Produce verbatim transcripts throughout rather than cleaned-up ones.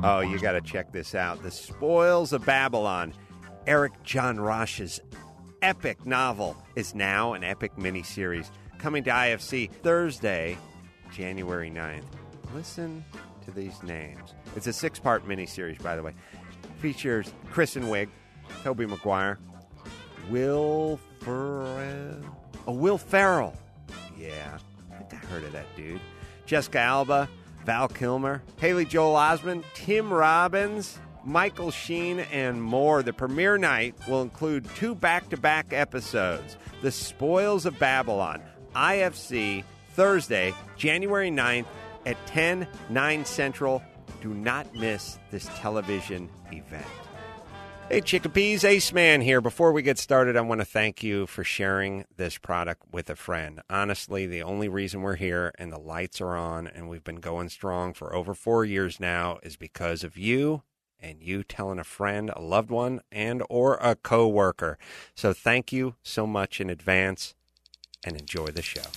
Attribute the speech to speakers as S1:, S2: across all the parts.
S1: Oh, you got to check this out. The Spoils of Babylon. Eric John Rosh's epic novel is now an epic miniseries coming to I F C Thursday, January ninth. Listen to these names. It's a six-part miniseries, by the way. Features Kristen Wiig, Tobey Maguire, Will Ferrell. Oh, Will Ferrell. Yeah, I think I heard of that dude. Jessica Alba, Val Kilmer, Haley Joel Osment, Tim Robbins, Michael Sheen, and more. The premiere night will include two back-to-back episodes. The Spoils of Babylon, I F C, Thursday, January ninth at ten, nine Central. Do not miss this television event. Hey, Chickapees, Ace Man here. Before we get started, I want to thank you for sharing this product with a friend. Honestly, the only reason we're here and the lights are on and we've been going strong for over four years now is because of you and you telling a friend, a loved one, and or a coworker. So thank you so much in advance and enjoy the show.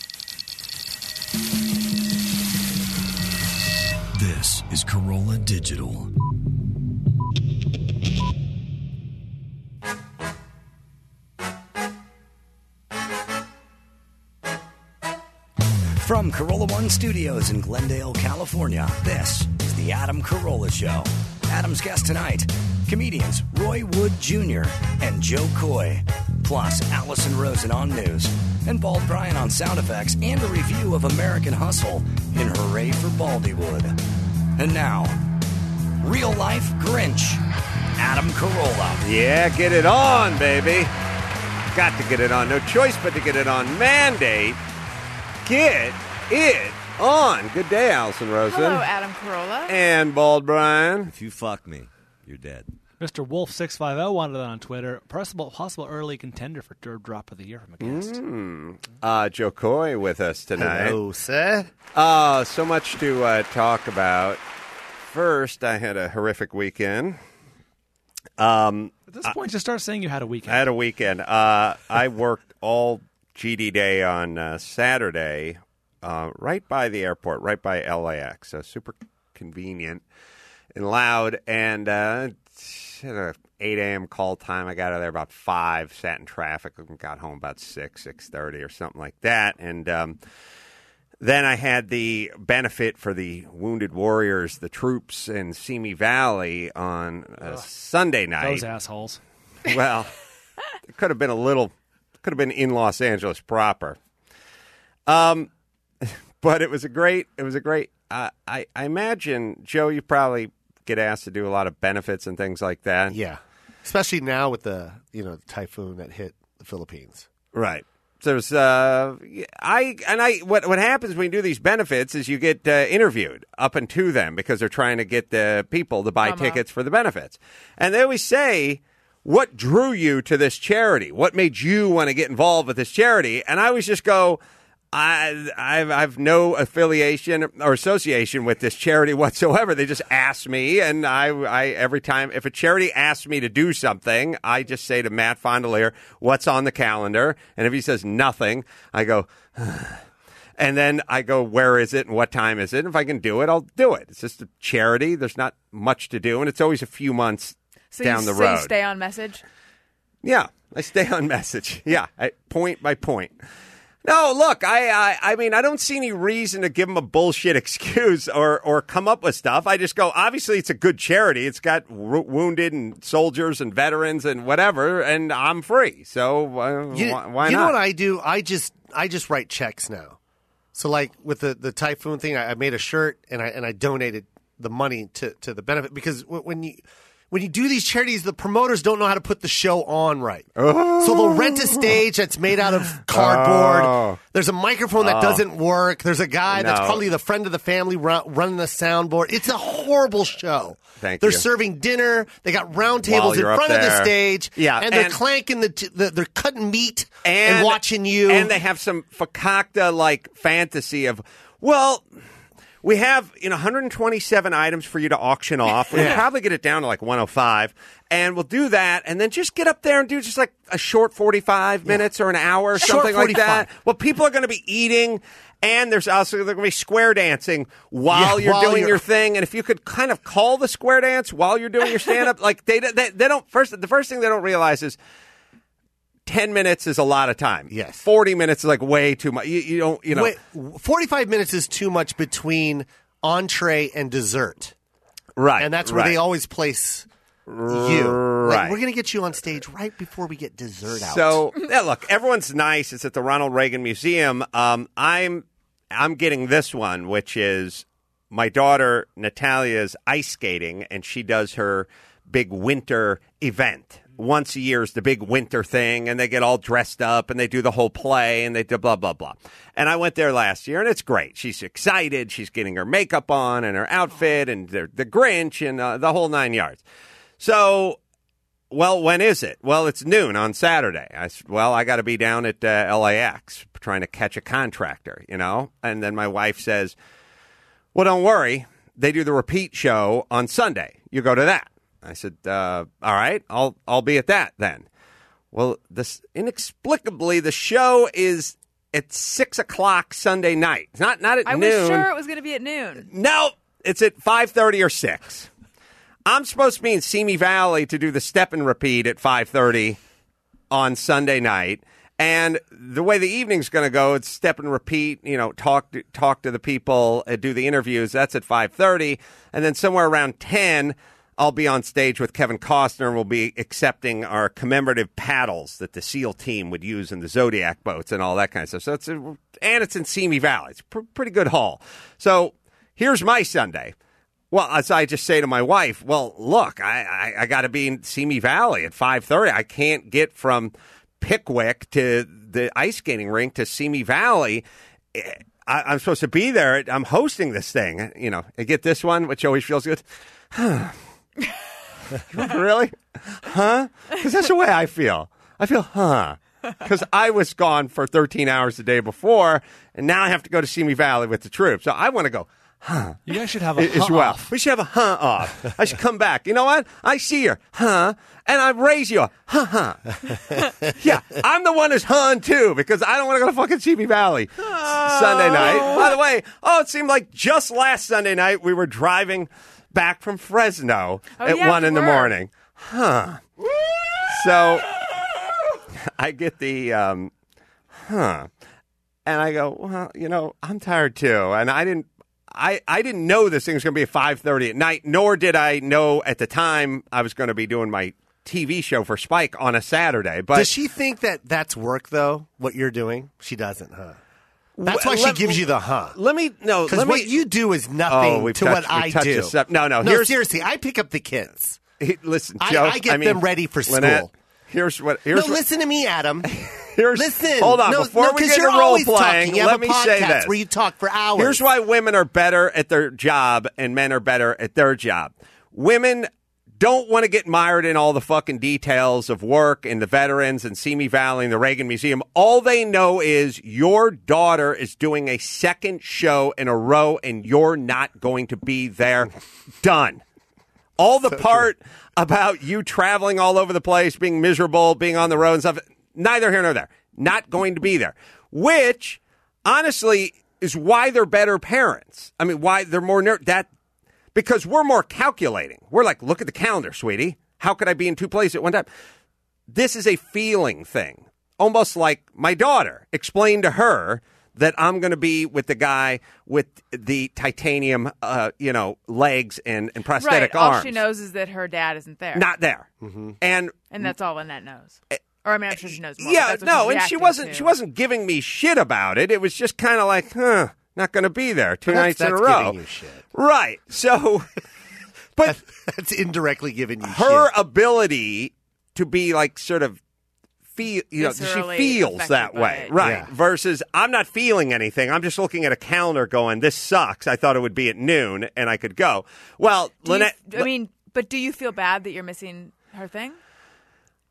S2: This is Corolla Digital. From Corolla One Studios in Glendale, California, this is the Adam Carolla Show. Adam's guest tonight, comedians Roy Wood Junior and Joe Coy, plus Allison Rosen on news, and Bald Brian on sound effects, and a review of American Hustle in Hooray for Baldywood. And now, real life Grinch, Adam Carolla.
S1: Yeah, get it on, baby. Got to get it on. No choice but to get it on. Mandate. Get it on. Good day, Allison Rosen.
S3: Hello, Adam Carolla.
S1: And Bald Brian.
S4: If you fuck me, you're dead.
S5: Mister Wolf six five zero wanted that on Twitter. Possible, possible early contender for third drop of the year from a guest.
S1: Mm. Uh, Joe Coy with us tonight.
S6: Hello, sir.
S1: Uh, so much to uh, talk about. First, I had a horrific weekend. Um,
S5: At this point, just start saying you had a weekend.
S1: I had a weekend. Uh, I worked all G D Day on uh, Saturday, uh, right by the airport, right by L A X. So super convenient and loud. And uh, at a eight a.m. call time, I got out of there about five, sat in traffic, and got home about six, six thirty or something like that. And um, then I had the benefit for the Wounded Warriors, the troops in Simi Valley on a Ugh, Sunday night.
S5: Those assholes.
S1: Well, it could have been a little... Could have been in Los Angeles proper, um, but it was a great. It was a great. Uh, I I imagine, Joe, you probably get asked to do a lot of benefits and things like that.
S6: Yeah, especially now with the you know the typhoon that hit the Philippines.
S1: Right. So there's uh, I and I. What what happens when you do these benefits is you get uh, interviewed up and to them because they're trying to get the people to buy
S3: Mama.
S1: tickets for the benefits, and they always say, what drew you to this charity? What made you want to get involved with this charity? And I always just go, I, I've, I've no affiliation or association with this charity whatsoever. They just ask me, and I, I every time, if a charity asks me to do something, I just say to Matt Fondelier, what's on the calendar? And if he says nothing, I go, and then I go, where is it and what time is it? And if I can do it, I'll do it. It's just a charity. There's not much to do, and it's always a few months
S3: So
S1: down
S3: you,
S1: the
S3: so
S1: road.
S3: you stay on message?
S1: Yeah, I stay on message. Yeah, I, point by point. No, look, I, I I mean, I don't see any reason to give them a bullshit excuse or, or come up with stuff. I just go, obviously, it's a good charity. It's got w- wounded and soldiers and veterans and whatever, and I'm free. So uh,
S6: You,
S1: why, why
S6: you
S1: not?
S6: know what I do? I just I just write checks now. So like with the, the typhoon thing, I, I made a shirt and I and I donated the money to, to the benefit because when you. When you do these charities, the promoters don't know how to put the show on right.
S1: Oh.
S6: So they'll rent a stage that's made out of cardboard.
S1: Oh.
S6: There's a microphone that
S1: Oh.
S6: doesn't work. There's a guy that's
S1: No.
S6: probably the friend of the family run, running the soundboard. It's a horrible show.
S1: Thank
S6: they're
S1: you.
S6: serving dinner. They got round
S1: While
S6: tables in
S1: you're up
S6: front of the
S1: there.
S6: stage.
S1: Yeah,
S6: and they're
S1: and-
S6: clanking the, t- the they're cutting meat
S1: and,
S6: and watching you.
S1: And they have some fakakta like fantasy of, well, We have you know one hundred twenty-seven items for you to auction off. We'll
S6: Yeah.
S1: probably get it down to like one oh five, and we'll do that, and then just get up there and do just like a short forty-five minutes or an hour or
S6: Short
S1: something like that.
S6: forty-five.
S1: Well, people are going to be eating, and there's also going to be square dancing while
S6: Yeah,
S1: you're
S6: while
S1: doing
S6: you're-
S1: your thing. And if you could kind of call the square dance while you're doing your stand-up, like they, they they don't first the first thing they don't realize is ten minutes is a lot of time.
S6: Yes.
S1: forty minutes is like way too much. You, you don't you know.
S6: Wait, forty-five minutes is too much between entree and dessert.
S1: Right,
S6: And that's where
S1: right.
S6: they always place you.
S1: Right.
S6: Like, we're going to get you on stage right before we get dessert out.
S1: So yeah, look, everyone's nice. It's at the Ronald Reagan Museum. Um, I'm I'm getting this one, which is my daughter Natalia's ice skating, and she does her big winter event. Once a year is the big winter thing, and they get all dressed up, and they do the whole play, and they do blah, blah, blah. And I went there last year, and it's great. She's excited. She's getting her makeup on and her outfit and the, the Grinch and uh, the whole nine yards. So, well, when is it? Well, it's noon on Saturday. I said, well, I got to be down at uh, L A X trying to catch a contractor, you know? And then my wife says, well, don't worry. They do the repeat show on Sunday. You go to that. I said, uh, all right, I'll I'll be at that then. Well, this inexplicably, the show is at six o'clock Sunday night. It's not not at
S3: I
S1: noon.
S3: was sure it was going to be at noon.
S1: No, it's at five thirty or six. I'm supposed to be in Simi Valley to do the step and repeat at five thirty on Sunday night. And the way the evening's going to go, it's step and repeat, you know, talk to, talk to the people, uh, do the interviews. That's at five thirty. And then somewhere around ten, I'll be on stage with Kevin Costner, and we'll be accepting our commemorative paddles that the SEAL team would use in the Zodiac boats and all that kind of stuff. So it's a, and it's in Simi Valley. It's a pr- pretty good haul. So here's my Sunday. Well, as I just say to my wife, well, look, I, I, I got to be in Simi Valley at five thirty. I can't get from Pickwick to the ice skating rink to Simi Valley. I, I'm supposed to be there. I'm hosting this thing. You know, I get this one, which always feels good. Really? Huh? Because that's the way I feel. I feel, huh? Because I was gone for thirteen hours the day before, and now I have to go to Simi Valley with the troops. So I want to go, huh?
S5: You guys should have a
S1: as
S5: huh
S1: well.
S5: off.
S1: We should have a huh off. I should come back. You know what? I see your huh, and I raise you a huh huh. Yeah, I'm the one who's huh too, because I don't want to go to fucking Simi Valley Sunday night. By the way, oh, it seemed like just last Sunday night we were driving back from Fresno
S3: Oh,
S1: at
S3: yeah,
S1: one
S3: we
S1: in the
S3: were.
S1: morning. Huh. So I get the um, huh, and I go, well, you know, I'm tired too, and I didn't. I, I didn't know this thing was going to be at five thirty at night, nor did I know at the time I was going to be doing my T V show for Spike on a Saturday. But
S6: Does she think that that's work, though, what you're doing? She doesn't, huh? That's why
S1: Well,
S6: she
S1: let-
S6: gives you the huh.
S1: let me no.
S6: Because
S1: Let
S6: what
S1: me.
S6: you do is
S1: Oh,
S6: nothing
S1: we've
S6: to
S1: touched-
S6: what I
S1: we've touched
S6: do.
S1: a step- no, no,
S6: No,
S1: here's-
S6: seriously, I pick up the kids.
S1: Listen,
S6: I-
S1: Joe.
S6: I get
S1: mean,
S6: them ready for
S1: Lynette,
S6: school.
S1: here's what. Here's
S6: no,
S1: what,
S6: listen to me, Adam.
S1: Here's,
S6: Listen.
S1: Hold on.
S6: No,
S1: Before
S6: no,
S1: we
S6: 'cause
S1: get
S6: you're
S1: into role
S6: always
S1: playing,
S6: talking. You have
S1: let
S6: a
S1: me say
S6: podcast
S1: this.
S6: where you talk for hours.
S1: Here's why women are better at their job and men are better at their job. Women don't want to get mired in all the fucking details of work and the veterans and Simi Valley and the Reagan Museum. All they know is your daughter is doing a second show in a row and you're not going to be there. Done. All the part about you traveling all over the place, being miserable, being on the road and stuff, neither here nor there. Not going to be there. Which, honestly, is why they're better parents. I mean, why they're more ner- that because we're more calculating. We're like, look at the calendar, sweetie. How could I be in two places at one time? This is a feeling thing. Almost like my daughter explained to her that I'm going to be with the guy with the titanium, uh, you know, legs and, and prosthetic
S3: Right.
S1: arms.
S3: All she knows is that her dad isn't there.
S1: Not there. And
S3: and that's all Lynette knows. Or I mean, I'm sure she knows more. but
S1: yeah,
S3: that's what
S1: no,
S3: she's
S1: and she
S3: reacting
S1: wasn't
S3: to.
S1: she wasn't giving me shit about it. It was just kind of like, huh, not going to be there two
S6: That's-
S1: nights in a
S6: that's
S1: row.
S6: giving you shit.
S1: Right. So, but
S6: That's indirectly giving you
S1: her
S6: shit.
S1: ability to be like sort of feel, you know, she
S3: Viscerally
S1: feels
S3: affected
S1: that
S3: by
S1: way,
S3: it.
S1: right?
S6: Yeah.
S1: Versus I'm not feeling anything. I'm just looking at a calendar, going, "This sucks." I thought it would be at noon, and I could go. Well,
S3: Do you-
S1: Lynette,
S3: I mean, but do you feel bad that you're missing her thing?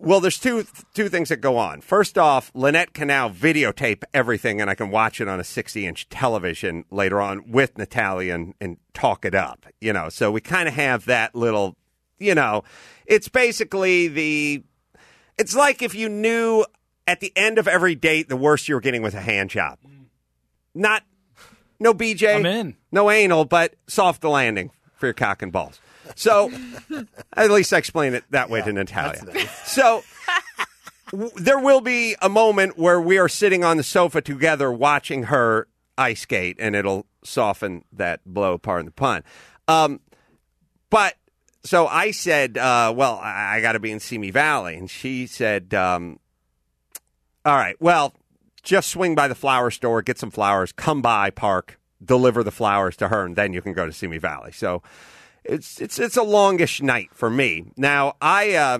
S1: Well, there's two two things that go on. First off, Lynette can now videotape everything, and I can watch it on a sixty-inch television later on with Natalia and, and talk it up. You know, so we kind of have that little, you know, it's basically the, it's like if you knew at the end of every date the worst you were getting was a hand job. Not, no B J,
S5: I'm in.
S1: No anal, but soft landing for your cock and balls. So, at least I explain it that way yeah, to Natalia. Nice. So, w- there will be a moment where we are sitting on the sofa together watching her ice skate, and it'll soften that blow, pardon the pun. Um, but, so I said, uh, well, I, I got to be in Simi Valley. And she said, um, all right, well, just swing by the flower store, get some flowers, come by, park, deliver the flowers to her, and then you can go to Simi Valley. So, It's it's it's a longish night for me. Now I uh,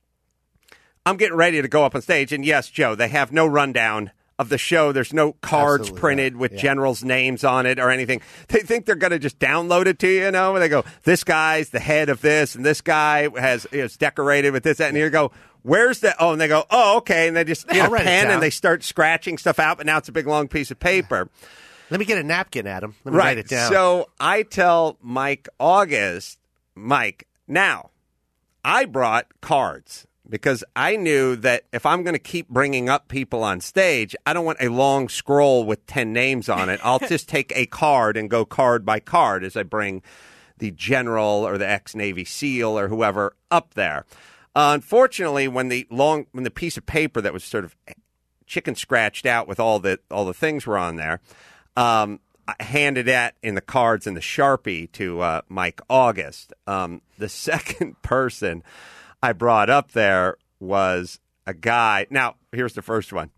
S1: I'm getting ready to go up on stage, and yes, Joe, they have no rundown of the show. There's no cards Absolutely printed right. with yeah. generals' names on it or anything. They think they're going to just download it to you. You know, and they go, this guy's the head of this, and this guy has is decorated with this, that, and you go, where's the? Oh, and they go, oh, okay, and they just get a pen and they start scratching stuff out, but now it's a big long piece of paper.
S6: Let me get a napkin, Adam. Let me
S1: right.
S6: write it down.
S1: So I tell Mike August, Mike, now, I brought cards because I knew that if I'm going to keep bringing up people on stage, I don't want a long scroll with ten names on it. I'll just take a card and go card by card as I bring the general or the ex-Navy SEAL or whoever up there. Uh, unfortunately, when the long when the piece of paper that was sort of chicken scratched out with all the all the things were on there, Um, I handed that in the cards and the Sharpie to uh, Mike August. Um, the second person I brought up there was a guy. Now, here's the first one.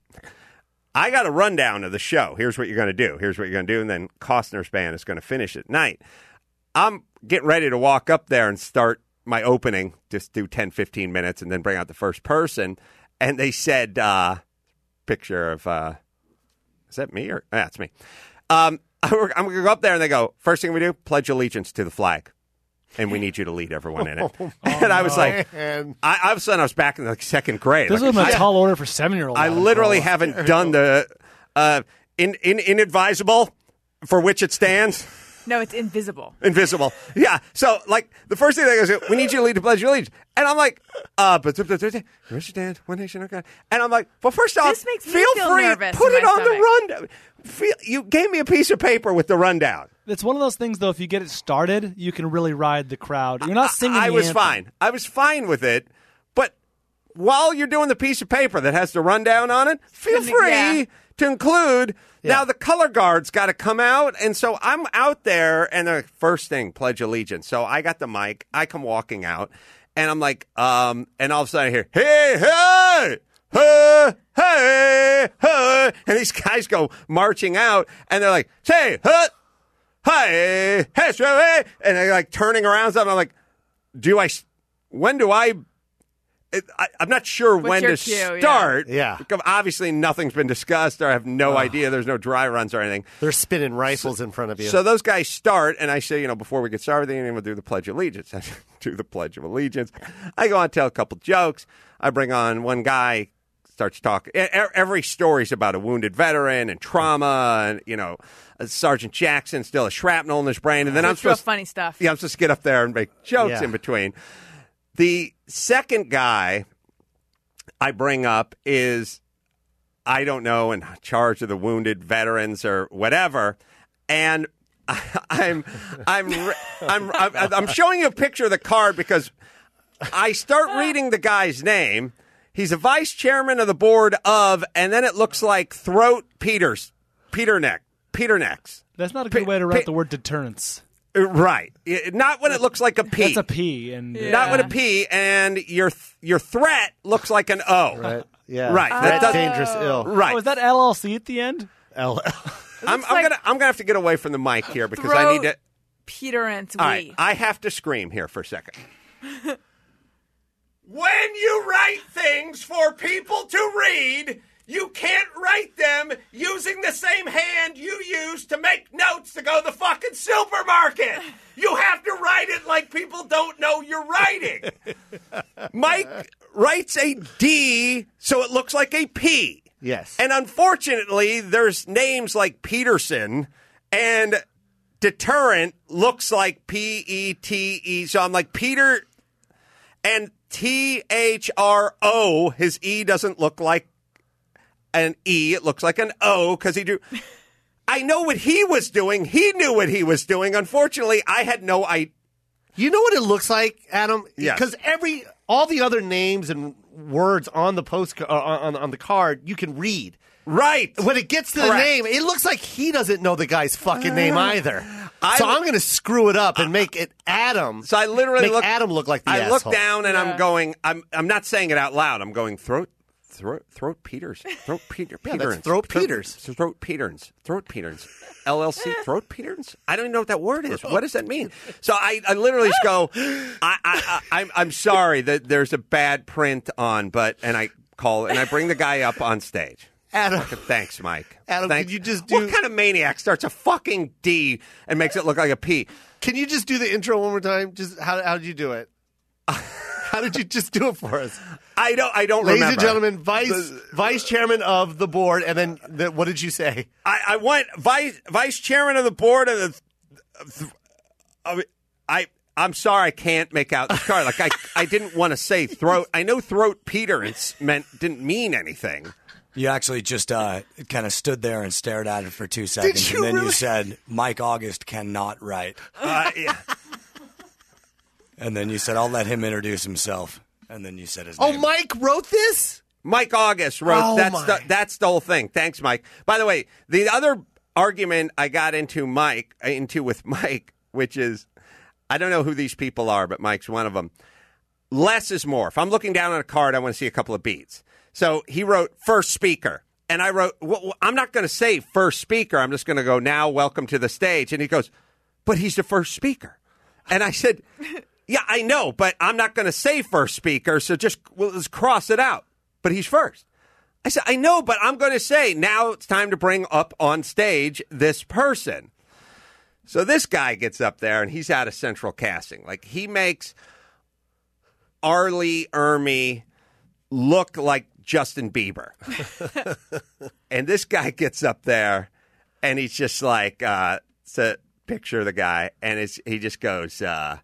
S1: I got a rundown of the show. Here's what you're going to do. Here's what you're going to do. And then Costner's band is going to finish at night. I'm getting ready to walk up there and start my opening, just do ten, fifteen minutes and then bring out the first person. And they said, uh, picture of... Uh, Is that me or that's yeah, me? Um, I'm going to go up there and they go, first thing we do, pledge allegiance to the flag. And we need you to lead everyone in it. Oh, and I was no. like, I, all of a sudden I was back in the like, second grade.
S5: This
S1: like,
S5: was a tall order for seven-year-olds.
S1: I literally oh, haven't done the uh, in, in, inadvisable for which it stands.
S3: No, it's invisible.
S1: Invisible. Yeah. So, like, the first thing they go is, we need you to lead the Pledge of Allegiance. And I'm like, uh, but where's your dad? One nation, okay. And I'm like, well, first off,
S3: this makes me
S1: feel
S3: feel
S1: free,
S3: nervous
S1: put
S3: in
S1: it
S3: my
S1: on
S3: stomach.
S1: the rundown. Feel, you gave me a piece of paper with the rundown.
S5: It's one of those things, though, if you get it started, you can really ride the crowd. You're not singing
S1: I, I
S5: the
S1: was
S5: anthem.
S1: fine. I was fine with it. But while you're doing the piece of paper that has the rundown on it, feel free
S3: yeah.
S1: to include...
S6: Yeah.
S1: Now, the color guard's got to come out, and so I'm out there, and the first thing, Pledge Allegiance. So I got the mic, I come walking out, and I'm like, um, and all of a sudden I hear, hey, hey, hey, hey, hey, and these guys go marching out, and they're like, hey, hey, hey, hey, and they're like turning around, and I'm like, do I, when do I, It, I, I'm not sure
S3: What's
S1: when
S3: your
S1: to
S3: cue?
S1: start.
S6: Yeah.
S1: Because obviously nothing's been discussed, or I have no oh. idea. There's no dry runs or anything.
S6: They're spinning rifles
S1: so,
S6: in front of you.
S1: So those guys start, and I say, you know, before we get started, then we'll do the Pledge of Allegiance. I do the Pledge of Allegiance. I go on and tell a couple jokes. I bring on one guy, starts talking. Every story's about a wounded veteran and trauma, and, you know, Sergeant Jackson still has shrapnel in his brain. And then I'm supposed,
S3: funny stuff.
S1: Yeah, I'm supposed to get up there and make jokes
S6: yeah.
S1: in between. The second guy I bring up is, I don't know, in charge of the wounded veterans or whatever, and I, I'm, I'm, I'm, I'm, I'm showing you a picture of the card because I start reading the guy's name. He's a vice chairman of the board of, and then it looks like Throat Peters, Peter Neck, Peter Necks.
S5: That's not a good
S1: P-
S5: way to write
S1: P-
S5: the word deterrence.
S1: Right. Not when it looks like a P.
S5: That's a P. And,
S3: Yeah.
S1: Not with a P, and your th- your threat looks like an O.
S6: Right. Yeah.
S1: Right.
S6: Threat,
S1: That does-
S6: dangerous, ill.
S1: Right.
S5: Oh, is that L L C at the end?
S6: L-
S1: I'm, I'm
S3: like-
S1: gonna I'm gonna have to get away from the mic here because I
S3: Throat
S1: need to.
S3: Peter and
S1: All
S3: we.
S1: right, I have to scream here for a second. When you write things for people to read, you can't write them using the same hand you use to make notes to go to the fucking supermarket. You have to write it like people don't know you're writing. Mike writes a D so it looks like a P.
S6: Yes.
S1: And unfortunately, there's names like Peterson and Deterrent looks like P E T E. So I'm like, Peter and T H R O, his E doesn't look like an E. It looks like an O because he drew. I know what he was doing. He knew what he was doing. Unfortunately, I had no idea.
S6: You know what it looks like, Adam?
S1: Yes.
S6: Because every all the other names and words on the post uh, on on the card you can read.
S1: Right.
S6: When it gets to
S1: Correct.
S6: the name, it looks like he doesn't know the guy's fucking name either.
S1: I-
S6: so I'm going to screw it up and make it Adam.
S1: So I literally
S6: make
S1: look.
S6: Adam look like the
S1: I
S6: asshole.
S1: look down and I'm going. I'm. I'm not saying it out loud. I'm going throat. Throat. Throat Peters. Throat Peter.
S6: Yeah,
S1: Peterns.
S6: that's Throat Peters.
S1: Throat, throat Peterns. Throat Peterns. L L C. Throat Peterns. I don't even know what that word is. What does that mean? So I, I literally just go. I, I, I, I'm. I'm sorry that there's a bad print on, but and I call and I bring the guy up on stage.
S6: Adam.
S1: Thanks, Mike.
S6: Adam,
S1: Thanks.
S6: could you just do-
S1: What kind of maniac starts a fucking D and makes it look like a P?
S6: Can you just do the intro one more time? Just how how did you do it? How did you just do it for us?
S1: I don't. I don't
S6: Ladies
S1: remember.
S6: and gentlemen, vice vice chairman of the board, and then the, what did you say?
S1: I, I went vice vice chairman of the board of the. Uh, I I'm sorry, I can't make out this card. Like I I didn't want to say throat. I know throat Peterns meant didn't mean anything.
S7: You actually just uh, kind of stood there and stared at it for two seconds,
S6: you
S7: and then
S6: really?
S7: you said, Mike August cannot write.
S1: Uh, yeah.
S7: And then you said, I'll let him introduce himself. And then you said his
S6: Oh,
S7: name.
S6: Mike wrote this?
S1: Mike August wrote.
S6: Oh,
S1: that's
S6: my.
S1: the that's the whole thing. Thanks, Mike. By the way, the other argument I got into Mike into with Mike, which is I don't know who these people are, but Mike's one of them. Less is more. If I'm looking down on a card, I want to see a couple of beats. So he wrote first speaker. And I wrote, well, I'm not going to say first speaker. I'm just going to go, now welcome to the stage. And he goes, but he's the first speaker. And I said, yeah, I know, but I'm not going to say first speaker. So just well, let's cross it out. But he's first. I said, I know, but I'm going to say now it's time to bring up on stage this person. So this guy gets up there and he's out of central casting. Like he makes Arlie Ermy look like Justin Bieber. And this guy gets up there and he's just like, uh, it's a picture of the guy, and it's, he just goes, uh,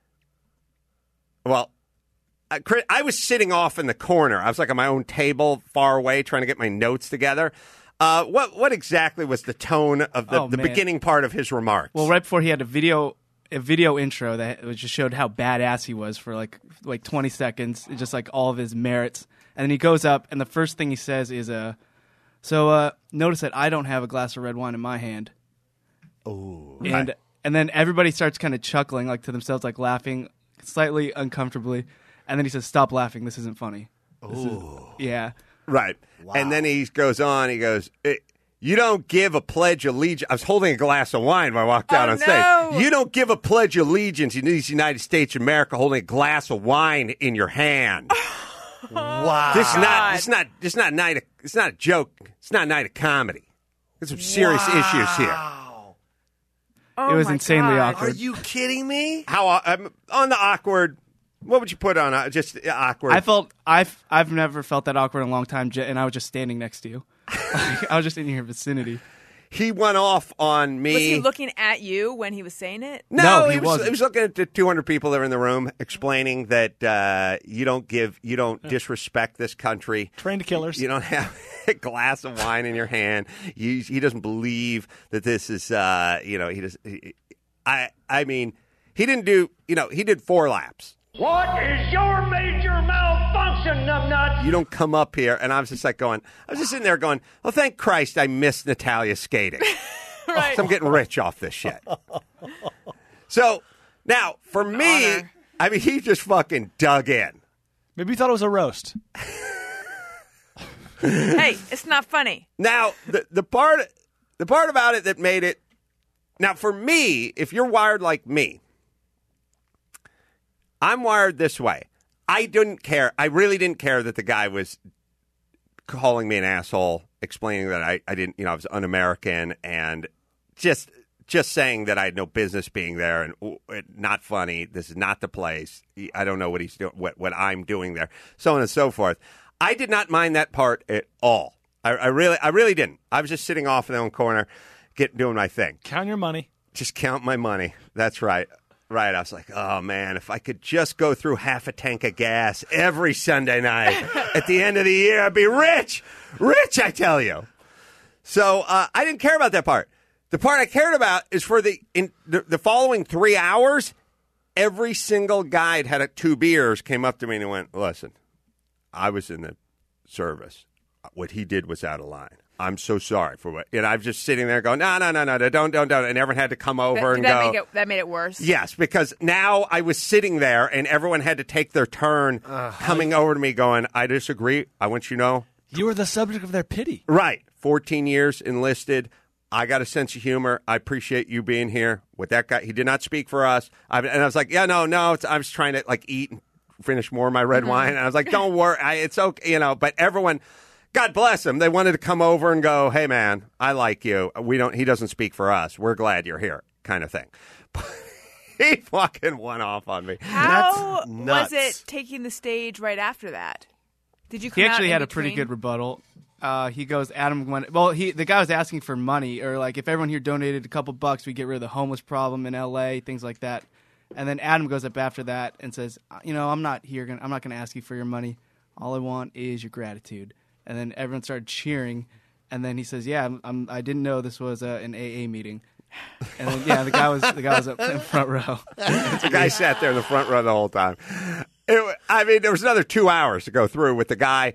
S1: well, I, I was sitting off in the corner. I was like on my own table far away trying to get my notes together. Uh, what what exactly was the tone of the,
S8: Oh,
S1: the
S8: man.
S1: beginning part of his remarks?
S8: Well, right before he had a video a video intro that just showed how badass he was for like like twenty seconds, just like all of his merits. And then he goes up, and the first thing he says is, uh, so uh, notice that I don't have a glass of red wine in my hand.
S6: Oh.
S8: And and then everybody starts kind of chuckling, like to themselves, like laughing slightly uncomfortably. And then he says, stop laughing. This isn't funny. This is, yeah.
S1: Right. And then he goes on, he goes, eh, you don't give a pledge allegiance. I was holding a glass of wine when I walked out
S3: Oh,
S1: on stage.
S3: no.
S1: You don't give a pledge allegiance in the United States of America holding a glass of wine in your hand.
S6: Wow.
S1: This is not
S3: God.
S1: this is not this is not a night of, it's not a joke. It's not a night of comedy. There's some serious issues here.
S3: Oh
S8: It was
S3: my
S8: insanely
S3: God.
S8: awkward.
S6: Are you kidding me?
S1: How I'm on the awkward. What would you put on uh, just uh, awkward?
S8: I felt I've I've never felt that awkward in a long time, j- and I was just standing next to you. Like, I was just in your vicinity.
S1: he went off on me.
S3: Was he looking at you when he was saying it?
S1: No,
S8: No,
S1: he,
S8: he
S1: was,
S8: wasn't.
S1: he was looking at the two hundred people that were in the room, explaining that uh, you don't give, you don't disrespect this country.
S5: Trained killers.
S1: You don't have a glass of wine in your hand. You, he doesn't believe that this is, uh, you know, he does. He, I, I mean, he didn't do, you know, he did four laps.
S9: What is your major malfunction, numbnuts?
S1: You don't come up here, and I was just like going, I was just sitting there going, oh, thank Christ, I missed Natalia skating.
S3: Right.
S1: So I'm getting rich off this shit. So now, for me,
S3: honor.
S1: I mean, he just fucking dug in.
S5: Maybe you thought it was a roast.
S3: Hey, it's not funny.
S1: Now, the the part the part about it that made it now for me, if you're wired like me, I'm wired this way. I didn't care. I really didn't care that the guy was calling me an asshole, explaining that I, I didn't, you know, I was un-American, and just just saying that I had no business being there and ooh, not funny. This is not the place. I don't know what he's doing, what, what I'm doing there, so on and so forth. I did not mind that part at all. I, I really, I really didn't. I was just sitting off in the own corner, get doing my thing.
S5: Count your money.
S1: Just count my money. That's right. Right. I was like, oh, man, if I could just go through half a tank of gas every Sunday night at the end of the year, I'd be rich. Rich, I tell you. So uh, I didn't care about that part. The part I cared about is for the in the, the following three hours, every single guy that had a, two beers came up to me and went, listen, I was in the service. What he did was out of line. I'm so sorry for what, and I'm just sitting there going, no, no, no, no, no, don't, don't, don't, and everyone had to come over
S3: That,
S1: and
S3: did that
S1: go.
S3: Make it, that made it worse.
S1: Yes, because now I was sitting there, and everyone had to take their turn uh, coming over to me, going, I disagree. I want you to know,
S5: you were the subject of their pity.
S1: Right, fourteen years enlisted. I got a sense of humor. I appreciate you being here. With that guy, he did not speak for us. I, and I was like, yeah, no, no. It's, I was trying to like eat and finish more of my red mm-hmm. wine, and I was like, don't worry, I, it's okay, you know. But everyone. God bless him. They wanted to come over and go, hey, man, I like you. We don't. He doesn't speak for us. We're glad you're here, kind of thing. He fucking went off on me.
S3: How
S6: That's nuts.
S3: was it taking the stage right after that? Did you come
S8: He actually
S3: out in
S8: had a
S3: between?
S8: pretty good rebuttal. Uh, he goes, Adam went, well, he the guy was asking for money, or like if everyone here donated a couple bucks, we get rid of the homeless problem in L A, things like that. And then Adam goes up after that and says, you know, I'm not here. Gonna, I'm not going to ask you for your money. All I want is your gratitude. And then everyone started cheering. And then he says, "Yeah, I'm, I'm, I didn't know this was uh, an A A meeting." And then, yeah, the guy was the guy was up in the front row.
S1: The guy sat there in the front row the whole time. It, I mean, there was another two hours to go through with the guy.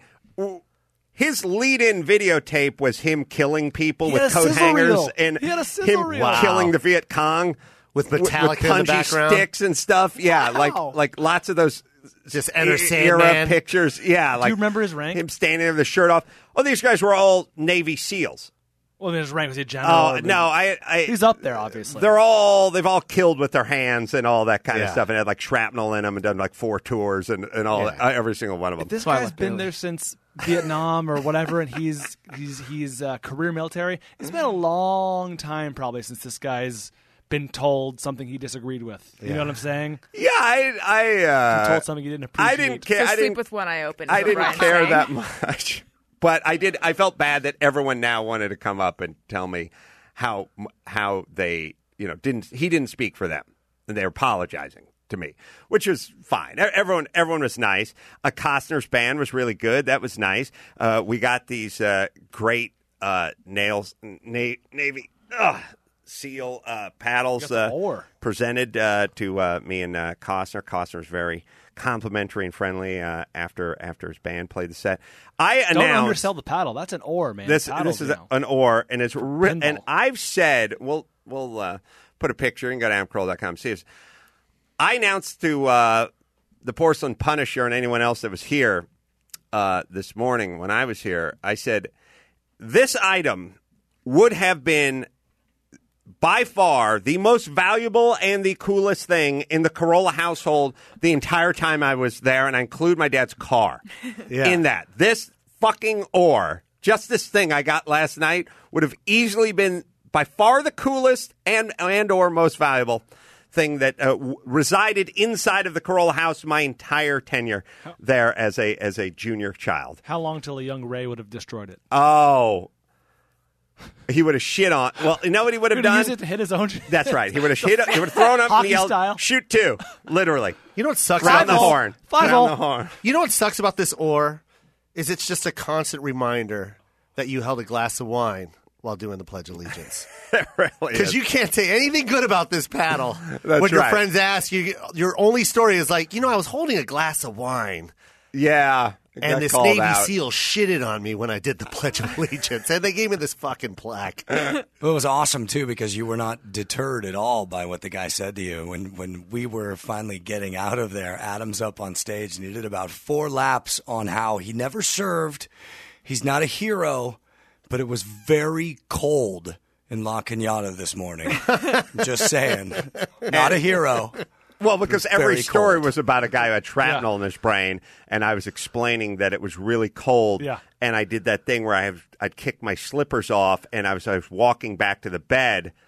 S1: His lead-in videotape was him killing people
S5: He
S1: with
S5: had a
S1: coat
S5: sizzle
S1: hangers
S5: reel.
S1: and
S5: He had a sizzle
S1: him
S5: reel. Wow.
S1: killing the Viet Cong
S6: With
S1: with,
S6: Metallica
S1: with
S6: in the
S1: punchy
S6: background?
S1: sticks and stuff. Yeah, like
S5: Wow.
S1: like lots of those.
S6: Just Enter
S1: era
S6: Sandman.
S1: pictures. Yeah, like
S5: Do you remember his rank?
S1: Him standing there with the shirt off. Oh, these guys were all Navy SEALs.
S5: Well, his rank was he a general?
S1: Oh
S5: or-
S1: no, I, I
S5: he's up there, obviously.
S1: They're all they've all killed with their hands and all that kind of
S6: Yeah.
S1: stuff, and had like shrapnel in them, and done like four tours and, and all
S6: Yeah.
S1: that, every single one of them.
S5: If this
S8: Twilight
S5: guy's been
S8: Bailey.
S5: there since Vietnam or whatever, and he's he's he's uh, career military. It's been a long time probably since this guy's been told something he disagreed with. You
S6: Yeah.
S5: know what I'm saying?
S1: yeah, I I uh,
S5: Told something he didn't appreciate.
S1: I didn't
S3: So
S1: care. I
S3: sleep
S1: didn't.
S3: with one eye open. is
S1: I
S3: what
S1: didn't
S3: Brian's
S1: care
S3: saying.
S1: that much, but I did. I felt bad that everyone now wanted to come up and tell me how how they you know didn't. He didn't speak for them, and they were apologizing to me, which was fine. E- Everyone everyone was nice. Uh, Costner's band was really good. That was nice. Uh, we got these uh, great uh, nails na- Navy. Ugh, Seal uh, paddles
S5: You got the
S1: uh,
S5: oar.
S1: presented uh, to uh, me and uh, Costner. Costner's very complimentary and friendly uh, after after his band played the set. I
S5: Don't
S1: announced
S5: undersell the paddle. That's an oar, man.
S1: this.
S5: Paddles,
S1: This is
S5: you know.
S1: an oar, and it's ri-
S5: Pinball.
S1: and I've said we'll we'll uh, put a picture and go to adam carolla dot com. See us. I announced to uh, the Porcelain Punisher and anyone else that was here uh, this morning when I was here. I said this item would have been by far the most valuable and the coolest thing in the Carolla household the entire time I was there, and I include my dad's car
S6: Yeah.
S1: in that. This fucking oar, just this thing I got last night, would have easily been by far the coolest and and or most valuable thing that uh, w- resided inside of the Carolla house my entire tenure there as a as a junior child.
S5: How long till a young Ray would have destroyed it?
S1: Oh. He would have shit on. Well, you know what he would have
S5: Would he
S1: done?
S5: use it to hit his own.
S1: That's right. He would have hit. He would have thrown up and
S5: Hockey
S1: yelled,
S5: style.
S1: "Shoot two!" Literally,
S6: You know what sucks
S1: round
S6: about
S1: the
S6: this?
S1: horn,
S5: Five
S1: round
S5: hole.
S1: the horn.
S6: You know what sucks about this oar is it's just a constant reminder that you held a glass of wine while doing the Pledge of Allegiance.
S1: It really
S6: Because
S1: is.
S6: you can't say anything good about this paddle.
S1: That's
S6: when your
S1: right.
S6: friends ask you, your only story is like, you know, I was holding a glass of wine,
S1: yeah, it got
S6: and this
S1: called
S6: Navy
S1: out.
S6: SEAL shitted on me when I did the Pledge of Allegiance, and they gave me this fucking plaque.
S7: It was awesome, too, because you were not deterred at all by what the guy said to you. When when we were finally getting out of there, Adam's up on stage, and he did about four laps on how he never served. He's not a hero, but it was very cold in La Cañada this morning. Just saying. Not a hero.
S1: Well, because every
S7: Very
S1: story
S7: cold.
S1: was about a guy who had shrapnel
S5: Yeah.
S1: in his brain, and I was explaining that it was really cold.
S5: Yeah.
S1: And I did that thing where I have, I'd kick my slippers off, and I was I was walking back to the bed,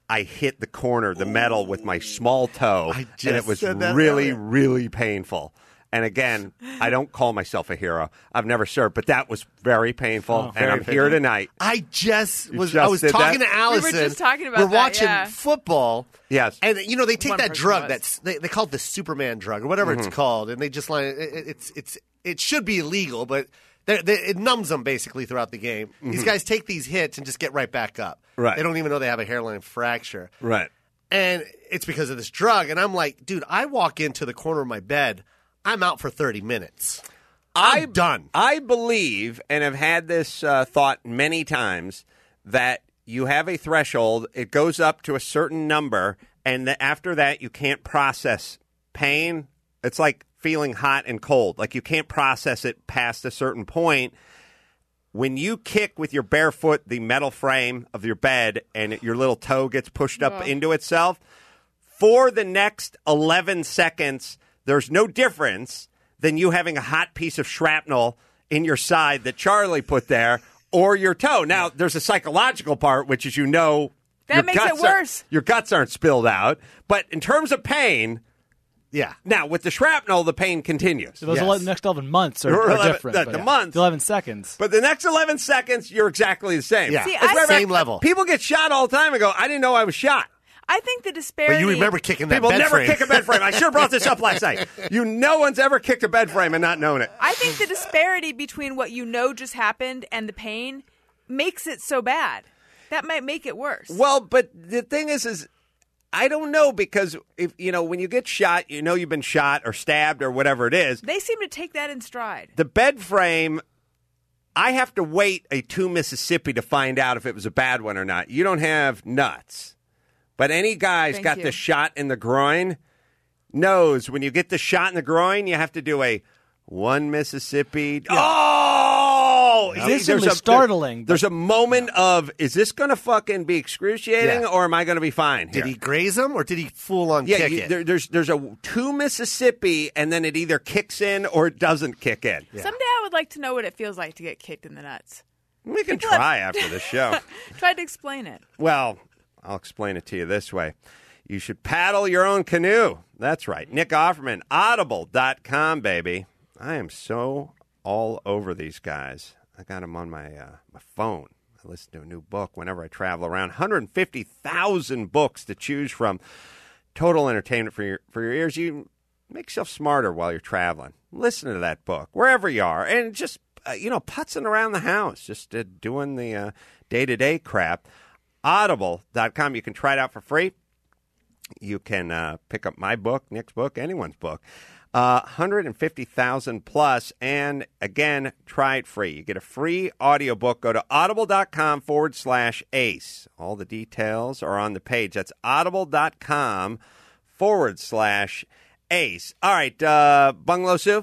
S1: I hit the corner, the metal, with my small toe,
S6: I just
S1: and it was
S6: said that
S1: really,
S6: earlier.
S1: really painful. And again, I don't call myself a hero. I've never served, but that was very painful,
S5: Oh,
S1: and
S6: very
S1: I'm here
S6: painful.
S1: tonight.
S6: I just
S1: You
S6: was.
S1: just
S6: I was
S1: did
S6: talking
S1: that?
S6: to Allison.
S3: just talking about
S6: We're
S3: that,
S6: watching
S3: yeah.
S6: football.
S1: Yes.
S6: And you know they take
S3: One
S6: that
S3: person
S6: drug
S3: was.
S6: that's they, they call it the Superman drug or whatever
S1: Mm-hmm.
S6: it's called, and they just like it, it- it's it's it should be illegal, but they they it numbs them basically throughout the game. These guys take these hits and just get right back up.
S1: Mm-hmm. Right.
S6: They don't even know they have a hairline fracture.
S1: Right.
S6: And it's because of this drug. And I'm like, dude, I walk into the corner of my bed, I'm out for thirty minutes. I'm
S1: I,
S6: done.
S1: I believe, and have had this uh, thought many times, that you have a threshold. It goes up to a certain number, and th- after that, you can't process pain. It's like feeling hot and cold. Like you can't process it past a certain point. When you kick with your bare foot the metal frame of your bed and your little toe gets pushed up into itself, for the next eleven seconds, there's no difference than you having a hot piece of shrapnel in your side that Charlie put there or your toe. Now, there's a psychological part, which is you know
S3: That
S1: your
S3: makes it
S1: guts are-
S3: worse.
S1: your guts aren't spilled out. But in terms of pain,
S6: Yeah.
S1: now with the shrapnel, the pain continues.
S5: So those
S6: Yes.
S5: ele- next eleven months are,
S1: Or
S5: are
S1: eleven
S5: different.
S1: the-
S5: but
S1: the
S5: yeah.
S1: months.
S5: The eleven seconds.
S1: But the next eleven seconds, you're exactly the same.
S6: Yeah.
S3: See,
S1: As a matter of
S6: Same
S1: fact,
S6: level.
S1: People get shot all the time and go, I didn't know I was shot.
S3: I think the disparity.
S6: But you remember kicking that
S1: People
S6: bed
S1: never
S6: frame.
S1: kick a bed frame. I should have brought this up last night. You, no one's ever kicked a bed frame and not known it.
S3: I think the disparity between what you know just happened and the pain makes it so bad. That might make it worse.
S1: Well, but the thing is, is I don't know because if you know when you get shot, you know you've been shot or stabbed or whatever it is.
S3: They seem to take that in stride.
S1: The bed frame, I have to wait a two Mississippi to find out if it was a bad one or not. You don't have nuts. But any guy's
S3: Thank
S1: got
S3: you.
S1: the shot in the groin knows when you get the shot in the groin, you have to do a one Mississippi. Oh!
S5: It's
S1: There's
S5: instantly
S1: a-
S5: startling,
S1: There's a moment of, is this going to fucking be excruciating
S6: Yeah.
S1: or am I going to be fine here?
S6: Did he graze him or did he full on
S1: Yeah,
S6: kick
S1: you,
S6: it?
S1: there, there's there's a two Mississippi, and then it either kicks in or it doesn't kick in.
S3: Someday I would like to know what it feels like to get kicked in the nuts.
S1: We can
S3: People have-
S1: try after the show.
S3: Try to explain it.
S1: Well, I'll explain it to you this way. You should paddle your own canoe. That's right. Nick Offerman, audible dot com, baby. I am so all over these guys. I got them on my uh, my phone. I listen to a new book whenever I travel around. one hundred fifty thousand books to choose from. Total entertainment for your for your ears. You make yourself smarter while you're traveling. Listen to that book wherever you are, and just uh, you know, putzing around the house, just uh, doing the uh, day-to-day crap. audible dot com. You can try it out for free. You can uh, pick up my book, Nick's book, anyone's book. Uh, one hundred fifty thousand plus, and again, try it free. You get a free audiobook. Go to audible.com forward slash ace. All the details are on the page. That's audible.com forward slash ace. All right, uh, Bungalow Sue.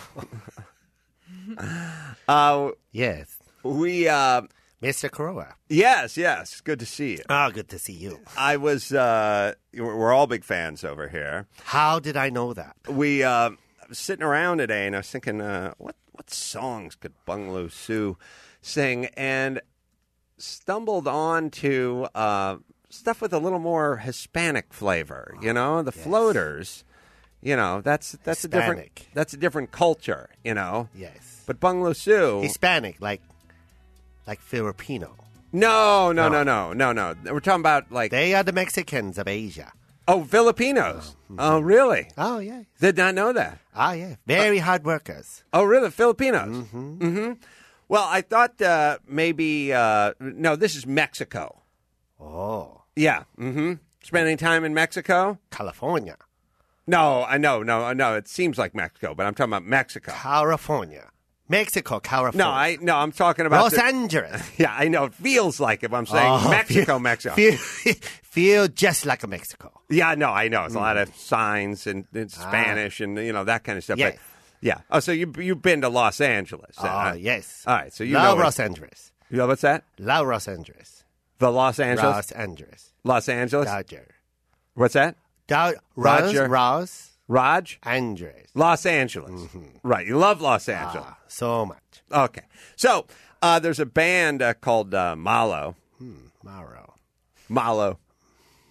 S1: uh,
S6: yes.
S1: we, uh,
S6: Mister Kuroa.
S1: yes, yes, good to see you.
S6: Oh, good to see you.
S1: I was, uh, we're we're all big fans over here.
S6: How did I know that?
S1: We uh, I was sitting around today, and I was thinking, uh, what what songs could Bungalow Sue sing? And stumbled on to uh, stuff with a little more Hispanic flavor. You know, the Floaters. You know, that's that's a different
S6: Hispanic.
S1: that's a different culture. You know,
S6: Yes.
S1: but Bungalow Sue.
S6: Hispanic, like like Filipino.
S1: no, no,
S6: No.
S1: no, no, no, no. We're talking about like
S6: They are the Mexicans of Asia.
S1: oh Filipinos. Oh, really?
S6: Oh, yeah.
S1: Did not know that.
S6: Ah, yeah. Very hard workers.
S1: Oh, really? Filipinos? Mm-hmm. mm-hmm. Well, I thought uh, maybe, uh, no, this is Mexico.
S6: Oh,
S1: Yeah. Mm-hmm. Spending time in Mexico?
S6: California.
S1: No, I know, no, no, it seems like Mexico, but I'm talking about Mexico.
S6: California. Mexico, California.
S1: No, I no, I'm talking about
S6: Los
S1: the-
S6: Angeles.
S1: Yeah, I know. It feels like if I'm saying
S6: Oh,
S1: Mexico,
S6: feel,
S1: Mexico.
S6: Feel, feel just like a Mexico.
S1: Yeah, no, I know. It's a lot
S6: Mm.
S1: of signs and, and Spanish and you know that kind of stuff.
S6: Yes.
S1: But yeah. Oh, so you you've been to Los Angeles?
S6: Oh,
S1: uh,
S6: yes.
S1: All right. So you
S6: Love
S1: know where-
S6: Los Angeles.
S1: You know what's that?
S6: Love Los Angeles.
S1: The Los Angeles.
S6: Los Angeles.
S1: Los Angeles.
S6: Dodger.
S1: What's that?
S6: Do-
S1: Roger.
S6: Ross
S1: Raj.
S6: Angeles.
S1: Los Angeles. Right. You love Los Angeles.
S6: Ah, so much.
S1: Okay. So uh, there's a band uh, called uh, Malo.
S6: Mauro.
S1: Malo.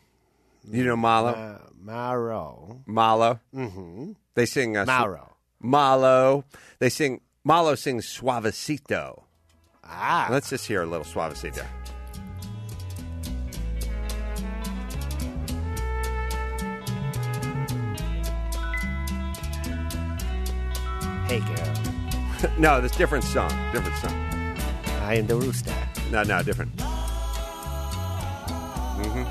S1: You know Malo?
S6: Uh, Mauro.
S1: Malo.
S6: Mm-hmm.
S1: They sing uh,
S6: Mauro.
S1: Malo. They sing. Malo sings Suavecito.
S6: Ah.
S1: Let's just hear a little Suavecito.
S6: Hey, girl.
S1: No, this different song. Different song.
S6: I am the rooster.
S1: No, no, different. Mm-hmm.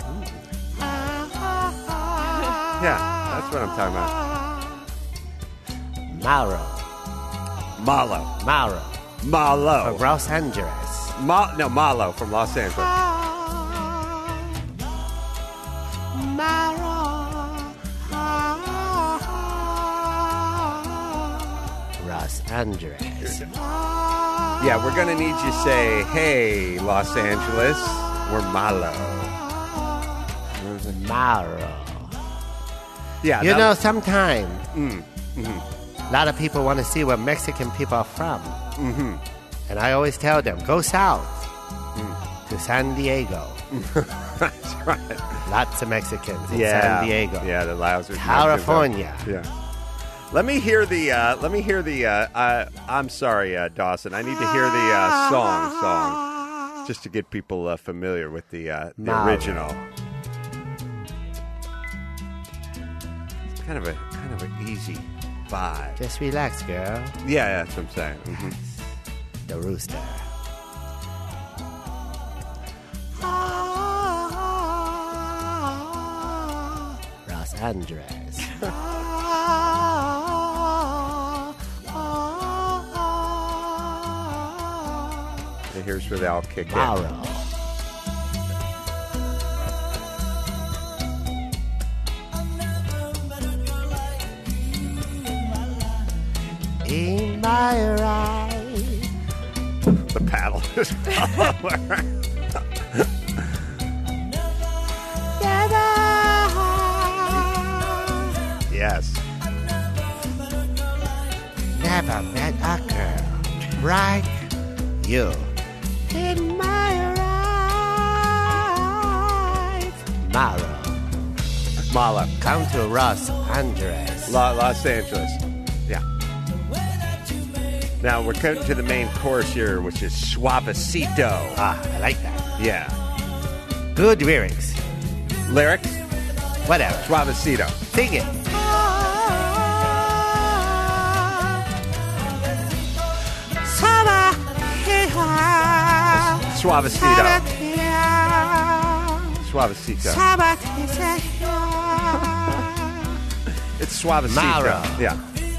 S1: Yeah, that's what I'm talking about.
S6: Mauro.
S1: Malo.
S6: Mauro.
S1: Malo.
S6: From Los Angeles.
S1: Ma- no, Malo from Los Angeles.
S6: Los Angeles.
S1: Yeah, we're going to need you to say, hey, Los Angeles, we're Malo.
S6: Mauro.
S1: Yeah,
S6: You
S1: that-
S6: know, sometimes
S1: Mm, mhm.
S6: a lot of people want to see where Mexican people are from.
S1: Mm-hmm.
S6: And I always tell them, go south to San Diego.
S1: That's right.
S6: Lots of Mexicans in
S1: Yeah.
S6: San Diego.
S1: Yeah, the Lausers.
S6: California.
S1: Yeah. Let me hear the. Uh, let me hear the. Uh, uh, I'm sorry, uh, Dawson. I need to hear the uh, song. Song, just to get people uh, familiar with the uh, the
S6: Mauro.
S1: original. It's kind of a kind of an easy vibe.
S6: Just relax, girl.
S1: Yeah, that's what I'm saying. Mm-hmm.
S6: The rooster. Los Angeles.
S1: And here's where they all kick in.
S6: Mauro. In my ride.
S1: The paddle is over. Yes.
S6: Never met a girl like you. In my life. Mauro.
S1: Malo.
S6: Come to Los Angeles.
S1: La- Los Angeles. Yeah. Now we're coming to the main chorus here, which is Suavecito.
S6: Ah, I like that.
S1: Yeah.
S6: Good lyrics.
S1: Lyrics?
S6: Whatever.
S1: Suavecito.
S6: Sing it.
S1: Suavecito. Suavecito. It's Suavecito.
S6: Mauro.
S1: Yeah.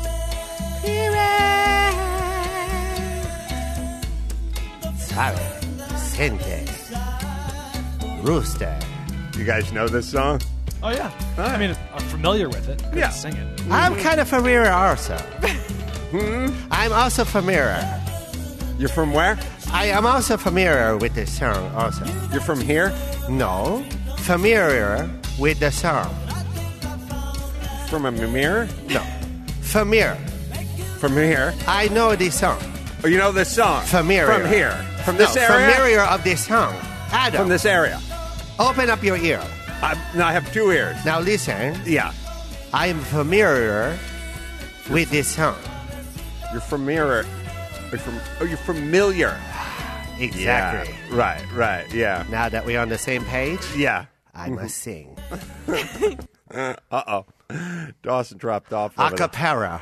S6: Suavecente. Rooster.
S1: You guys know this song?
S5: Oh yeah. I mean, I'm familiar with it. Couldn't
S1: Yeah.
S5: sing it.
S6: I'm kind of familiar also. I'm also familiar.
S1: You're from where?
S6: I am also familiar with this song also.
S1: You're from here?
S6: No. Familiar with the song.
S1: From a mirror?
S6: No. Familiar.
S1: From here?
S6: I know this song.
S1: Oh, you know this song?
S6: Familiar.
S1: From here? From this
S6: no,
S1: area?
S6: Familiar of this song. Adam,
S1: From this area.
S6: open up your ear.
S1: I, no, I have two ears.
S6: Now listen.
S1: Yeah.
S6: I am familiar with this song.
S1: You're familiar. You're from, oh, you're familiar.
S6: Exactly.
S1: Yeah. Right, right, yeah.
S6: Now that we're on the same page,
S1: Yeah.
S6: I must sing.
S1: Uh-oh. Dawson dropped off. over there.
S6: Acapella.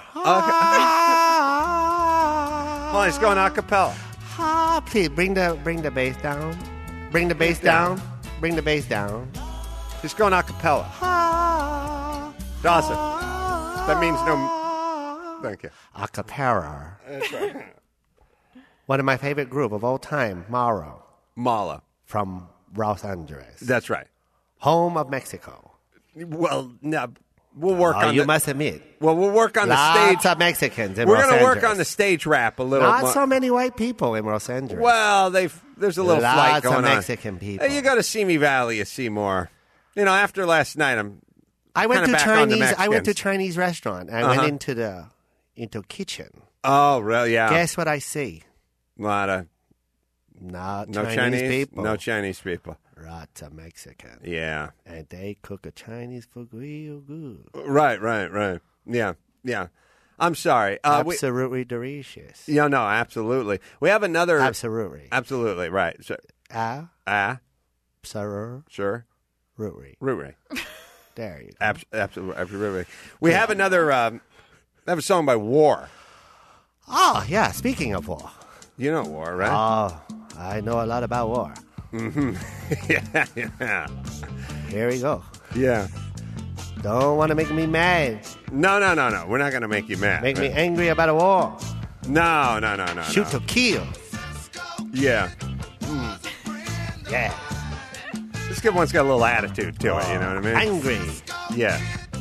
S1: Oh, he's going a cappella.
S6: Ah, please bring the bring the bass down. Bring the bass
S1: down.
S6: down. Bring the bass down.
S1: He's going a cappella. Dawson. That means no... Thank you.
S6: Acapella.
S1: That's right.
S6: One of my favorite group of all time, Mauro,
S1: Mala.
S6: from Los Angeles,
S1: That's right.
S6: home of Mexico.
S1: Well, no, we'll work
S6: Oh,
S1: on
S6: you
S1: the...
S6: must admit,
S1: Well, we'll work on the
S6: lots
S1: stage.
S6: of Mexicans in
S1: We're
S6: Los
S1: going to work
S6: Angeles.
S1: on the stage rap a little
S6: Not
S1: more.
S6: so many white people in Los Angeles.
S1: Well, they've there's a little
S6: Lots
S1: flight
S6: of
S1: going on.
S6: Mexican people.
S1: Hey, you go to Simi Valley, you see more. You know, after last night, I'm
S6: I went
S1: kinda
S6: to
S1: back on the
S6: Chinese. I went to
S1: Mexicans.
S6: Chinese restaurant. I
S1: Uh-huh.
S6: went into the into kitchen.
S1: Oh, really? Yeah.
S6: Guess what I see?
S1: A lot of
S6: Not
S1: no
S6: Chinese,
S1: Chinese,
S6: people.
S1: no Chinese people.
S6: lots of Mexican.
S1: Yeah.
S6: And they cook a Chinese food real good.
S1: Right, right, right. Yeah, yeah. I'm sorry. Uh, we-
S6: Absolutely delicious.
S1: Yeah, no, absolutely. We have another.
S6: Absolutely.
S1: Absolutely, right. So,
S6: Ah,
S1: ah,
S6: sir,
S1: sure.
S6: Ruri.
S1: Ruri.
S6: There you go.
S1: Abs- absolutely, absolutely. We have another. Um, I have a song by War.
S6: Oh, yeah, speaking of war.
S1: You know War, right?
S6: Oh, I know a lot about war.
S1: Mm-hmm. yeah, yeah.
S6: Here we go.
S1: Yeah.
S6: Don't want to make me mad.
S1: No, no, no, no. We're not going to make you mad.
S6: Make me angry about a war.
S1: No, no, no, no.
S6: Shoot
S1: no.
S6: to kill.
S1: Yeah.
S6: Yeah.
S1: This kid one's got a little attitude to it, you know what I mean?
S6: Angry.
S1: Yeah.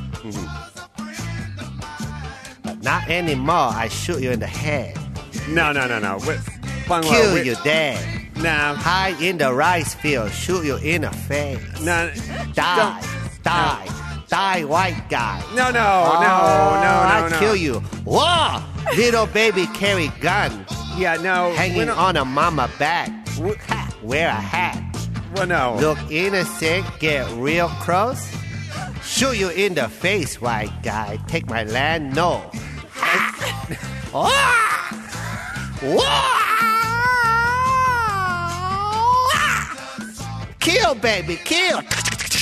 S6: But not anymore. I shoot you in the head.
S1: No, no, no, no. We, Bungalow,
S6: Kill
S1: we,
S6: you dead.
S1: No.
S6: Hide in the rice field. Shoot you in the face.
S1: No.
S6: Die. Die. Die, white guy.
S1: No, no,
S6: Oh,
S1: no, no, no,
S6: I
S1: no.
S6: kill you. Whoa! Little baby carry gun.
S1: Yeah, no. we
S6: Hanging
S1: don't-
S6: on a mama back. Ha, wear a hat.
S1: Well, no.
S6: Look innocent, get real close. Shoot you in the face, white guy. Take my land, no. Kill, baby, kill.
S5: I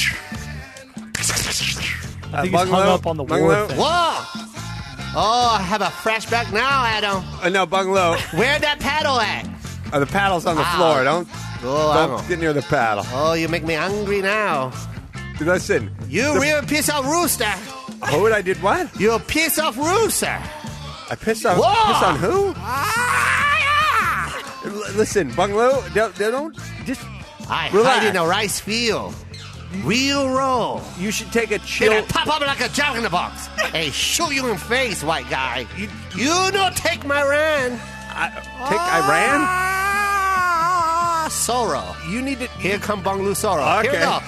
S1: Uh,
S5: think he's hung
S1: Bungalow,
S5: up on the war
S1: Bungalow.
S5: thing.
S6: Whoa! Oh, I have a flashback now, Adam.
S1: Uh, no, Bungalow.
S6: Where that paddle at?
S1: Uh, the paddle's on the
S6: Ow.
S1: floor. Don't,
S6: Oh,
S1: don't
S6: I'm-
S1: get near the paddle.
S6: oh, you make me angry now.
S1: Listen.
S6: You
S1: the,
S6: real piece of rooster.
S1: Who would I did what?
S6: You a piece of rooster.
S1: I pissed on.
S6: Whoa!
S1: Pissed on who? L- Listen, Bungalow. Don't, don't just.
S6: I
S1: Relax.
S6: hide in a rice field. Real roll.
S1: You should take a
S6: Then
S1: chill.
S6: I pop up like a jack in the box. Hey, shoot you in face, white guy. You, you don't take my ran.
S1: I, take Iran.
S6: Ah, Sorrow.
S1: You need to.
S6: Here come Bungalow Sorrow. Here we
S1: Okay.
S6: go.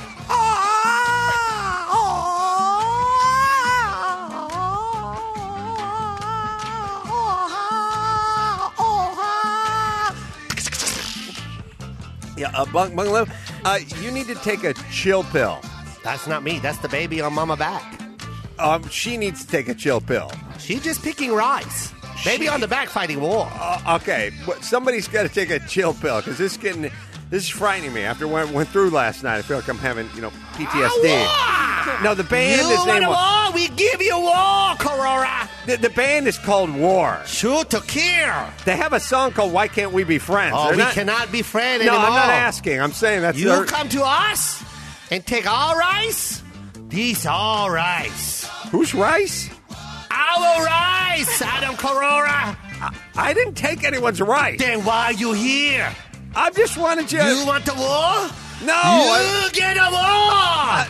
S1: Yeah, uh, Bung- Bungalow. Uh, you need to take a chill pill.
S6: That's not me. That's the baby on mama back.
S1: Um, she needs to take a chill pill.
S6: She's just picking rice. Baby on the back fighting war.
S1: Uh, okay, but somebody's got to take a chill pill because this is getting, this is frightening me. After what went through last night, I feel like I'm having, you know, P T S D. No, the band
S6: You
S1: is
S6: want
S1: named.
S6: a war? We give you war, Corora.
S1: The, the band is called War.
S6: Shoot to kill.
S1: They have a song called "Why Can't We Be Friends."
S6: Oh,
S1: They're
S6: we
S1: not-
S6: cannot be friends
S1: No,
S6: anymore.
S1: I'm not asking. I'm saying that's
S6: You
S1: their-
S6: come to us and take our rice? These all rice.
S1: Who's Rice?
S6: Our rice, Adam Corora.
S1: I didn't take anyone's rice.
S6: Then why are you here?
S1: I just wanted you.
S6: You want the war?
S1: no.
S6: You
S1: I-
S6: get a war!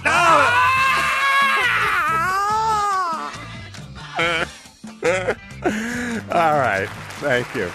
S1: All right. Thank you.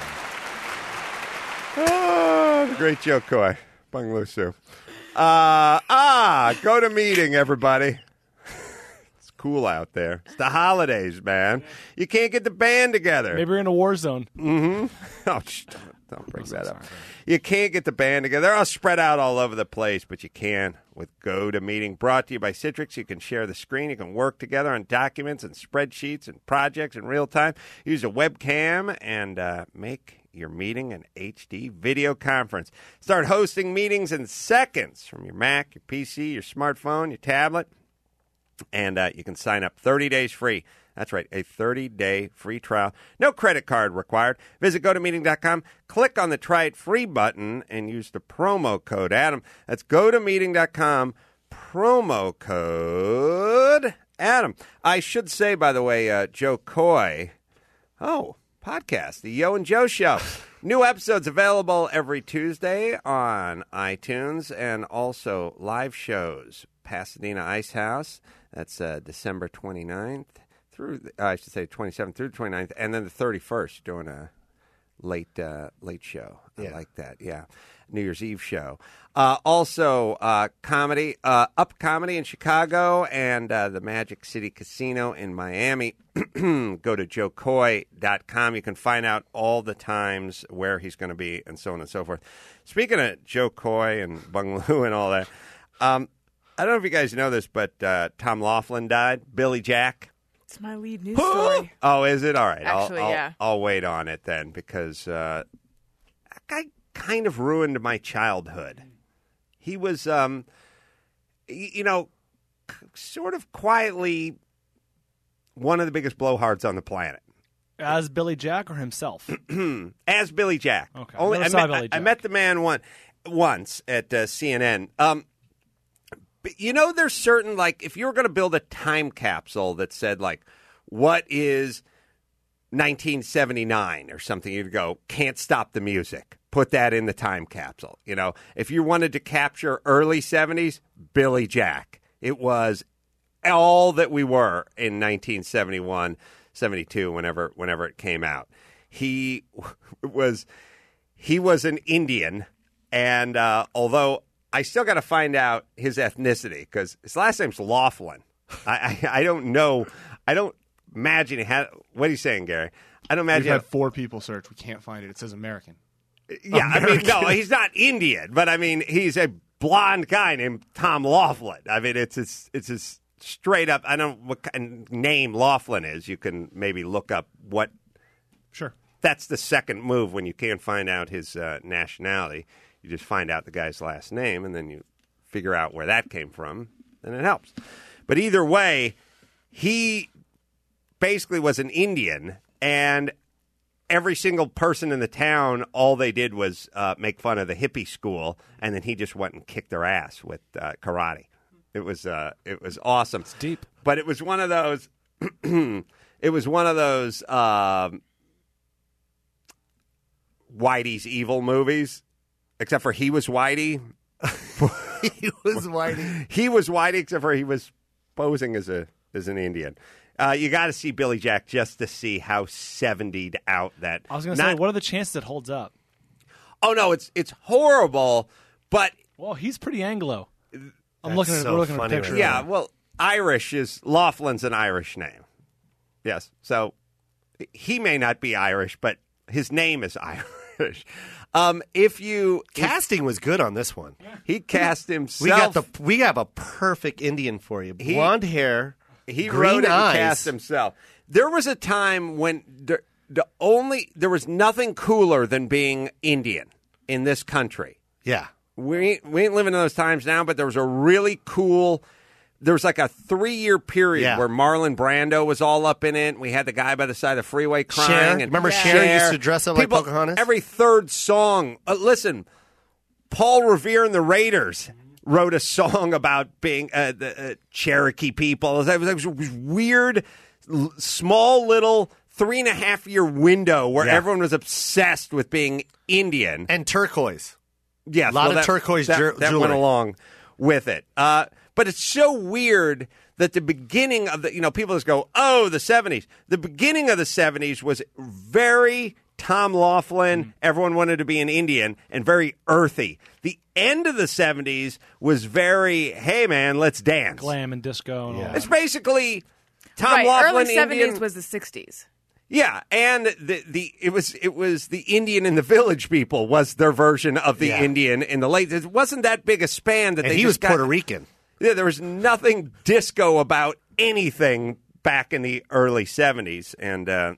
S1: Oh, the great Joe Coy. Bung Lusu. Uh, ah, go to meeting, everybody. It's cool out there. It's the holidays, man. You can't get the band together.
S5: Maybe we're in a war zone.
S1: Mm-hmm. Oh, sh- don't, don't bring that up. You can't get the band together. They're all spread out all over the place, but you can with GoToMeeting. Brought to you by Citrix. You can share the screen. You can work together on documents and spreadsheets and projects in real time. Use a webcam and uh, make your meeting an H D video conference. Start hosting meetings in seconds from your Mac, your P C, your smartphone, your tablet. And uh, you can sign up thirty days free. That's right, a thirty-day free trial. No credit card required. Visit go to meeting dot com, click on the Try It Free button, and use the promo code Adam. That's go to meeting dot com, promo code Adam. I should say, by the way, uh, Joe Coy, oh, podcast, The Yo and Joe Show. New episodes available every Tuesday on iTunes, and also live shows. Pasadena Ice House, that's uh, December twenty-ninth. Through, the, uh, I should say, twenty-seventh through the twenty-ninth, and then the thirty-first, doing a late uh, late show. I
S6: Yeah.
S1: like that. Yeah, New Year's Eve show. Uh, also, uh, comedy, uh, Up Comedy in Chicago and uh, the Magic City Casino in Miami. Go to joe coy dot com. You can find out all the times where he's going to be and so on and so forth. Speaking of Joe Coy and Bungalow and all that, um, I don't know if you guys know this, but uh, Tom Laughlin died. Billy Jack.
S3: It's my lead news story.
S1: Oh, is it? All right.
S3: Actually,
S1: I'll, I'll,
S3: yeah.
S1: I'll wait on it then because uh, that guy kind of ruined my childhood. He was, um, y- you know, c- sort of quietly one of the biggest blowhards on the planet.
S5: As Billy Jack or himself?
S1: As Billy Jack.
S5: Okay.
S1: Only,
S5: Never
S1: I,
S5: saw
S1: met,
S5: Billy
S1: I- I
S5: Jack.
S1: met the man one, once at uh, C N N. Um, but you know, there's certain, like, if you were going to build a time capsule that said, like, what is nineteen seventy-nine or something, you'd go, Can't Stop the Music. Put that in the time capsule. You know, if you wanted to capture early seventies, Billy Jack. It was all that we were in nineteen seventy-one, seventy-two, whenever whenever it came out. He was he was an Indian, and uh, although I still got to find out his ethnicity because his last name's Laughlin. I, I I don't know. I don't imagine he had. What are you saying, Gary? I don't
S10: We've
S1: imagine.
S10: had four people search. We can't find it. It says American.
S1: Yeah, I mean, no, he's not Indian, but I mean, he's a blonde guy named Tom Laughlin. I mean, it's his, it's his straight up. I don't know what kind of name Laughlin is. You can maybe look up what.
S10: Sure.
S1: That's the second move when you can't find out his uh, nationality. You just find out the guy's last name, and then you figure out where that came from, and it helps. But either way, he basically was an Indian, and every single person in the town, all they did was uh, make fun of the hippie school, and then he just went and kicked their ass with uh, karate. It was uh, it was awesome. It's
S5: deep,
S1: but it was one of those. It was one of those um, Whitey's evil movies, except for he was Whitey.
S6: He was Whitey.
S1: He was Whitey, except for he was posing as a as an Indian. Uh, you got to see Billy Jack just to see how seventy'd out that.
S5: I was going to say, what are the chances it holds up?
S1: Oh no, it's it's horrible, but
S5: well, he's pretty Anglo. I'm
S1: That's
S5: looking at
S1: so
S5: we're looking at a
S1: funny
S5: picture.
S1: right Yeah, well, Irish is Laughlin's an Irish name. Yes, so he may not be Irish, but his name is Irish. Um, if you
S6: Casting was good on this one.
S1: he cast himself.
S6: We got the we have a perfect Indian for you.
S1: He-
S6: Blonde hair.
S1: He
S6: green
S1: wrote it
S6: eyes.
S1: and cast himself. There was a time when the, the only there was nothing cooler than being Indian in this country.
S6: Yeah.
S1: We ain't, we ain't living in those times now, but there was a really cool. There was like a three-year period
S6: Yeah.
S1: where Marlon Brando was all up in it. We had the guy by the side of the freeway crying.
S6: Cher.
S1: And
S6: Remember Cher used to dress up like
S1: People-
S6: Pocahontas?
S1: Every third song. Uh, listen, Paul Revere and the Raiders wrote a song about being uh, the uh, Cherokee people. It was, it was a weird, l- small little three and a half year window where
S6: Yeah.
S1: everyone was obsessed with being Indian.
S6: And turquoise.
S1: Yes,
S6: A lot
S1: well,
S6: of
S1: that-
S6: turquoise
S1: that,
S6: jer-
S1: that
S6: jewelry.
S1: went along with it. Uh, but it's so weird that the beginning of the, you know, people just go, oh, the seventies. The beginning of the seventies was very Tom Laughlin.
S6: Mm.
S1: Everyone wanted to be an Indian and very earthy. The end of the seventies was very, hey, man, let's dance.
S5: Glam and disco and all that.
S1: It's basically Tom
S3: right,
S1: Laughlin,
S3: early seventies
S1: Indian.
S3: was the sixties.
S1: Yeah, and the the it was it was the Indian in the Village people was their version of the
S6: Yeah.
S1: Indian in the late. It wasn't that big a span that
S6: And
S1: they
S6: he
S1: just
S6: was
S1: got-
S6: Puerto Rican.
S1: Yeah, there was nothing disco about anything back in the early seventies, and uh,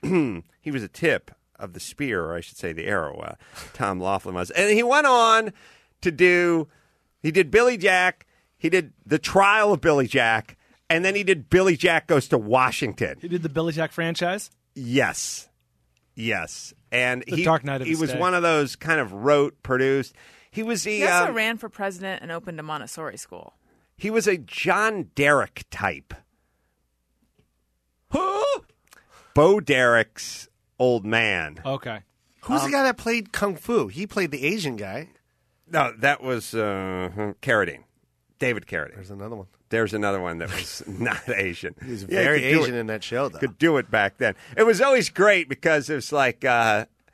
S1: he was a tip of the spear, or I should say the arrow. Uh, Tom Laughlin was, and he went on to do. He did Billy Jack. He did The Trial of Billy Jack, and then he did Billy Jack Goes to Washington.
S5: He did the Billy Jack franchise.
S1: Yes, yes, and
S5: The
S1: he
S5: Dark Knight of
S1: he
S5: his
S1: was
S5: day.
S1: one of those kind of wrote, produced. He was the
S3: He also
S1: um,
S3: ran for president and opened a Montessori school.
S1: he was a John Derek type. Bo Derek's old man.
S5: Okay.
S6: Who's
S1: Um,
S6: the guy that played Kung Fu? He played the Asian guy.
S1: No, that was uh, Carradine. David Carradine.
S6: There's another one.
S1: There's another one that was not Asian.
S6: He was
S1: Yeah,
S6: very
S1: could do
S6: Asian
S1: it.
S6: in that show, though.
S1: Could do it back then. It was always great because it was like uh,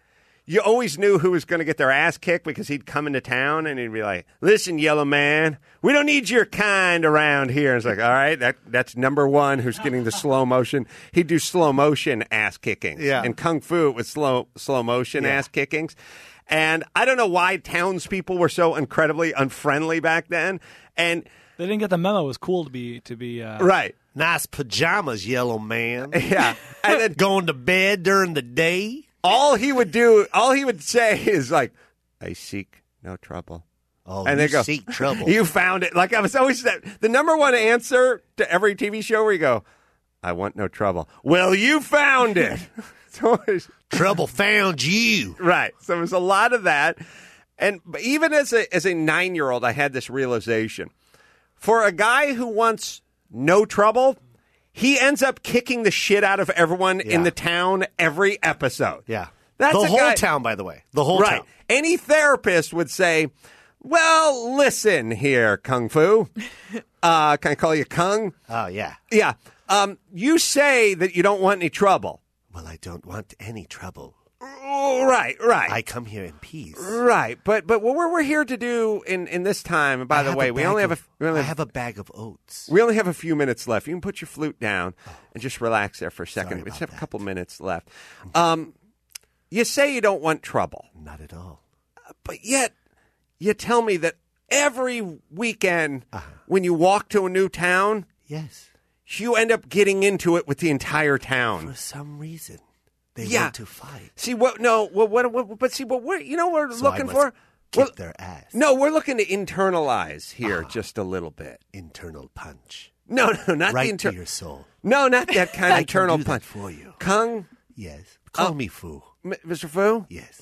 S1: you always knew who was going to get their ass kicked because he'd come into town and he'd be like, "Listen, yellow man, we don't need your kind around here." And it's like, all right, that that's number one who's getting the slow motion. He'd do slow motion ass kickings.
S6: Yeah.
S1: And Kung Fu with slow slow motion
S6: Yeah.
S1: ass kickings. And I don't know why townspeople were so incredibly unfriendly back then. And
S5: They didn't get the memo. It was cool to be to be uh,
S1: right.
S6: Nice pajamas, yellow man.
S1: Yeah. And then
S6: Going to bed during the day.
S1: all he would do, all he would say is like, "I seek no trouble."
S6: Oh,
S1: And
S6: you
S1: they go,
S6: seek trouble.
S1: You found it. Like I was always that the number one answer to every T V show where you go, "I want no trouble." Well, you found it. It's always
S6: Trouble found you.
S1: right. So there was a lot of that, and but even as a as a nine year old, I had this realization: for a guy who wants no trouble, he ends up kicking the shit out of everyone in
S6: Yeah.
S1: the town every episode.
S6: Yeah.
S1: That's
S6: the
S1: a
S6: whole
S1: guy-
S6: town, by the way. The whole
S1: right.
S6: town.
S1: Any therapist would say, "Well, listen here, Kung Fu. Uh, can I call you Kung?
S6: Oh, yeah.
S1: Yeah. Um, you say that you don't want any trouble.
S6: Well, I don't want any trouble.
S1: Oh, right, right.
S6: I come here in peace.
S1: Right, but but what we're, we're here to do in, in this time. And by
S6: I
S1: the
S6: have
S1: way,
S6: a
S1: we
S6: bag
S1: only have a
S6: of-
S1: we only
S6: I
S1: have,
S6: have a bag of oats.
S1: we only have a few minutes left. You can put your flute down and just relax there for a second.
S6: Sorry
S1: We just
S6: about
S1: have a
S6: that.
S1: couple minutes left. Um, you say you don't want trouble,
S6: Not at all.
S1: but yet you tell me that every weekend
S6: Uh-huh.
S1: when you walk to a new town,
S6: Yes.
S1: you end up getting into it with the entire town.
S6: For some reason, they
S1: Yeah.
S6: want to fight.
S1: See what? No, what? What? what but see what? We're you know what we're
S6: So
S1: looking
S6: I must
S1: for.
S6: kick
S1: We're-
S6: their ass.
S1: No, we're looking to internalize here just a little bit.
S6: Internal punch.
S1: No, no, not
S6: right
S1: the internal.
S6: to your soul.
S1: No, not that kind of
S6: I
S1: internal
S6: can do
S1: punch.
S6: that for you.
S1: Kung,
S6: Yes. Call
S1: Oh.
S6: me Fu.
S1: M- Mister Fu.
S6: Yes.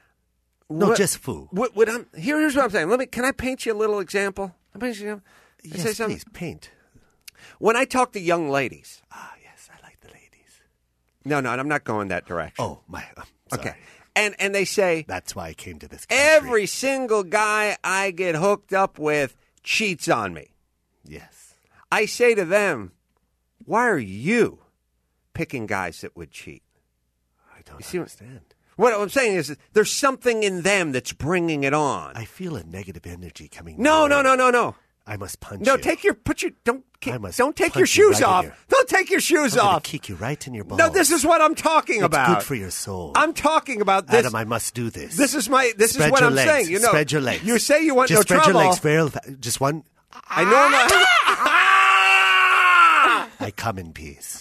S6: No,
S1: What-
S6: just Fu.
S1: What? What? I'm here. Here's what I'm saying. Let me. Can I paint you a little example? Can I paint you. I say
S6: Yes,
S1: something?
S6: please, paint.
S1: When I talk to young ladies.
S6: Ah, yes, I like the ladies.
S1: No, no, I'm not going that direction.
S6: Oh, my. I'm sorry.
S1: okay. And and they say
S6: That's why I came to this country.
S1: every single guy I get hooked up with cheats on me.
S6: Yes.
S1: I say to them, why are you picking guys that would cheat?
S6: I don't
S1: see what-
S6: understand.
S1: What I'm saying is that there's something in them that's bringing it on.
S6: I feel a negative energy coming.
S1: no,
S6: my
S1: no,
S6: way.
S1: no, no, no.
S6: I must punch
S1: No,
S6: you.
S1: take your put your don't ki-
S6: I must
S1: don't take
S6: punch
S1: your
S6: you
S1: shoes
S6: right in
S1: off.
S6: your-
S1: Don't take your shoes
S6: I'm gonna
S1: off.
S6: kick you right in your balls.
S1: No, this is what I'm talking
S6: It's
S1: about.
S6: good for your soul.
S1: I'm talking about this.
S6: Adam, I must do this.
S1: This is my. This
S6: Spread
S1: is what
S6: your
S1: I'm
S6: legs.
S1: saying. You know,
S6: spread your legs.
S1: You say you want
S6: Just
S1: no
S6: spread
S1: trouble.
S6: your legs very fa- Just one.
S1: I normally.
S6: I come in peace.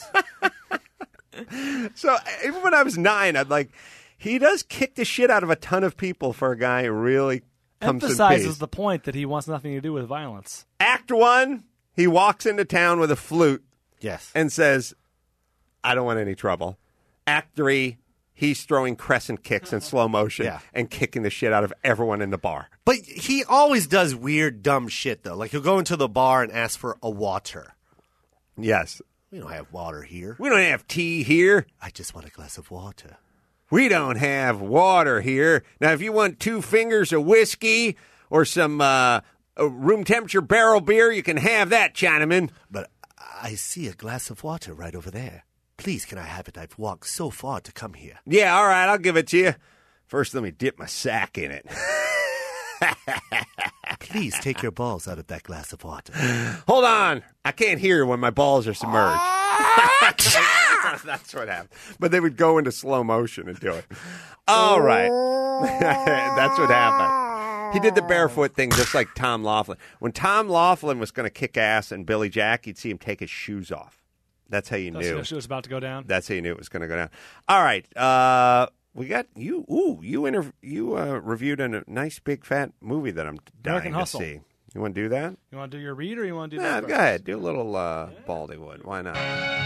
S1: So even when I was nine, I'd like. He does kick the shit out of a ton of people for a guy who really comes in
S5: emphasizes
S1: peace.
S5: the point that he wants nothing to do with violence.
S1: Act one, he walks into town with a flute
S6: Yes.
S1: and says, "I don't want any trouble." Act three, he's throwing crescent kicks in slow motion
S6: Yeah.
S1: and kicking the shit out of everyone in the bar.
S6: But he always does weird, dumb shit, though. Like, he'll go into the bar and ask for a water.
S1: Yes.
S6: We don't have water here.
S1: We don't have tea here.
S6: I just want a glass of water.
S1: We don't have water here. Now, if you want two fingers of whiskey or some uh, a room temperature barrel beer, you can have that, Chinaman.
S6: But I see a glass of water right over there. Please, can I have it? I've walked so far to come here.
S1: Yeah, all right, I'll give it to you. First, let me dip my sack in it.
S6: Please take your balls out of that glass of water.
S1: Hold on. I can't hear when my balls are submerged. That's what happened. But they would go into slow motion and do it. All right. That's what happened. He did the barefoot thing just like Tom Laughlin. When Tom Laughlin was going to kick ass in Billy Jack, you'd see him take his shoes off. That's how you
S5: That's
S1: knew.
S5: when she was about to go down.
S1: That's how you knew it was going to go down. All right. Uh, we got you. Ooh, you interv- you uh, reviewed a nice big fat movie that I'm dying
S5: American
S1: to
S5: Hustle.
S1: see. You want to do that?
S5: You want to do your read or you want to do
S1: Yeah,
S5: that?
S1: go
S5: first?
S1: ahead. Do a little uh, Baldywood. Why not?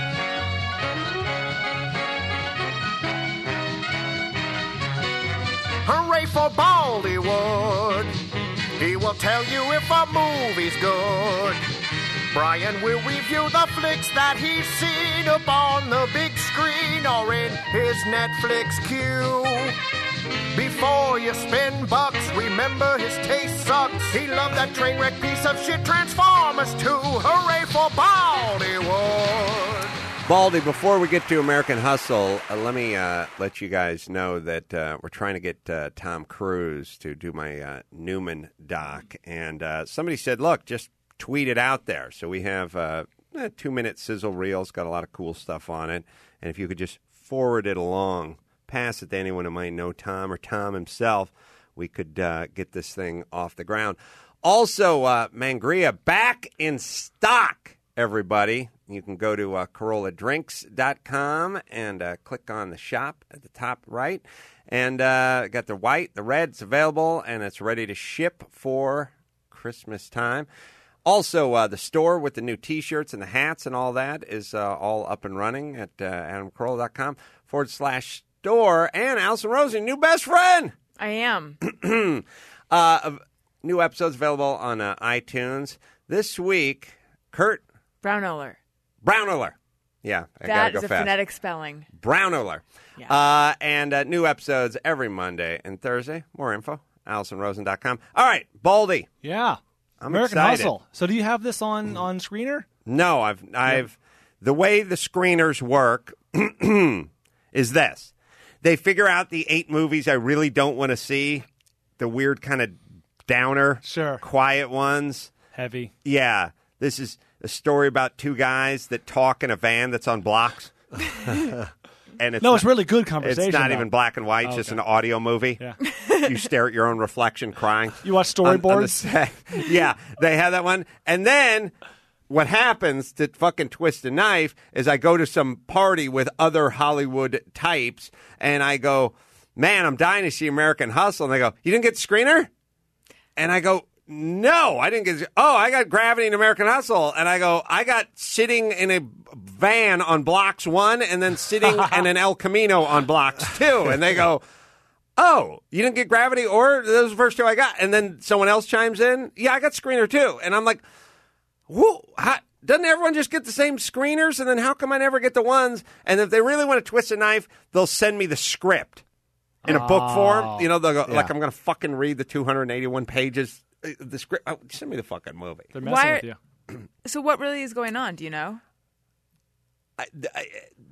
S11: Hooray for Baldywood. He will tell you if a movie's good. Brian will review the flicks that he's seen up on the big screen or in his Netflix queue. Before you spend bucks, remember his taste sucks. He loved that train wreck piece of shit Transformers two. Hooray for Baldywood.
S1: Baldy, before we get to American Hustle, uh, let me uh, let you guys know that uh, we're trying to get uh, Tom Cruise to do my uh, Newman doc. And uh, somebody said, look, just tweet it out there. So we have uh, a two-minute sizzle reel. It's got a lot of cool stuff on it. And if you could just forward it along, pass it to anyone who might know Tom or Tom himself, we could uh, get this thing off the ground. Also, uh, Mangria back in stock, everybody. You can go to uh, Corolla Drinks dot com and uh, click on the shop at the top right. And uh, got the white, the red, it's available, and it's ready to ship for Christmas time. Also, uh, the store with the new T-shirts and the hats and all that is uh, all up and running at uh, Adam Carolla dot com forward slash store. And Allison Rosie, new best friend.
S3: I am.
S1: uh, new episodes available on uh, iTunes. This week, Kurt
S3: Brownohler.
S1: Brownohler. Yeah, I
S3: that
S1: gotta go
S3: is a
S1: fast.
S3: phonetic spelling.
S1: Brownohler.
S3: Yeah.
S1: Uh, and uh, new episodes every Monday and Thursday. More info, Allison Rosen dot com. All right, Baldy.
S5: Yeah.
S1: I'm
S5: American
S1: excited.
S5: Hustle. So do you have this on, on screener?
S1: No, I've I've the way the screeners work is this. They figure out the eight movies I really don't want to see, the weird kind of downer,
S5: sure,
S1: quiet ones.
S5: Heavy.
S1: Yeah. This is a story about two guys that talk in a van that's on blocks. And it's
S5: no,
S1: not,
S5: it's really good conversation.
S1: It's not
S5: though.
S1: even black and white, it's
S5: Oh,
S1: just
S5: okay.
S1: an audio movie.
S5: Yeah.
S1: You stare at your own reflection crying.
S5: You watch
S1: on- on the
S5: storyboards?
S1: set. Yeah, they have that one. And then what happens to fucking twist a knife is I go to some party with other Hollywood types, and I go, man, I'm dying to see American Hustle. And they go, you didn't get the screener? And I go, no, I didn't get. Oh, I got Gravity and American Hustle, and I go. I got sitting in a van on blocks one, and then sitting in an El Camino on blocks two, and they go, "Oh, you didn't get Gravity, or those are the first two I got." And then someone else chimes in, "Yeah, I got screener too," and I'm like, "Whoa, how, doesn't everyone just get the same screeners? And then how come I never get the ones?" And if they really want to twist a knife, they'll send me the script in a book form. You know, they'll go,
S6: Yeah.
S1: like I'm going to fucking read the two hundred eighty-one pages. The script. Oh, send me the fucking movie.
S5: They're messing
S3: Why
S5: with
S3: are-
S5: you.
S3: So what really is going on? Do you know?
S1: I, I,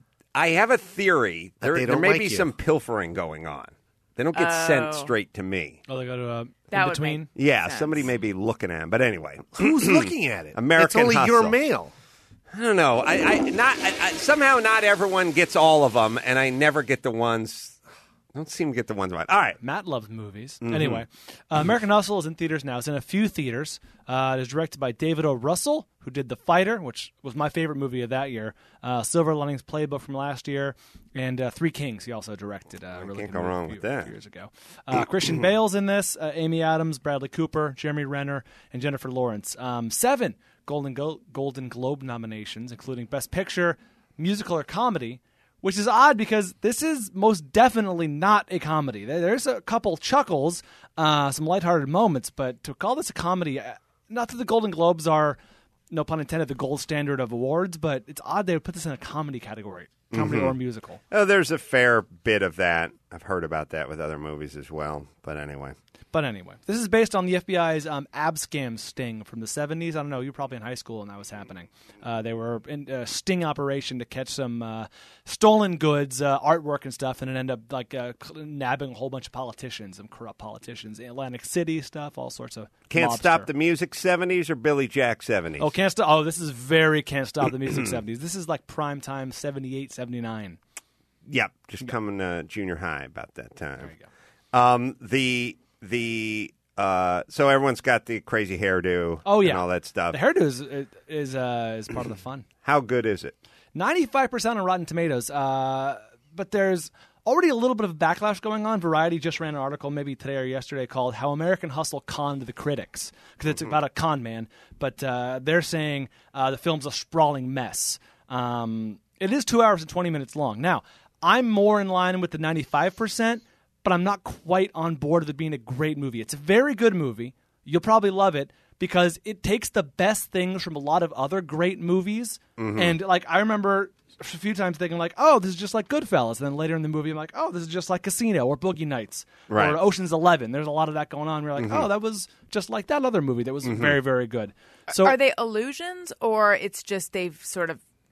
S1: I have a theory.
S6: That
S1: There,
S6: they
S1: there
S6: don't
S1: may
S6: like
S1: be
S6: you.
S1: some pilfering going on. They don't get sent
S3: Oh.
S1: straight to me.
S5: Oh, they go to uh,
S3: That
S5: in
S3: would
S5: between.
S3: make-
S1: Yeah,
S3: sense.
S1: somebody may be looking at him. But anyway,
S6: Who's looking at it?
S1: American
S6: It's only
S1: Hustle.
S6: your mail.
S1: I don't know. I, I not I, I, somehow not everyone gets all of them, and I never get the ones. I don't seem to get the ones right. All right.
S5: Matt loves movies.
S1: Mm-hmm.
S5: Anyway, uh, American Hustle is in theaters now. It's in a few theaters. Uh, it is directed by David O. Russell, who did The Fighter, which was my favorite movie of that year. Uh, Silver Linings Playbook from last year, and uh, Three Kings. He also directed. Uh, really
S1: can't
S5: good
S1: go
S5: movie
S1: wrong
S5: a few,
S1: with that.
S5: a few years ago. Uh, Christian Bale's in this. Uh, Amy Adams, Bradley Cooper, Jeremy Renner, and Jennifer Lawrence. Um, seven Golden Go- Golden Globe nominations, including Best Picture, Musical or Comedy. Which is odd because this is most definitely not a comedy. There- There's a couple chuckles, uh, some lighthearted moments, but to call this a comedy, uh, not that the Golden Globes are, no pun intended, the gold standard of awards, but it's odd they would put this in a comedy category, comedy or musical.
S1: Oh, there's a fair bit of that. I've heard about that with other movies as well. But anyway.
S5: But anyway, this is based on the F B I's um, abscam sting from the seventies. I don't know, you were probably in high school when that was happening. Uh, they were in a sting operation to catch some uh, stolen goods, uh, artwork and stuff, and it ended up like uh, nabbing a whole bunch of politicians, some corrupt politicians, Atlantic City stuff, all sorts of
S1: Can't
S5: mobster.
S1: Stop the Music seventies or Billy Jack seventies?
S5: Oh, can't stop! Oh, this is very Can't Stop the Music seventies. This is like prime time seventy-eight, seventy-nine.
S1: Yep, just coming uh, junior high about that time.
S5: There you go.
S1: Um, the the uh, so everyone's got the crazy hairdo.
S5: Oh yeah,
S1: and all that stuff.
S5: The hairdo is is uh, is part of the fun.
S1: How good is it?
S5: ninety-five percent on Rotten Tomatoes, uh, but there's already a little bit of backlash going on. Variety just ran an article maybe today or yesterday called How American Hustle Conned the Critics, because it's about a con man, but uh, they're saying uh, the film's a sprawling mess. Um, it is two hours and twenty minutes long. Now, I'm more in line with the ninety-five percent, but I'm not quite on board with it being a great movie. It's a very good movie. You'll probably love it because it takes the best things from a lot of other great movies.
S1: Mm-hmm.
S5: And, like, I remember a few times thinking, like, oh, this is just like Goodfellas. And then later in the movie, I'm like, oh, this is just like Casino or Boogie Nights
S1: Right.
S5: or Ocean's Eleven. There's a lot of that going on. We're like,
S1: Mm-hmm.
S5: oh, that was just like that other movie that was very, very good. So
S3: Are they illusions, or it's just they've sort of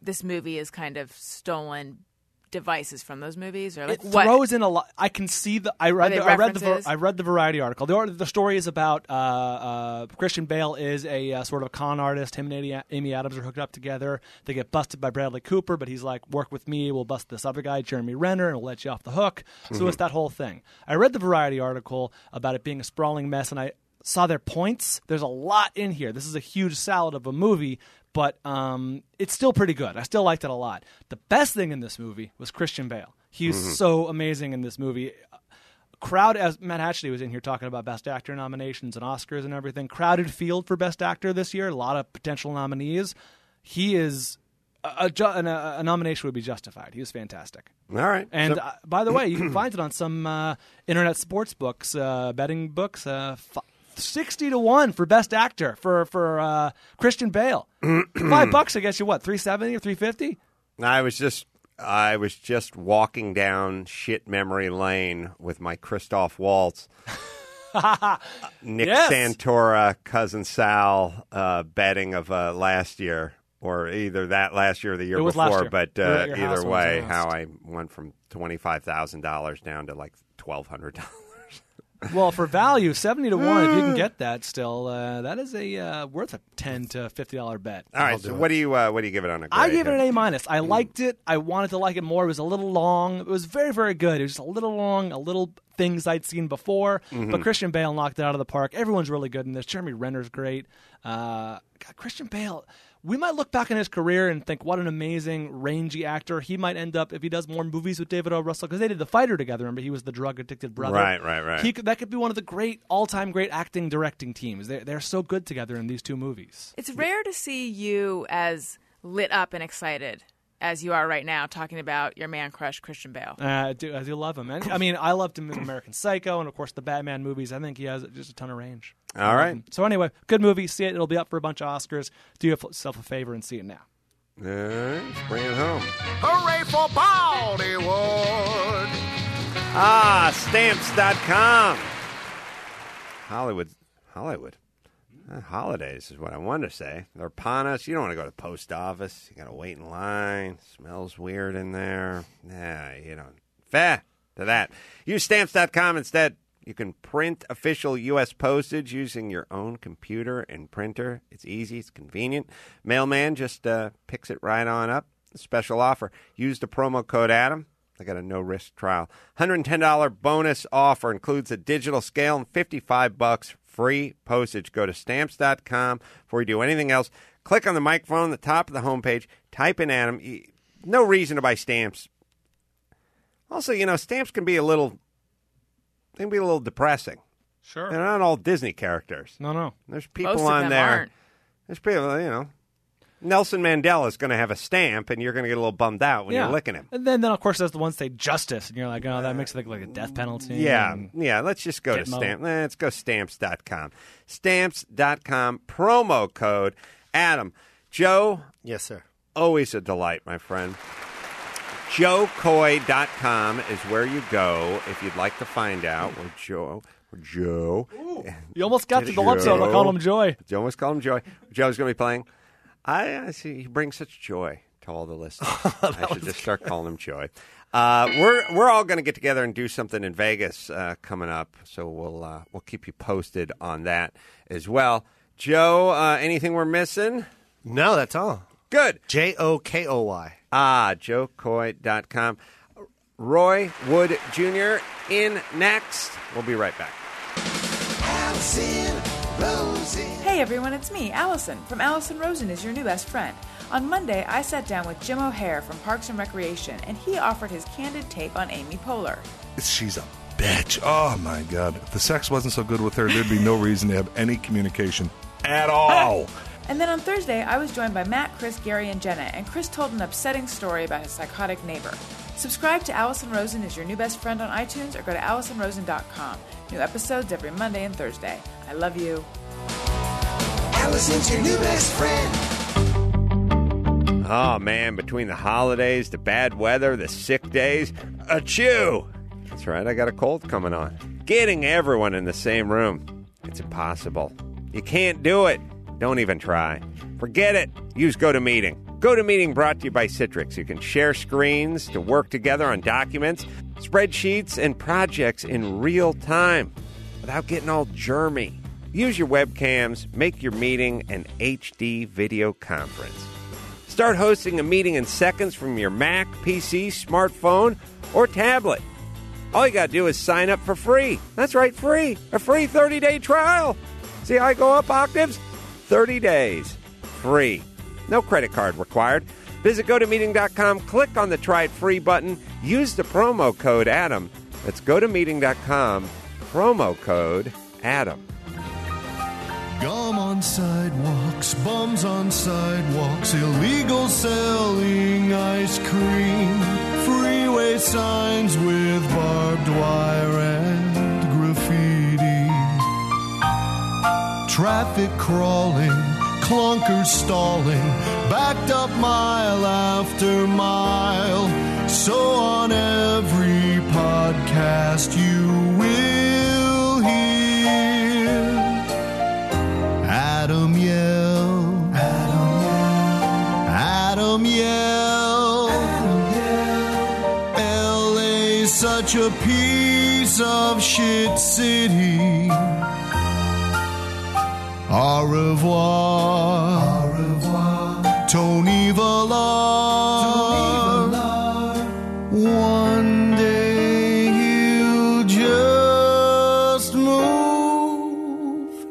S3: this movie is kind of stolen devices from those movies, or like
S5: it
S3: what?
S5: throws in a lot. I can see the. I read.
S3: Are
S5: The,
S3: they
S5: I read the.
S3: references?
S5: I read the Variety article. The, the story is about uh, uh, Christian Bale is a uh, sort of con artist. Him and Amy, Amy Adams are hooked up together. They get busted by Bradley Cooper, but he's like, "Work with me. We'll bust this other guy, Jeremy Renner, and we'll let you off the hook." So
S12: Mhm.
S5: it's that whole thing. I read the Variety article about it being a sprawling mess, and I saw their points. There's a lot in here. This is a huge salad of a movie. But um, it's still pretty good. I still liked it a lot. The best thing in this movie was Christian Bale. He's
S12: Mhm.
S5: so amazing in this movie. Crowd, as Matt Hatchley was in here talking about Best Actor nominations and Oscars and everything. Crowded field for Best Actor this year. A lot of potential nominees. He is a, a, ju- a, a nomination would be justified. He was fantastic.
S1: All right.
S5: And
S1: So-
S5: uh, by the way, you can find it on some uh, internet sports books, uh, betting books. Uh, f- Sixty to one for Best Actor for for uh, Christian Bale. Five bucks, I guess you what three seventy or three fifty?
S1: I was just I was just walking down shit memory lane with my Christoph Waltz, Nick
S5: Yes.
S1: Santora, cousin Sal uh, betting of uh, last year, or either that last year or the year
S5: It was last
S1: before.
S5: year.
S1: But
S5: You were
S1: uh,
S5: at your house
S1: either
S5: when it was
S1: way,
S5: announced.
S1: how I went from twenty five thousand dollars down to like twelve hundred dollars.
S5: Well, for value, seventy to one. If you can get that, still, uh, that is a uh, worth a ten to fifty dollar bet.
S1: All right, so what do you uh, what do you give it on a grade?
S5: I gave it an A minus. I liked it. I wanted to like it more. It was a little long. It was very, very good. It was just a little long. A little things I'd seen before.
S1: Mhm.
S5: But Christian Bale knocked it out of the park. Everyone's really good in this. Jeremy Renner's great. Uh, God, Christian Bale. We might look back on his career and think, what an amazing, rangy actor. He might end up, if he does more movies with David O. Russell, because they did The Fighter together. Remember, he was the drug-addicted brother.
S1: Right, right, right.
S5: He could, that could be one of the great, all-time great acting, directing teams. They're, they're so good together in these two movies.
S3: It's rare to see you as lit up and excited as you are right now, talking about your man crush Christian Bale.
S5: Uh, I, do, I do love him. And, I mean, I loved him in American Psycho and, of course, the Batman movies. I think he has just a ton of range.
S1: All
S5: I love
S1: right.
S5: him. So anyway, good movie. See it. It'll be up for a bunch of Oscars. Do yourself a favor and see it now.
S1: All right, let's bring it home.
S11: Hooray for Bollywood!
S1: Ah, stamps dot com. Hollywood. Hollywood. Uh, holidays is what I wanted to say. They're upon us. You don't want to go to the post office. You got to wait in line. Smells weird in there. Nah, you know. Fair to that. Use stamps dot com instead. You can print official U S postage using your own computer and printer. It's easy. It's convenient. Mailman just uh, picks it right on up. Special offer. Use the promo code Adam. I got a no-risk trial. one hundred ten dollars bonus offer. Includes a digital scale and fifty-five bucks free postage. Go to stamps dot com before you do anything else. Click on the microphone at the top of the homepage. Type in Adam. No reason to buy stamps. Also, you know, stamps can be a little... They can be a little depressing.
S5: Sure.
S1: They're not all Disney characters.
S5: No, no.
S1: There's people
S3: Most of
S1: on
S3: them
S1: there.
S3: aren't.
S1: There's people, you know. Nelson Mandela is going to have a stamp, and you're going to get a little bummed out when
S5: Yeah.
S1: you're licking him.
S5: And then, then, of course, there's the ones that say justice. And you're like, oh, that makes it look like a death penalty.
S1: Yeah,
S5: and-
S1: yeah. Let's just go to
S5: Gitmo.
S1: stamp. Let's go stamps dot com. stamps dot com promo code Adam. Joe.
S6: Yes, sir.
S1: Always a delight, my friend. joe coy dot com is where you go if you'd like to find out where Joe. Where Joe.
S5: You almost got to the episode. I call him Joy.
S1: You almost call him Joy. Joe's going to be playing. I, I see. He brings such joy to all the listeners. I should just start calling him Joy. Uh, we're we're all going to get together and do something in Vegas uh, coming up, so we'll uh, we'll keep you posted on that as well. Joe, uh, anything we're missing?
S6: No, that's all.
S1: Good.
S6: J O K O Y.
S1: Ah, joe coy dot com. Roy Wood Junior in next. We'll be right back.
S13: Allison Rosen.
S3: Hey everyone, it's me, Allison, from Allison Rosen is Your New Best Friend. On Monday, I sat down with Jim O'Hare from Parks and Recreation, and he offered his candid take on Amy Poehler.
S12: She's a bitch. Oh, my God. If the sex wasn't so good with her, there'd be no reason to have any communication at all.
S3: And then on Thursday, I was joined by Matt, Chris, Gary, and Jenna, and Chris told an upsetting story about his psychotic neighbor. Subscribe to Allison Rosen is Your New Best Friend on iTunes or go to allison rosen dot com. New episodes every Monday and Thursday. I love you.
S13: Allison's your new best friend.
S1: Oh, man, between the holidays, the bad weather, the sick days, achoo! That's right, I got a cold coming on. Getting everyone in the same room, it's impossible. You can't do it. Don't even try. Forget it. Use GoToMeeting. GoToMeeting brought to you by Citrix. You can share screens to work together on documents, spreadsheets, and projects in real time without getting all germy. Use your webcams, make your meeting an H D video conference. Start hosting a meeting in seconds from your Mac, P C, smartphone, or tablet. All you got to do is sign up for free. That's right, free. A free thirty-day trial. See how I go up octaves? thirty days. Free. No credit card required. Visit go to meeting dot com, click on the Try It Free button, use the promo code Adam. That's go to meeting dot com, promo code Adam.
S14: Gum on sidewalks, bums on sidewalks, illegal selling ice cream, freeway signs with barbed wire and graffiti, traffic crawling, clunkers stalling, backed up mile after mile. So on every podcast you will hear Adam yell, Adam yell, Adam yell, Adam yell. L A's such a piece of shit city. Au revoir, au revoir, Tony Villar. One day he'll just move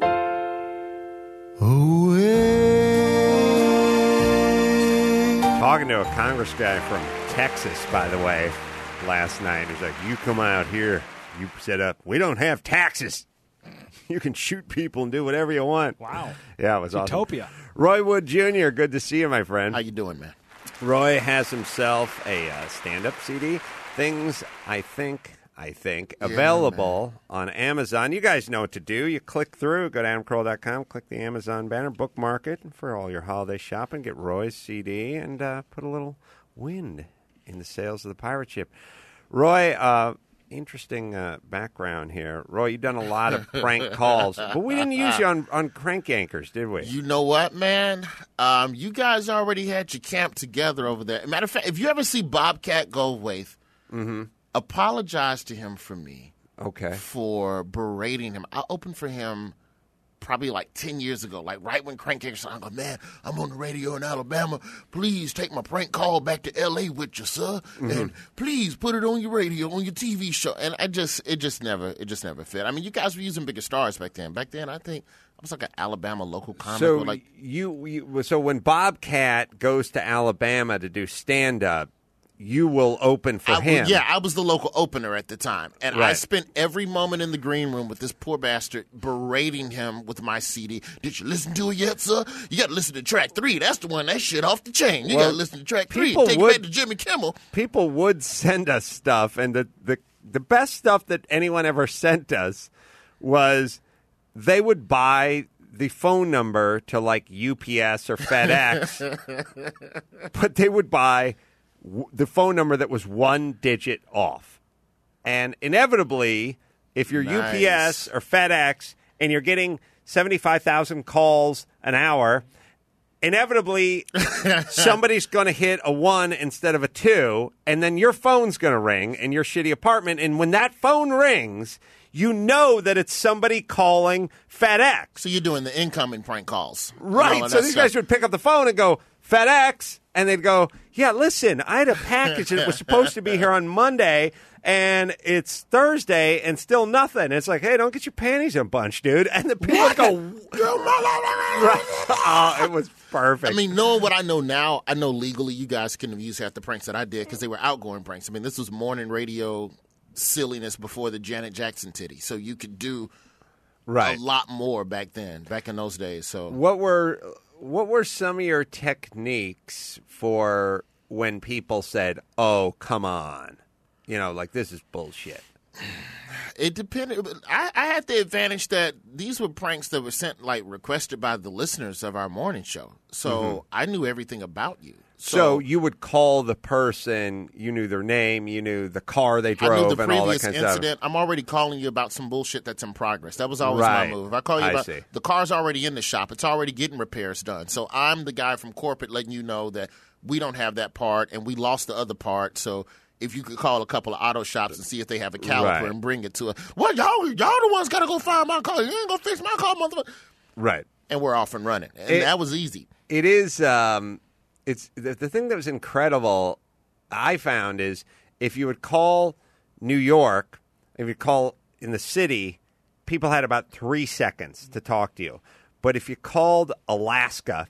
S14: away.
S1: Talking to a Congress guy from Texas, by the way, last night. He's like, you come out here, you set up, we don't have taxes. You can shoot people and do whatever you want.
S5: Wow.
S1: Yeah, it was
S5: Utopia.
S1: awesome. Roy Wood Junior, good to see you, my friend.
S11: How you doing, man?
S1: Roy has himself a uh, stand-up C D. Things, I think, I think,
S11: Yeah,
S1: available on Amazon. You guys know what to do. You click through, go to adam carolla dot com, click the Amazon banner, bookmark it for all your holiday shopping, get Roy's C D, and uh, put a little wind in the sails of the pirate ship. Roy, uh, interesting uh, background here. Roy, you've done a lot of prank calls, but we didn't use you on, on Crank Yankers, did we?
S11: You know what, man? Um, you guys already had your camp together over there. Matter of fact, if you ever see Bobcat Goldthwait,
S1: mm-hmm.
S11: apologize to him for me.
S1: Okay.
S11: For berating him. I opened for him probably like ten years ago, like right when Crank Yankers, I go, man, I'm on the radio in Alabama. Please take my prank call back to L A with you, sir.
S1: Mm-hmm.
S11: And please put it on your radio, on your T V show. And I just, it just never, it just never fit. I mean, you guys were using bigger stars back then. Back then, I think I was like an Alabama local comic.
S1: So
S11: like,
S1: you, you, so when Bobcat goes to Alabama to do stand-up, you will open for
S11: I,
S1: him.
S11: Yeah, I was the local opener at the time. And I
S1: Right.
S11: spent every moment in the green room with this poor bastard berating him with my C D. Did you listen to it yet, sir? You got to listen to track three. That's the one, that shit off the chain. You
S1: Well,
S11: got to listen to track three.
S1: people
S11: Take
S1: would-
S11: it back to Jimmy Kimmel.
S1: People would send us stuff, and the, the, the best stuff that anyone ever sent us was they would buy the phone number to like U P S or FedEx, but they would buy w- the phone number that was one digit off. And inevitably, if you're
S11: Nice.
S1: U P S or FedEx and you're getting seventy-five thousand calls an hour, inevitably somebody's going to hit a one instead of a two, and then your phone's going to ring in your shitty apartment. And when that phone rings, you know that it's somebody calling FedEx.
S11: So you're doing the incoming prank calls.
S1: Right.
S11: All of
S1: So
S11: that
S1: these
S11: stuff.
S1: guys would pick up the phone and go, FedEx. And they'd go, yeah, listen, I had a package that was supposed to be here on Monday, and it's Thursday, and still nothing. It's like, hey, don't get your panties unbunched, dude. And the people would go, right. Oh, it was perfect.
S11: I mean, knowing what I know now, I know legally you guys couldn't have used half the pranks that I did because they were outgoing pranks. I mean, this was morning radio silliness before the Janet Jackson titty. So you could do
S1: Right.
S11: a lot more back then, back in those days. So
S1: What were what were some of your techniques for when people said, "Oh, come on," you know, like this is bullshit?
S11: it depended. I, I had the advantage that these were pranks that were sent, like requested by the listeners of our morning show. So
S1: Mhm.
S11: I knew everything about you.
S1: So,
S11: So-
S1: you would call the person, you knew their name, you knew the car they
S11: I knew
S1: drove,
S11: the
S1: and all that
S11: previous
S1: kind of stuff.
S11: incident. I'm already calling you about some bullshit that's in progress. That was always
S1: Right.
S11: my move. If I call you
S1: I
S11: about
S1: see.
S11: the car's already in the shop, it's already getting repairs done. So I'm the guy from corporate letting you know that we don't have that part and we lost the other part. So if you could call a couple of auto shops and see if they have a caliper
S1: Right.
S11: and bring it to us. Well, y'all, y'all the ones got to go find my car. You ain't gonna fix my car, motherfucker.
S1: Right.
S11: And we're off and running, and
S1: It-
S11: that was easy.
S1: It is. Um, it's the, the thing that was incredible. I found is if you would call New York, if you call in the city, people had about three seconds to talk to you. But if you called Alaska,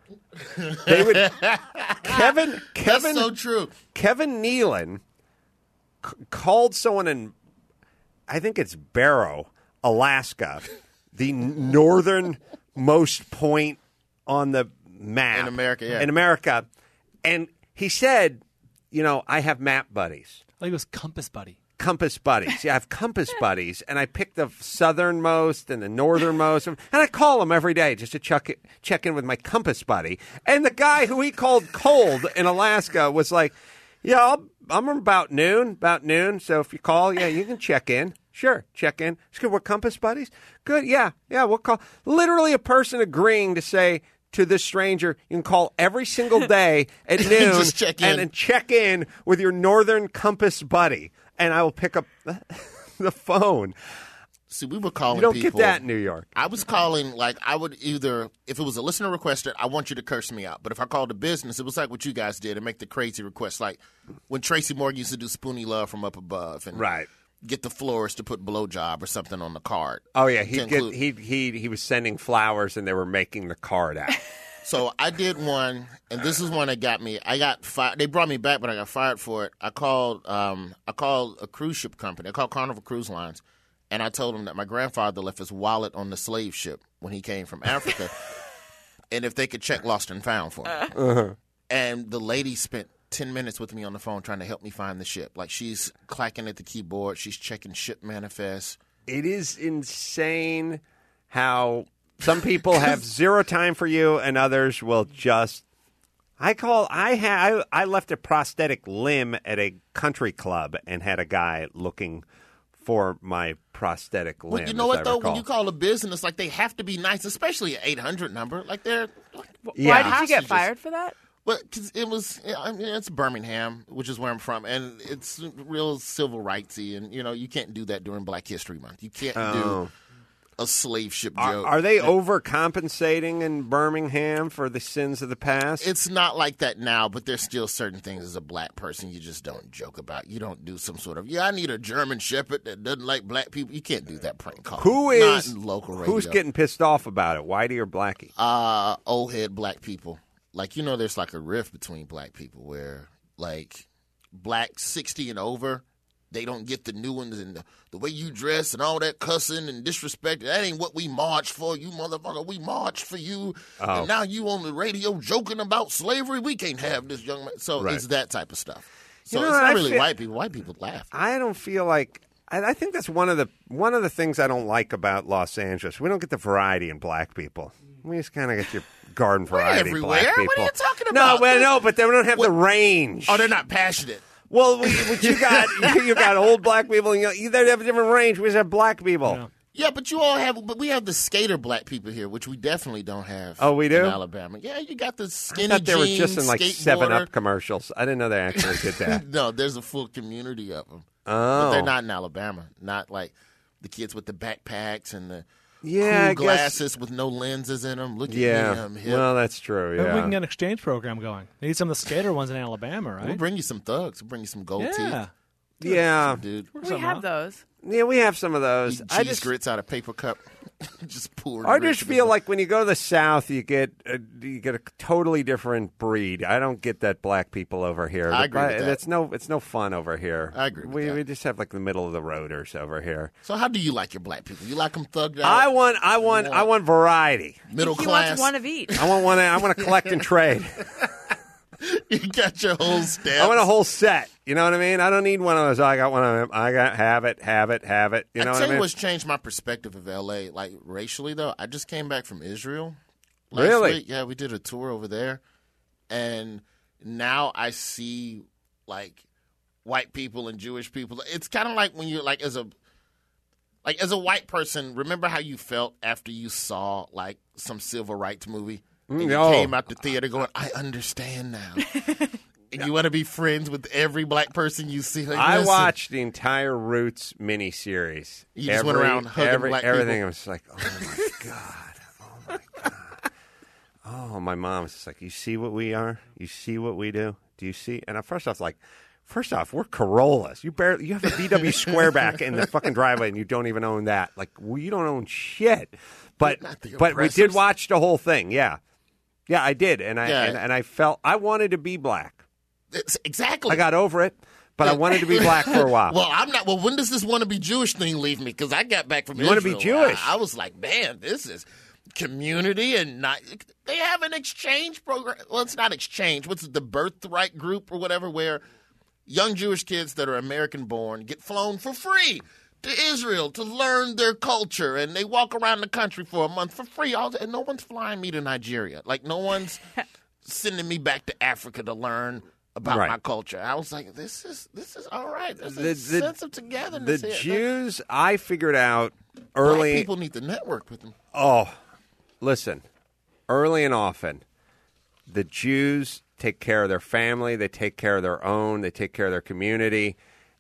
S1: they would. Kevin. Kevin.
S11: That's so true.
S1: Kevin Nealon c- called someone in, I think it's Barrow, Alaska, the northernmost point on the map
S11: In America, yeah.
S1: In America, and he said, "You know, I have map buddies,
S5: I think it was Compass Buddy.
S1: compass buddies. Yeah, I have compass buddies, and I pick the southernmost and the northernmost, and I call them every day just to check it, check in with my compass buddy." And the guy who he called cold in Alaska was like, "Yeah, I'll, I'm about noon, about noon. So if you call, yeah, you can check in. Sure, check in. It's good. We're compass buddies. Good. Yeah, yeah. We'll call." Literally, a person agreeing to say to this stranger, you can call every single day at noon
S11: Just check in.
S1: and then check in with your northern compass buddy, and I will pick up the phone.
S11: See, we were calling
S1: You don't
S11: people.
S1: get that in New York.
S11: I was calling, like, I would either, if it was a listener requested, I want you to curse me out. But if I called a business, it was like what you guys did and make the crazy requests. Like when Tracy Morgan used to do Spoonie Love from Up Above. And
S1: Right.
S11: get the florist to put blowjob or something on the card.
S1: Oh yeah,
S11: to
S1: he
S11: include-
S1: he he he was sending flowers, and they were making the card out.
S11: So I did one, and this is one that got me. I got fired. They brought me back, but I got fired for it. I called. Um, I called a cruise ship company. I called Carnival Cruise Lines, and I told them that my grandfather left his wallet on the slave ship when he came from Africa, and if they could check lost and found for me.
S1: Uh-huh.
S11: And the lady spent ten minutes with me on the phone trying to help me find the ship. Like she's clacking at the keyboard. She's checking ship manifest.
S1: It is insane how some people have zero time for you, and others will just. I call. I ha, I I left a prosthetic limb at a country club and had a guy looking for my prosthetic limb.
S11: Well, you know
S1: as
S11: what
S1: I
S11: though?
S1: recall.
S11: When you call a business, like they have to be nice, especially an eight hundred number. Like they're.
S1: Yeah.
S3: Why did you get
S11: hostages.
S3: fired for that?
S11: Well, because it was, I mean, it's Birmingham, which is where I'm from, and it's real civil rightsy, and you know you can't do that during Black History Month. You can't
S1: Oh.
S11: do a slave ship
S1: Are,
S11: joke.
S1: are they overcompensating in Birmingham for the sins of the past?
S11: It's not like that now, but there's still certain things as a black person you just don't joke about. You don't do some sort of, yeah, I need a German Shepherd that doesn't like black people. You can't do that prank call.
S1: Who
S11: Not
S1: is
S11: in local radio.
S1: who's getting pissed off about it? Whitey or Blackie?
S11: uh old head black people? Like, you know, there's like a rift between black people where like black sixty and over, they don't get the new ones, and the, the way you dress and all that cussing and disrespect. That ain't what we marched for, you motherfucker. We marched for you.
S1: Oh.
S11: And now you on the radio joking about slavery. We can't have this young man. So
S1: Right.
S11: it's that type of stuff. So
S1: You know
S11: it's
S1: what,
S11: not
S1: I
S11: really
S1: feel-
S11: white people. White people laugh.
S1: I don't feel like I, I think that's one of the one of the things I don't like about Los Angeles. We don't get the variety in black people. We just kind of get your garden variety
S11: everywhere.
S1: black people.
S11: What are you talking
S1: No,
S11: about?
S1: well, no, but they don't have the range.
S11: Oh, they're not passionate.
S1: Well, we, what you got you, you got old black people. And you, they have a different range. We just have black people.
S11: Yeah, but you all have, but we have the skater black people here, which we definitely don't have.
S1: Oh, we do?
S11: in Alabama. Yeah, you got the
S1: I
S11: skinny
S1: thought they were
S11: jeans,
S1: just in like
S11: skateboarder.
S1: Seven Up commercials. I didn't know they actually did that.
S11: No, there's a full community of them.
S1: Oh.
S11: But they're not in Alabama. Not like the kids with the backpacks and the
S1: Yeah, I
S11: cool
S1: guess-
S11: glasses with no lenses in them. Look at
S1: Yeah,
S11: me, I'm hip.
S1: well, that's true.
S5: Maybe we
S1: Yeah,
S5: can get an exchange program going. They need some of the skater ones in Alabama, right?
S11: We'll bring you some thugs. We'll bring you some gold
S5: Yeah.
S11: teeth.
S1: yeah,
S11: Dude.
S3: We have those.
S1: yeah. We have some of those.
S11: Eat
S1: I
S11: cheese
S1: just
S11: grits out of paper cup. Just pour.
S1: I
S11: grits
S1: just
S11: in
S1: feel
S11: the-
S1: like when you go to the South, you get a, you get a totally different breed. I don't get that black people over here.
S11: I agree with that.
S1: It's no, it's no fun over here.
S11: I agree with
S1: we
S11: that.
S1: we just have like the middle of the roaders over here.
S11: So how do you like your black people? You like them thugged out?
S1: I want, I want, I want variety.
S11: middle
S3: he
S11: class.
S3: wants one of each.
S1: I want one. I want to collect and trade.
S11: You got your whole staff.
S1: I want a whole set. You know what I mean? I don't need one of those. I got one of them. I got have it, have it, have it. You know
S11: I
S1: what
S11: tell
S1: I mean?
S11: you what's changed my perspective of L A. Like racially, though, I just came back from Israel. Last
S1: Really?
S11: Week. Yeah, we did a tour over there, and
S15: now I see like white people and Jewish people. It's kind of like when you're like as a like as a white person. Remember how you felt after you saw like some civil rights movie and you
S1: No.
S15: came out the theater going, "I understand now." And you want to be friends with every black person you see. Like,
S1: I
S15: listen.
S1: watched the entire Roots miniseries.
S15: You just went around hugging
S1: every,
S15: black
S1: everything.
S15: people?
S1: I was like, oh my god, oh my god. Oh, my mom was just like, you see what we are? You see what we do? Do you see? And I first off, like, first off, we're Corollas. You barely you have a V W square back in the fucking driveway, and you don't even own that. Like, well, you don't own shit. But
S15: Not the
S1: but we did
S15: oppressors.
S1: watch the whole thing. Yeah, yeah, I did, and I
S15: Yeah.
S1: and, and I felt I wanted to be black.
S15: It's- exactly.
S1: I got over it, but I wanted to be black for a while.
S15: Well, I'm not. Well, when does this want to be Jewish thing leave me? Because I got back from
S1: You wanna be
S15: Israel.
S1: Jewish.
S15: I, I was like, man, this is community and not. They have an exchange program. Well, it's not exchange. What's it, the birthright group or whatever, where young Jewish kids that are American born get flown for free to Israel to learn their culture, and they walk around the country for a month for free. All, and no one's flying me to Nigeria. Like no one's sending me back to Africa to learn about
S1: Right.
S15: my culture. I was like, this is this is all right. There's a
S1: The- the-
S15: sense of togetherness
S1: The
S15: here.
S1: Jews, I figured out
S15: Black
S1: early.
S15: people need to network with them.
S1: Oh, listen, early and often, the Jews take care of their family, they take care of their own, they take care of their community,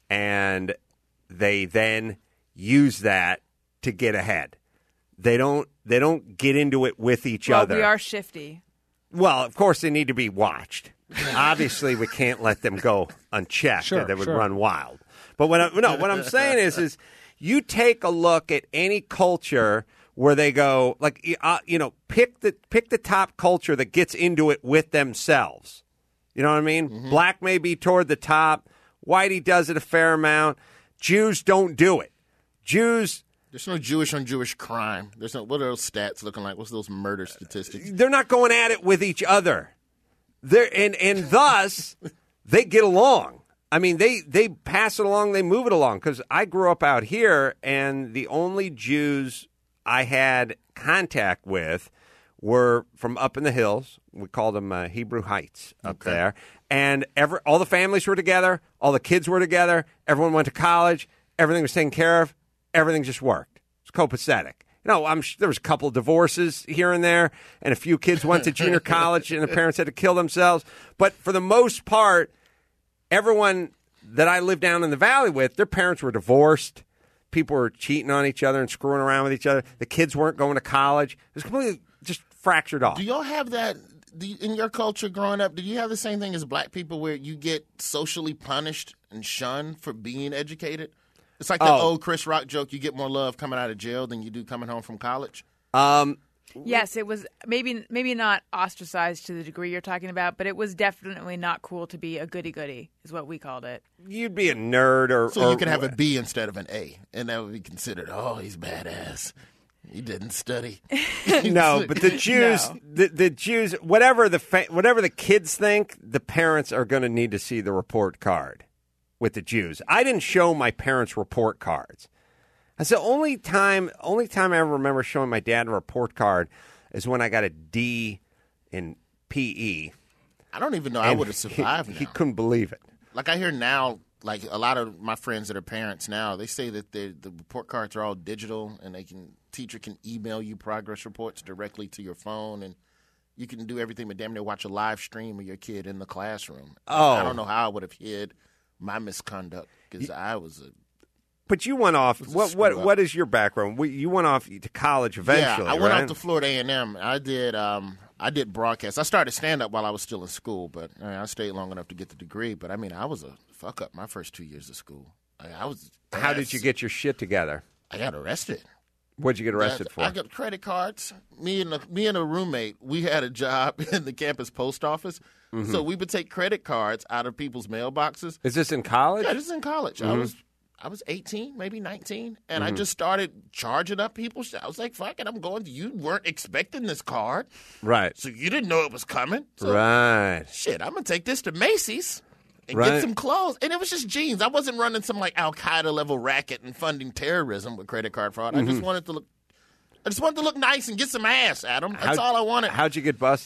S1: and they then use that to get ahead. They don't. They don't get into it with each
S3: well,
S1: other.
S3: we are shifty.
S1: Well, of course, they need to be watched. Obviously, we can't let them go unchecked.
S5: Sure,
S1: they would
S5: sure.
S1: run wild. But what I, no, what I'm saying is, is you take a look at any culture where they go like, uh, you know, pick the pick the top culture that gets into it with themselves. You know what I mean?
S15: Mm-hmm.
S1: Black may be toward the top. Whitey does it a fair amount. Jews don't do it. Jews.
S15: There's no Jewish on Jewish crime. There's no. What are those stats looking like? What's those murder statistics?
S1: They're not going at it with each other. They're, and and thus they get along. I mean, they, they pass it along, they move it along. Because I grew up out here, and the only Jews I had contact with were from up in the hills. We called them uh, Hebrew Heights up
S15: Okay.
S1: there. And every, all the families were together, all the kids were together, everyone went to college, everything was taken care of, everything just worked. It's copacetic. You know, I'm there was a couple of divorces here and there, and a few kids went to junior college, and the parents had to kill themselves. But for the most part, everyone that I lived down in the valley with, their parents were divorced. People were cheating on each other and screwing around with each other. The kids weren't going to college. It was completely just fractured off.
S15: Do y'all have that do you- in your culture growing up? Did you have the same thing as black people, where you get socially punished and shunned for being educated? It's like the
S1: Oh.
S15: old Chris Rock joke: you get more love coming out of jail than you do coming home from college.
S1: Um,
S3: Yes, it was maybe maybe not ostracized to the degree you're talking about, but it was definitely not cool to be a goody goody, is what we called it.
S1: You'd be a nerd, or
S15: So
S1: or-
S15: you could have a B instead of an A, and that would be considered, oh, he's badass. He didn't study.
S1: no, but the Jews,
S15: No.
S1: the, the Jews, whatever the fa- whatever the kids think, the parents are going to need to see the report card with the Jews. I didn't show my parents report cards. That's the only time, only time I ever remember showing my dad a report card is when I got a D in P E.
S15: I don't even know I
S1: And
S15: would have survived
S1: He,
S15: now.
S1: he couldn't believe it.
S15: Like I hear now, like a lot of my friends that are parents now, they say that they- the report cards are all digital, and they can teacher can email you progress reports directly to your phone, and you can do everything but damn near watch a live stream of your kid in the classroom.
S1: Oh.
S15: I don't know how I would have hid my misconduct because I was a
S1: But you went off.
S15: was a
S1: What what
S15: screw up.
S1: what is your background? We- You went off to college eventually.
S15: Yeah, I went
S1: right?
S15: off to Florida A and M. I did um, I did broadcast. I started stand up while I was still in school, but I, mean, I stayed long enough to get the degree. But I mean, I was a fuck up my first two years of school. I, I was.
S1: How did you get your shit together?
S15: I got arrested.
S1: What'd you get arrested
S15: I,
S1: for?
S15: I got credit cards. Me and a, me and a roommate, we had a job in the campus post office.
S1: Mhm.
S15: So we would take credit cards out of people's mailboxes.
S1: Is this in college?
S15: Yeah, this is in college. I
S1: Mhm.
S15: was I was eighteen, maybe nineteen, and I
S1: Mhm.
S15: just started charging up people. I was like, fuck it, I'm going. You weren't expecting this card.
S1: Right.
S15: So you didn't know it was coming. So,
S1: Right.
S15: Shit, I'm going to take this to Macy's and
S1: Right.
S15: get some clothes. And it was just jeans. I wasn't running some like Al Qaeda level racket and funding terrorism with credit card fraud. I just
S1: Mhm.
S15: wanted to look I just wanted to look nice and get some ass, Adam. That's
S1: How'd-
S15: all I wanted.
S1: How'd you get busted?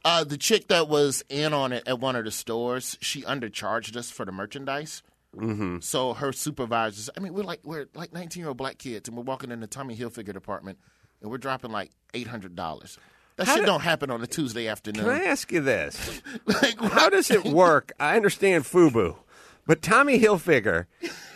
S15: Uh, the chick that was in on it at one of the stores, she undercharged us for the merchandise.
S1: Mm-hmm.
S15: So her supervisors, I mean, we're like we're like nineteen-year-old black kids, and we're walking in the Tommy Hilfiger department, and we're dropping like eight hundred dollars. That
S1: How
S15: shit
S1: do-
S15: don't happen on a Tuesday afternoon.
S1: Can I ask you this? How does it work? I understand FUBU, but Tommy Hilfiger,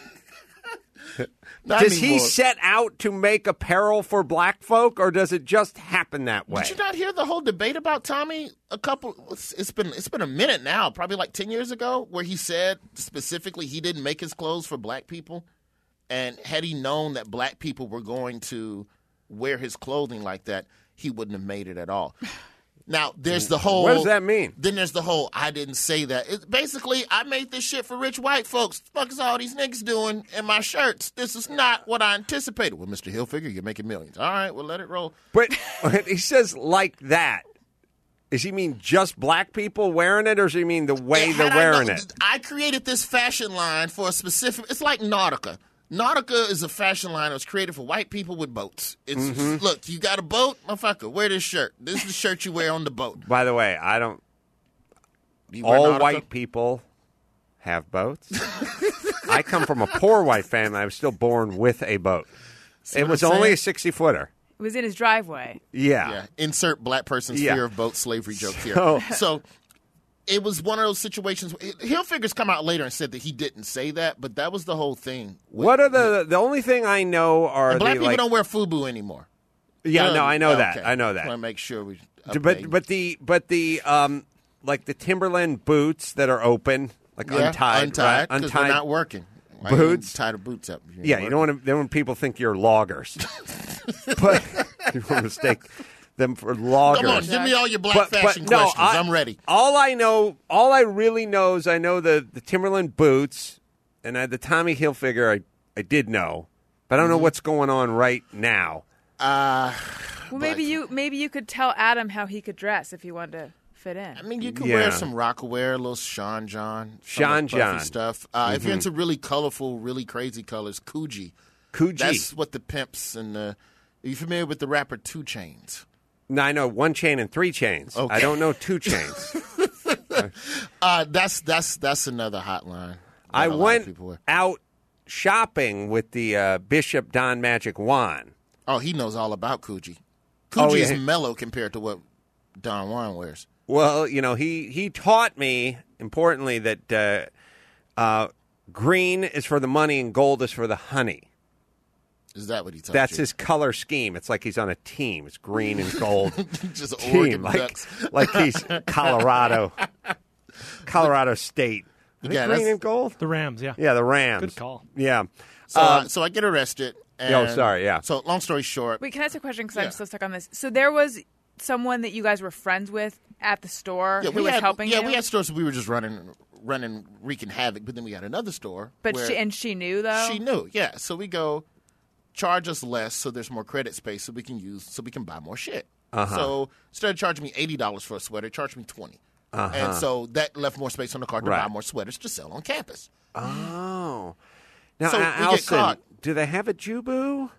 S15: Not
S1: does he
S15: anymore.
S1: set out to make apparel for black folk, or does it just happen that way?
S15: Did you not hear the whole debate about Tommy? A couple, it's, it's been it's been a minute now, probably like ten years ago, where he said specifically he didn't make his clothes for black people, and had he known that black people were going to wear his clothing like that, he wouldn't have made it at all. Now, there's the whole...
S1: What does that mean?
S15: Then there's the whole, I didn't say that. It, basically, I made this shit for rich white folks. The fuck is all these niggas doing in my shirts? This is not what I anticipated. Well, Mister Hilfiger, you're making millions. All right, well, let it roll.
S1: But he says like that. Does he mean just black people wearing it, or does he mean the way
S15: And
S1: they're
S15: had I
S1: wearing
S15: known-
S1: it?
S15: I created this fashion line for a specific... It's like Nautica. Nautica is a fashion line that was created for white people with boats. It's
S1: Mhm.
S15: Look, you got a boat? Motherfucker, wear this shirt. This is the shirt you wear on the boat.
S1: By the way, I don't.
S15: You wear
S1: All
S15: Nautica?
S1: white people have boats. I come from a poor white family. I was still born with a boat.
S15: See
S1: it
S15: what
S1: was
S15: I'm
S1: only
S15: saying?
S1: a sixty footer.
S3: It was in his driveway.
S1: Yeah.
S15: Yeah. Insert black person's
S1: Yeah.
S15: fear of boat slavery joke here.
S1: So-
S15: So it was one of those situations. Hilfiger's come out later and said that he didn't say that, but that was the whole thing.
S1: What are the the only thing I know are
S15: And black
S1: the
S15: people
S1: like,
S15: don't wear FUBU anymore.
S1: Yeah,
S15: Uh,
S1: no, I know that.
S15: okay.
S1: I know that.
S15: Want to make sure we.
S1: But
S15: update.
S1: but the but the um like the Timberland boots that are open, like
S15: Yeah,
S1: untied,
S15: untied,
S1: right?
S15: 'cause they're not working. Why
S1: Boots,
S15: you tie the boots up? You
S1: Yeah,
S15: ain't
S1: you don't want to. Then when people think you're loggers, but you don't mistake them for loggers.
S15: Come on, give me all your black
S1: But- but
S15: fashion
S1: no,
S15: questions.
S1: I-
S15: I'm ready.
S1: All I know, all I really know is I know the the Timberland boots, and I, the Tommy Hilfiger. I I did know, but I don't know
S15: Mm-hmm.
S1: what's going on right now.
S15: Uh,
S3: Well, maybe you maybe you could tell Adam how he could dress if he wanted to fit in.
S15: I mean, you could
S1: Yeah.
S15: wear some Rockaware, a little Sean John, some
S1: Sean
S15: of the puffy
S1: John.
S15: stuff. Uh, If you're
S1: Mhm.
S15: into really colorful, really crazy colors, Coogee.
S1: Coogee.
S15: That's what the pimps and the. Are you familiar with the rapper Two Chainz?
S1: No, I know one chain and three chains.
S15: Okay.
S1: I don't know two chains.
S15: Uh, that's that's that's another hotline.
S1: I
S15: that a lot of
S1: went
S15: people wear.
S1: out shopping with the uh, Bishop Don Magic Juan.
S15: Oh, he knows all about Coogee.
S1: Oh,
S15: Coogee
S1: yeah.
S15: is mellow compared to what Don Juan wears.
S1: Well, you know, he, he taught me, importantly, that uh, uh, green is for the money and gold is for the honey.
S15: Is that what he taught
S1: That's
S15: you?
S1: his color scheme. It's like he's on a team. It's green and gold.
S15: Just
S1: team,
S15: Oregon
S1: like,
S15: Ducks.
S1: like he's Colorado, Colorado State. Are they
S15: Yeah,
S1: green
S15: that's-
S1: and gold?
S5: The Rams, yeah.
S1: Yeah, the Rams.
S5: Good call.
S1: Yeah.
S15: So,
S1: Um,
S15: uh, so I get arrested. And
S1: Oh, sorry, yeah.
S15: So, long story short,
S3: Wait, can I ask a question? Because
S15: Yeah.
S3: I'm still stuck on this. So there was someone that you guys were friends with at the store
S15: yeah,
S3: who
S15: we
S3: was
S15: had,
S3: helping
S15: yeah,
S3: you.
S15: we had stores that we were just running, running, wreaking havoc. But then we had another store.
S3: but
S15: where
S3: she and she knew though.
S15: she knew, yeah. So we go, charge us less, so there's more credit space, so we can use, so we can buy more shit.
S1: Uh-huh.
S15: So instead of charging me eighty dollars for a sweater, charge me twenty.
S1: Uh-huh.
S15: And so that left more space on the cart to
S1: Right.
S15: buy more sweaters to sell on campus.
S1: Oh. Now,
S15: So we
S1: Al-
S15: get
S1: Allison,
S15: caught.
S1: do they have a Jubu?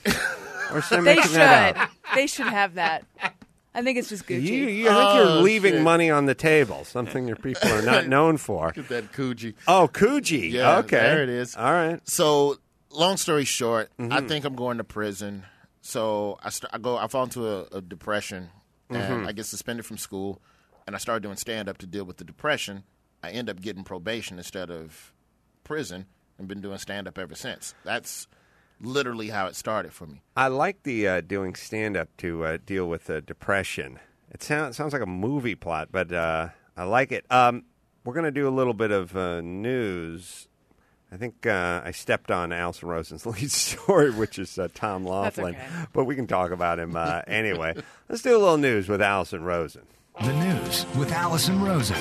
S1: Or should I
S3: They
S1: mention that out?
S3: should. They should have that. I think it's just Gucci.
S1: You, you, I think you're
S15: Oh,
S1: leaving
S15: shit.
S1: money on the table, something your people are not known for.
S15: Get that Coogee.
S1: Oh, Coogee.
S15: Yeah,
S1: okay.
S15: there it is.
S1: All right.
S15: So, long story short,
S1: Mm-hmm.
S15: I think I'm going to prison. So I, st- I go. I fall into a, a depression, and
S1: Mhm.
S15: I get suspended from school. And I started doing stand up to deal with the depression. I end up getting probation instead of prison, and been doing stand up ever since. That's literally how it started for me.
S1: I like the uh, doing stand up to uh, deal with uh, depression. It sounds sounds like a movie plot, but uh, I like it. Um, we're going to do a little bit of uh, news. I think uh, I stepped on Allison Rosen's lead story, which is uh, Tom Laughlin,
S3: okay.
S1: but we can talk about him uh, anyway. Let's do a little news with Allison Rosen.
S2: The news with Allison Rosen.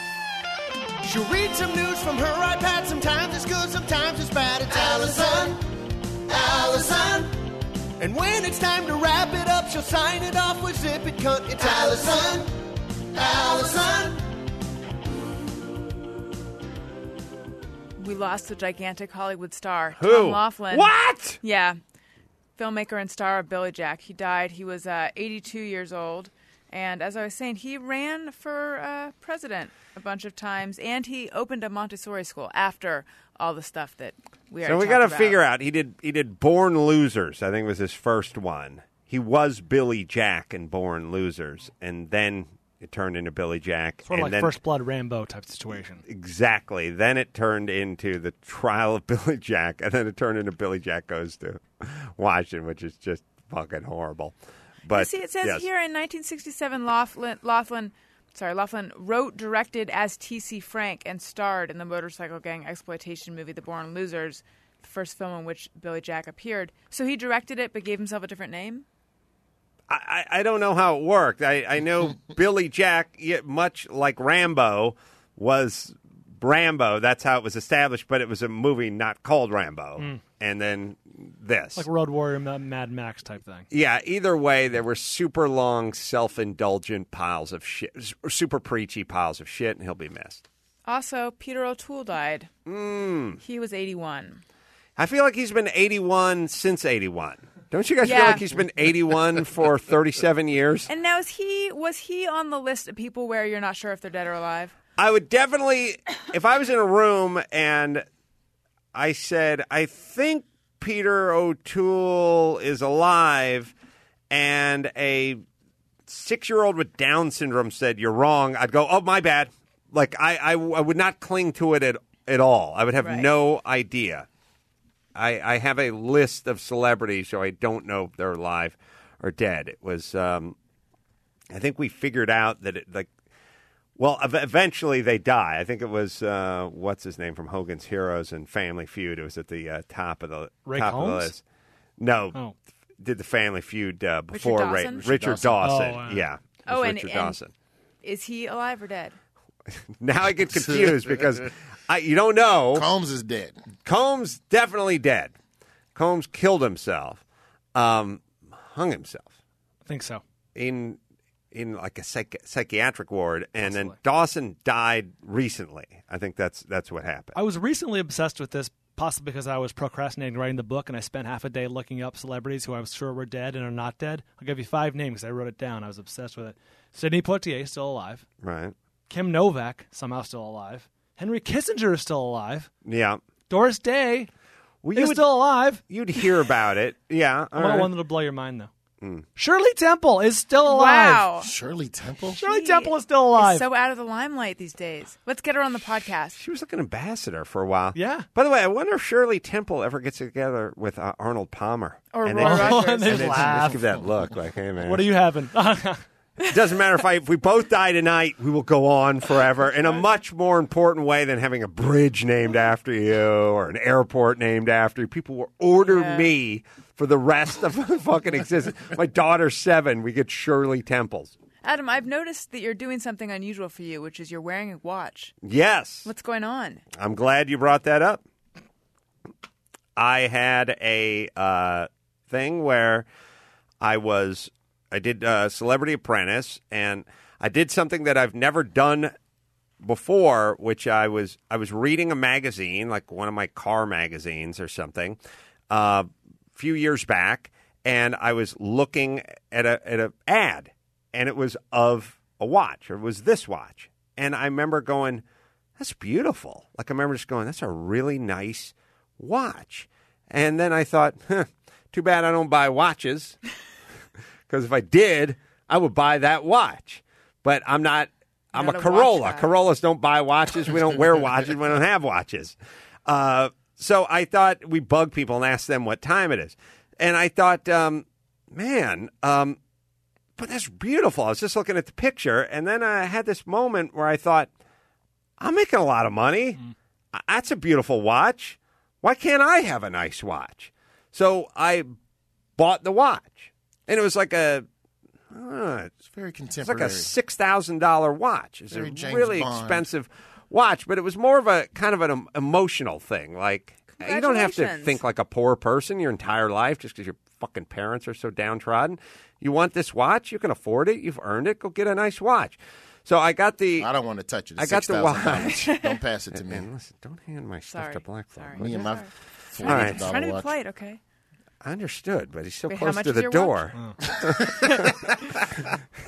S13: She'll read some news from her iPad. Sometimes it's good, sometimes it's bad. It's Allison, Allison. And when it's time to wrap it up, she'll sign it off with zip it cut. It's Allison, Allison.
S3: We lost a gigantic Hollywood star,
S1: Who?
S3: Tom Laughlin.
S1: What?
S3: Yeah, filmmaker and star of Billy Jack. He died. He was uh, eighty-two years old, And as I was saying, he ran for uh, president a bunch of times, and he opened a Montessori school after all the stuff that we already
S1: So we
S3: got to
S1: figure out. He did. He did Born Losers. I think was his first one. He was Billy Jack in Born Losers, and then it turned into Billy Jack.
S5: Sort of
S1: and
S5: like
S1: then,
S5: First Blood Rambo type situation.
S1: Exactly. Then it turned into the trial of Billy Jack, and then it turned into Billy Jack Goes to Washington, which is just fucking horrible. But
S3: You see, it says
S1: yes.
S3: here in nineteen sixty-seven, Laughlin, Laughlin, sorry, Laughlin wrote, directed as T C. Frank, and starred in the motorcycle gang exploitation movie The Born Losers, the first film in which Billy Jack appeared. So he directed it, but gave himself a different name?
S1: I, I don't know how it worked. I, I know Billy Jack, yeah, much like Rambo, was Rambo. That's how it was established, but it was a movie not called Rambo.
S5: Mm.
S1: And then this.
S5: Like Road Warrior, Ma- Mad Max type thing.
S1: Yeah, either way, there were super long, self-indulgent piles of shit, super preachy piles of shit, and he'll be missed.
S3: Also, Peter O'Toole died.
S1: Mm.
S3: He was eighty-one.
S1: I feel like he's been eighty-one since eighty-one. Don't you guys
S3: Yeah.
S1: feel like he's been eighty-one for thirty-seven years?
S3: And now, is he was he on the list of people where you're not sure if they're dead or alive?
S1: I would definitely, if I was in a room and I said, I think Peter O'Toole is alive, and a six-year-old with Down syndrome said, you're wrong, I'd go, oh, my bad. Like, I, I, I would not cling to it at, at all. I would have
S3: Right.
S1: no idea. I, I have a list of celebrities, so I don't know if they're alive or dead. It was, um, I think we figured out that it, like, well, ev- eventually they die. I think it was uh, what's his name from Hogan's Heroes and Family Feud. It was at the uh, top of the
S5: Ray
S1: top of the
S5: Combs?
S1: list. No,
S5: Oh.
S1: did the Family Feud uh, before
S3: Richard
S1: Ray
S3: Dawson?
S1: Richard
S5: Oh,
S1: Dawson.
S5: wow.
S1: Yeah, it
S3: Oh,
S1: was
S3: and,
S1: Richard
S3: and
S1: Dawson.
S3: is he alive or dead?
S1: Now I get confused because I, you don't know.
S15: Combs is dead.
S1: Combs definitely dead. Combs killed himself, um, hung himself
S5: I think so.
S1: in in like a psych- psychiatric ward, and then Dawson died recently. I think that's that's what happened.
S5: I was recently obsessed with this, possibly because I was procrastinating writing the book, and I spent half a day looking up celebrities who I was sure were dead and are not dead. I'll give you five names. I wrote it down. I was obsessed with it. Sidney Poitier, still alive.
S1: Right.
S5: Kim Novak, somehow still alive. Henry Kissinger is still alive.
S1: Yeah.
S5: Doris Day
S1: Well,
S5: is
S1: you would-
S5: still alive.
S1: You'd hear about it. Yeah.
S5: I
S1: all
S5: want
S1: right.
S5: one that'll blow your mind, though.
S1: Mm.
S5: Shirley Temple is still alive.
S3: Wow.
S15: Shirley Temple?
S5: Shirley
S3: She
S5: Temple is still alive.
S3: is so out of the limelight these days. Let's get her on the podcast.
S1: She was like an ambassador for a while.
S5: Yeah.
S1: By the way, I wonder if Shirley Temple ever gets together with uh, Arnold Palmer.
S3: Or
S1: and
S3: Roy
S1: then,
S3: Rogers.
S5: and they
S1: and then just
S5: laugh.
S1: give that look like, hey, man.
S5: What are you having?
S1: It doesn't matter if I if we both die tonight, we will go on forever in a much more important way than having a bridge named after you or an airport named after you. People will order
S3: Yeah.
S1: me for the rest of my fucking existence. My daughter's seven. We get Shirley Temples.
S3: Adam, I've noticed that you're doing something unusual for you, which is you're wearing a watch.
S1: Yes.
S3: What's going on?
S1: I'm glad you brought that up. I had a uh, thing where I was, I did uh, Celebrity Apprentice, and I did something that I've never done before, which I was, I was reading a magazine, like one of my car magazines or something, uh, a few years back, and I was looking at a at a ad, and it was of a watch, or it was this watch, and I remember going, that's beautiful. Like, I remember just going, that's a really nice watch. And then I thought, huh, too bad I don't buy watches, because if I did, I would buy that watch. But I'm not, I'm
S3: Not
S1: a
S3: a
S1: Corolla.
S3: watch guy.
S1: Corollas don't buy watches. We don't wear watches. We don't have watches. Uh, so I thought we bug people and ask them what time it is. And I thought, um, man, um, but that's beautiful. I was just looking at the picture, and then I had this moment where I thought, I'm making a lot of money.
S5: Mm.
S1: That's a beautiful watch. Why can't I have a nice watch? So I bought the watch, and it was like a, uh,
S15: It's very
S1: it's
S15: contemporary.
S1: like a six thousand dollar watch. It's
S15: Very
S1: a
S15: James
S1: really
S15: Bond.
S1: expensive watch, but it was more of a kind of an em- emotional thing. Like, you don't have to
S3: Congratulations.
S1: think like a poor person your entire life just because your fucking parents are so downtrodden. You want this watch? You can afford it. You've earned it. Go get a nice watch. So I got the.
S15: I don't want to touch it. It's
S1: I got the
S15: six thousand dollars.
S1: watch.
S15: Don't pass it to me.
S1: And listen, don't hand my stuff
S3: Sorry.
S1: to Blackthorn.
S3: Sorry.
S15: Me and my
S3: Sorry.
S15: four
S1: All right.
S15: hundred
S3: Trying
S15: dollar
S3: to be
S15: watch.
S3: polite, okay?
S1: I understood, but he's so
S3: Wait, how
S1: close
S3: much
S1: to
S3: is
S1: the
S3: your
S1: door.
S3: watch?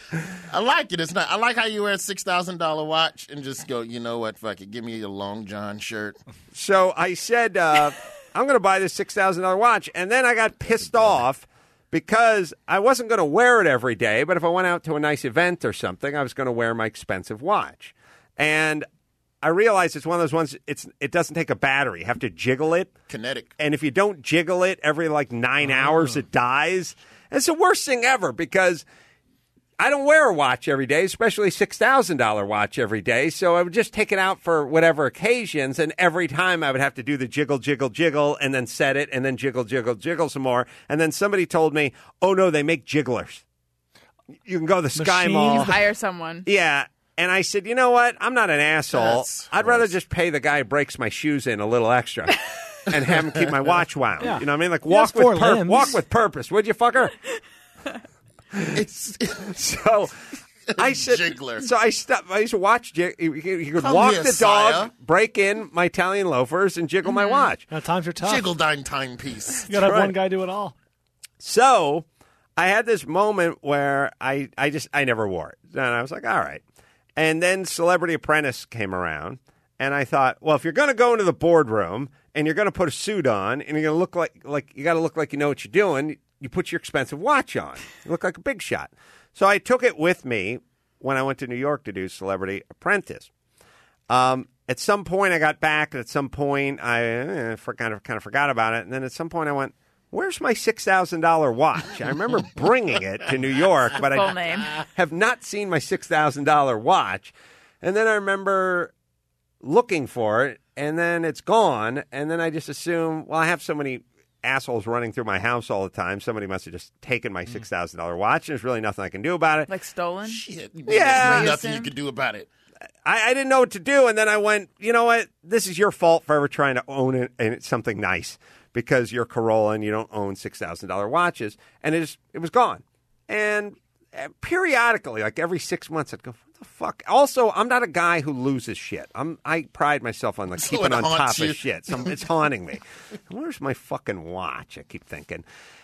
S15: I like it. It's not. I like how you wear a six thousand dollar watch and just go. You know what? Fuck it. Give me a Long John shirt.
S1: So I said, uh, I'm going to buy this six thousand dollar watch, and then I got pissed off because I wasn't going to wear it every day. But if I went out to a nice event or something, I was going to wear my expensive watch, and I realized it's one of those ones. It's it doesn't take a battery. You have to jiggle it.
S15: Kinetic.
S1: And if you don't jiggle it every like nine oh. hours, it dies. And it's the worst thing ever because I don't wear a watch every day, especially a six thousand dollar watch every day. So I would just take it out for whatever occasions. And every time I would have to do the jiggle, jiggle, jiggle, and then set it, and then jiggle, jiggle, jiggle some more. And then somebody told me, oh, no, they make jigglers. You can go to the Sky
S3: Machine.
S1: Mall.
S3: Hire someone.
S1: Yeah. And I said, you know what? I'm not an asshole.
S15: That's
S1: I'd rather just pay the guy who breaks my shoes in a little extra and have him keep my watch wound.
S5: Yeah.
S1: You know what I mean? Like,
S5: He has
S1: walk with,
S5: four
S1: pur-
S5: limbs.
S1: walk with purpose, would you, fucker?
S15: It's
S1: So I said,
S15: Jiggler.
S1: so I stopped. I used to watch. Jig- he, he he could
S15: Come
S1: walk
S15: here,
S1: the dog,
S15: sire.
S1: break in my Italian loafers, and jiggle my watch.
S5: Now, times are tough.
S15: jiggle dime timepiece.
S5: You got to have
S1: Right.
S5: one guy do it all.
S1: So I had this moment where I, I just I never wore it, and I was like, all right. And then Celebrity Apprentice came around, and I thought, well, if you're going to go into the boardroom and you're going to put a suit on, and you're going to look like like you got to look like you know what you're doing, you put your expensive watch on. You look like a big shot. So I took it with me when I went to New York to do Celebrity Apprentice. Um, at some point, I got back, and at some point, I eh, for, kind of kind of forgot about it. And then at some point, I went, "Where's my six thousand dollar watch?" I remember bringing it to New York, but
S3: Full
S1: I
S3: name.
S1: have not seen my six thousand dollar watch. And then I remember looking for it, and then it's gone. And then I just assume, well, I have so many assholes running through my house all the time. Somebody must have just taken my six thousand dollar watch. There's really nothing I can do about it.
S3: Like stolen?
S15: Shit.
S1: Yeah.
S15: There's nothing you can do about it.
S1: I, I didn't know what to do, and then I went, you know what? This is your fault for ever trying to own it, and it's something nice because you're Corolla and you don't own six thousand dollar watches. And it, is, it was gone. And uh, periodically, like every six months, I'd go, what the fuck? Also, I'm not a guy who loses shit. I'm, I pride myself on like
S15: So
S1: keeping
S15: it
S1: on top
S15: haunts you.
S1: of shit. So it's haunting me. Where's my fucking watch? I keep thinking.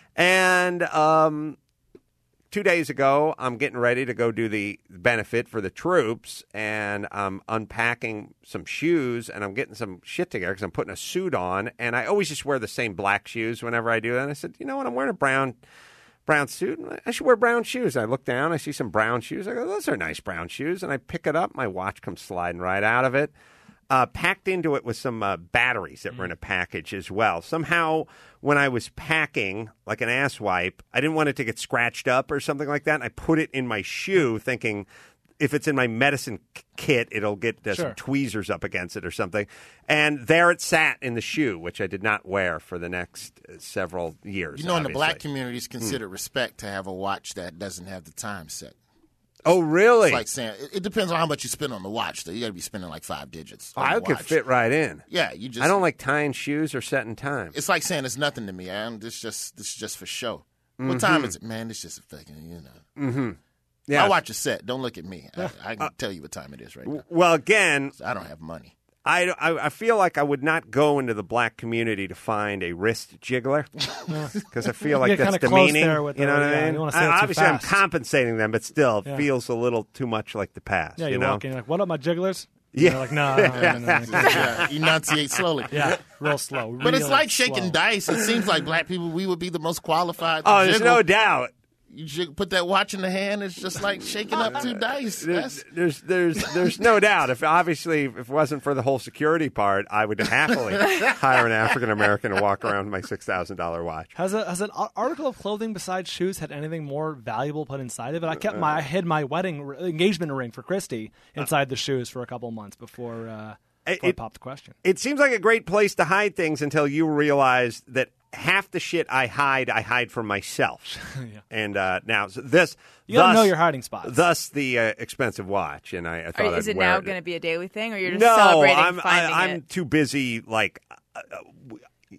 S1: And um, two days ago, I'm getting ready to go do the benefit for the troops, and I'm unpacking some shoes, and I'm getting some shit together because I'm putting a suit on, and I always just wear the same black shoes whenever I do that. And I said, you know what? I'm wearing a brown brown suit. I should wear brown shoes. I look down. I see some brown shoes. I go, those are nice brown shoes. And I pick it up. My watch comes sliding right out of it. Uh, packed into it with some uh, batteries that were in a package as well. Somehow, when I was packing, like an asswipe, I didn't want it to get scratched up or something like that. And I put it in my shoe thinking if it's in my medicine k- kit, it'll get uh,
S5: Sure.
S1: some tweezers up against it or something. And there it sat in the shoe, which I did not wear for the next uh, several years.
S15: You know, in the black
S1: obviously.
S15: community, it's considered respect to have a watch that doesn't have the time set.
S1: Oh, really?
S15: It's like saying it, it depends on how much you spend on the watch. Though you got to be spending like five digits. on
S1: I
S15: the
S1: could
S15: watch.
S1: fit right in.
S15: Yeah, you just.
S1: I don't like tying shoes or setting time.
S15: It's like saying it's nothing to me. Man. This just this is just for show.
S1: Mhm.
S15: What time is it, man? It's just a fucking you know.
S1: Mm-hmm.
S15: My watch is set. Don't look at me. I, I can
S1: Uh,
S15: tell you what time it is right now.
S1: Well, again,
S15: I don't have money.
S1: I, I, I feel like I would not go into the black community to find a wrist jiggler because I feel like
S5: You get
S1: that's
S5: kinda close
S1: demeaning.
S5: there with
S1: You
S5: the-
S1: know what
S5: yeah,
S1: I mean?
S5: you wanna say
S1: I-
S5: it too
S1: obviously, I'm
S5: fast.
S1: compensating them, but still, it
S5: Yeah.
S1: feels a little too much like the past.
S5: Yeah,
S1: you
S5: you
S1: know?
S5: walk in, you're like, what up, my jigglers?
S1: Yeah.
S5: You're like, no, no, no, no, no, no.
S15: Yeah, enunciate slowly.
S5: Yeah, real slow.
S15: But it's
S5: real
S15: like shaking
S5: slow.
S15: dice. It seems like black people, we would be the most qualified. To
S1: Oh, there's
S15: jiggle.
S1: no doubt.
S15: You jig- put that watch in the hand. It's just like shaking up two dice.
S1: There's,
S15: That's,
S1: there's, there's, there's no doubt. If obviously, if it wasn't for the whole security part, I would happily hire an African American to walk around with my six thousand dollar watch.
S5: Has a has an ar- article of clothing besides shoes had anything more valuable put inside of it? I kept my I hid my wedding r- engagement ring for Christy inside the shoes for a couple of months before, uh, before I
S1: it-
S5: popped the question.
S1: It seems like a great place to hide things until you realize that half the shit I hide, I hide from myself.
S5: Yeah.
S1: And uh, now so this,
S5: You gotta
S1: thus-
S5: know your hiding spots.
S1: Thus the uh, expensive watch, and I, I thought
S3: Are, is
S1: I'd
S3: it
S1: wear
S3: now
S1: it.
S3: going to be a daily thing, or you're just
S1: no,
S3: celebrating
S1: I'm
S3: finding
S1: I, I'm
S3: it?
S1: too busy. Like uh, uh,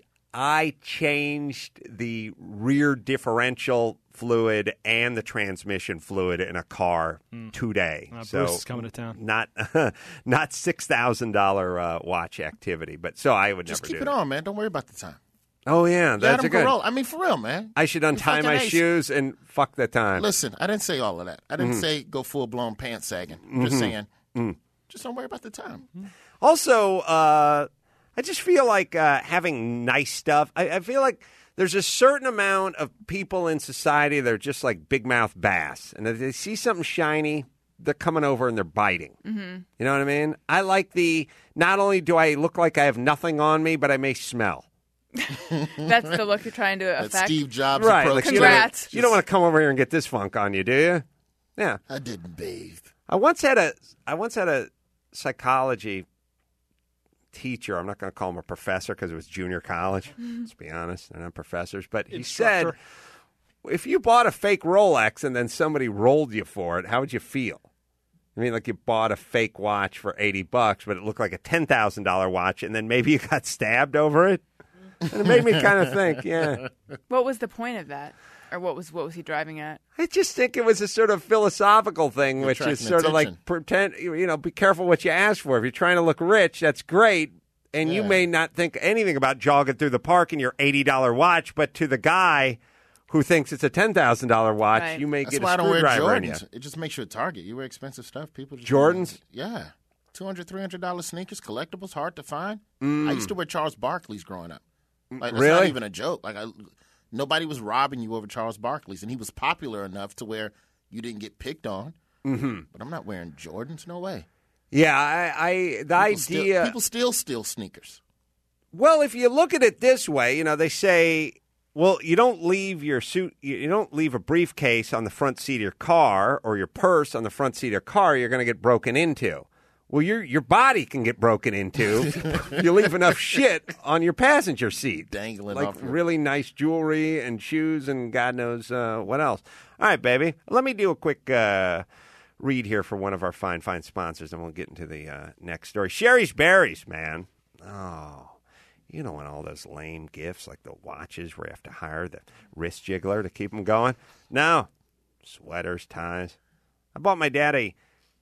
S1: I changed the rear differential fluid and the transmission fluid in a car today.
S5: Uh,
S1: so
S5: Bruce is coming to town.
S1: Not not six thousand dollar uh, watch activity, but so I would
S15: just
S1: never
S15: keep
S1: do
S15: it
S1: that.
S15: on, man. Don't worry about the time.
S1: Oh, yeah. That's
S15: Adam
S1: a good.
S15: Carolla. I mean, for real, man.
S1: I should untie
S15: fucking
S1: my
S15: ace.
S1: shoes and fuck the time.
S15: Listen, I didn't say all of that. I didn't
S1: Mhm.
S15: say go full-blown pants sagging. I'm just
S1: Mhm.
S15: saying,
S1: Mm.
S15: just don't worry about the time.
S1: Also, uh, I just feel like uh, having nice stuff. I, I feel like there's a certain amount of people in society that are just like big mouth bass, and if they see something shiny, they're coming over and they're biting.
S3: Mm-hmm.
S1: You know what I mean? I like the. Not only do I look like I have nothing on me, but I may smell.
S3: That's the look you're trying to
S15: That
S3: affect.
S15: Steve Jobs
S1: Right?
S15: approach.
S1: Like, you
S3: Congrats.
S1: don't, you don't want to come over here and get this funk on you, do you? Yeah.
S15: I didn't bathe.
S1: I once had a. I once had a psychology teacher. I'm not going to call him a professor because it was junior college. Let's be honest, they're not professors. But he said,
S5: Instructor.
S1: if you bought a fake Rolex and then somebody rolled you for it, how would you feel? I mean, like you bought a fake watch for eighty bucks, but it looked like a ten thousand dollar watch, and then maybe you got stabbed over it. And it made me kind of think, yeah.
S3: What was the point of that? Or what was what was he driving at?
S1: I just think it was a sort of philosophical thing,
S15: You're
S1: which is
S15: attracting
S1: sort of
S15: attention.
S1: like pretend, you know, be careful what you ask for. If you're trying to look rich, that's great. And you
S15: Yeah.
S1: may not think anything about jogging through the park in your eighty dollar watch, but to the guy who thinks it's a ten thousand dollar watch,
S3: Right.
S1: you may
S15: That's
S1: get
S15: why
S1: a
S15: I don't wear
S1: screwdriver in you.
S15: Jordans. It just makes you a target. You wear expensive stuff. People just
S1: Jordans?
S15: Yeah. two hundred dollars, three hundred dollars sneakers, collectibles, hard to find.
S1: Mm.
S15: I used to wear Charles Barkley's growing up. Like, that's
S1: Really?
S15: not even a joke. Like I, nobody was robbing you over Charles Barkley's, and he was popular enough to where you didn't get picked on.
S1: Mm-hmm.
S15: But I'm not wearing Jordans. No way.
S1: Yeah, I, I the
S15: People
S1: idea.
S15: Still, people still steal sneakers.
S1: Well, if you look at it this way, you know, they say, well, you don't leave your suit, you you don't leave a briefcase on the front seat of your car or your purse on the front seat of your car, you're going to get broken into. Well, your your body can get broken into. You leave enough shit on your passenger seat.
S15: Dangling
S1: like
S15: off your-
S1: really nice jewelry and shoes and God knows uh, what else. All right, baby. Let me do a quick uh, read here for one of our fine, fine sponsors, and we'll get into the uh, next story. Sherry's Berries, man. Oh. You don't want all those lame gifts like the watches where you have to hire the wrist jiggler to keep them going. No. Sweaters, ties. I bought my dad a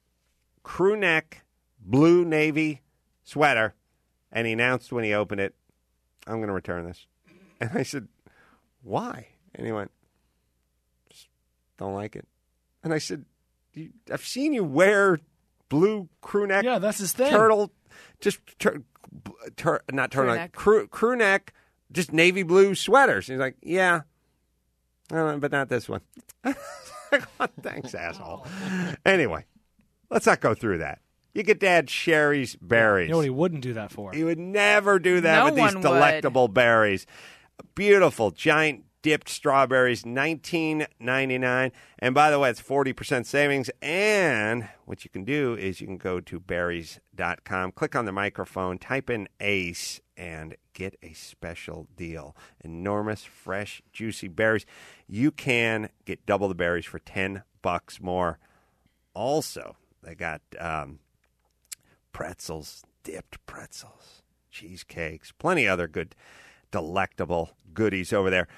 S1: crew neck blue navy sweater, and he announced when he opened it, I'm going to return this. And I said, why? And he went, just don't like it. And I said, "You- I've seen you wear blue crew neck
S5: Yeah, that's his thing.
S1: turtle, just tur- tur- not turtle
S3: Crew
S1: neck,
S3: neck.
S1: crew, crew neck, just navy blue sweaters. He's like, yeah, uh, but not this one. Like, oh, thanks, asshole. Anyway, let's not go through that. You get Dad Sherry's Berries.
S5: You know what he wouldn't do that for?
S1: He would never do that
S3: No
S1: with these
S3: one would.
S1: delectable berries. Beautiful, giant dipped strawberries, nineteen ninety-nine. And by the way, it's forty percent savings. And what you can do is you can go to berries dot com, click on the microphone, type in ACE, and get a special deal. Enormous, fresh, juicy berries. You can get double the berries for ten bucks more. Also, they got um, pretzels, dipped pretzels, cheesecakes, plenty of other good, delectable goodies over there.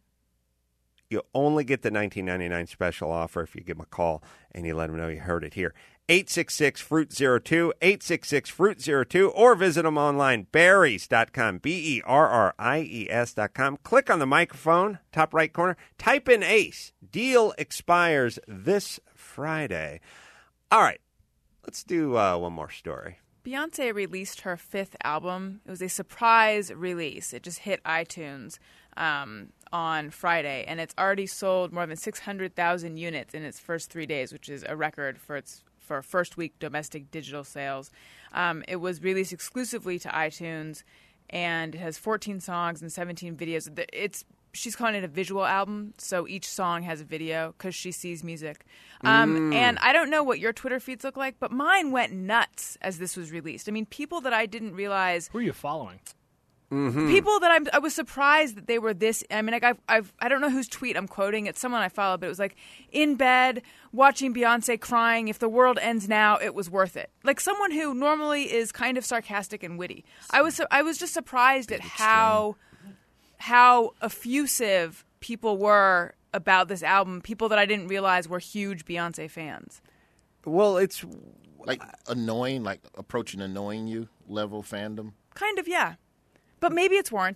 S1: You only get the nineteen ninety-nine special offer if you give them a call and you let them know you heard it here. eight six six fruit zero two, eight six six fruit zero two, or visit them online, berries dot com, B E R R I E S dot com. Click on the microphone, top right corner, type in ACE. Deal expires this Friday. All right, let's do uh, one more story.
S3: Beyonce released her fifth album. It was a surprise release. It just hit iTunes um, on Friday, and it's already sold more than six hundred thousand units in its first three days, which is a record for its for first week domestic digital sales. Um, it was released exclusively to iTunes, and it has fourteen songs and seventeen videos. It's She's calling it a visual album, so each song has a video because she sees music. Um,
S16: Mm.
S3: And I don't know what your Twitter feeds look like, but mine went nuts as this was released. I mean, people that I didn't realize...
S5: Who are you following?
S1: Mm-hmm.
S3: People that I'm, I was surprised that they were this. I mean, like I've, I've, I don't know whose tweet I'm quoting. It's someone I follow, but it was like, in bed, watching Beyonce crying. If the world ends now, it was worth it. Like someone who normally is kind of sarcastic and witty. I was, I was just surprised at how, how effusive people were about this album. People that I didn't realize were huge Beyonce fans.
S1: Well, it's
S15: like annoying, like approaching annoying you level fandom.
S3: Kind of, yeah. But maybe it's warranted.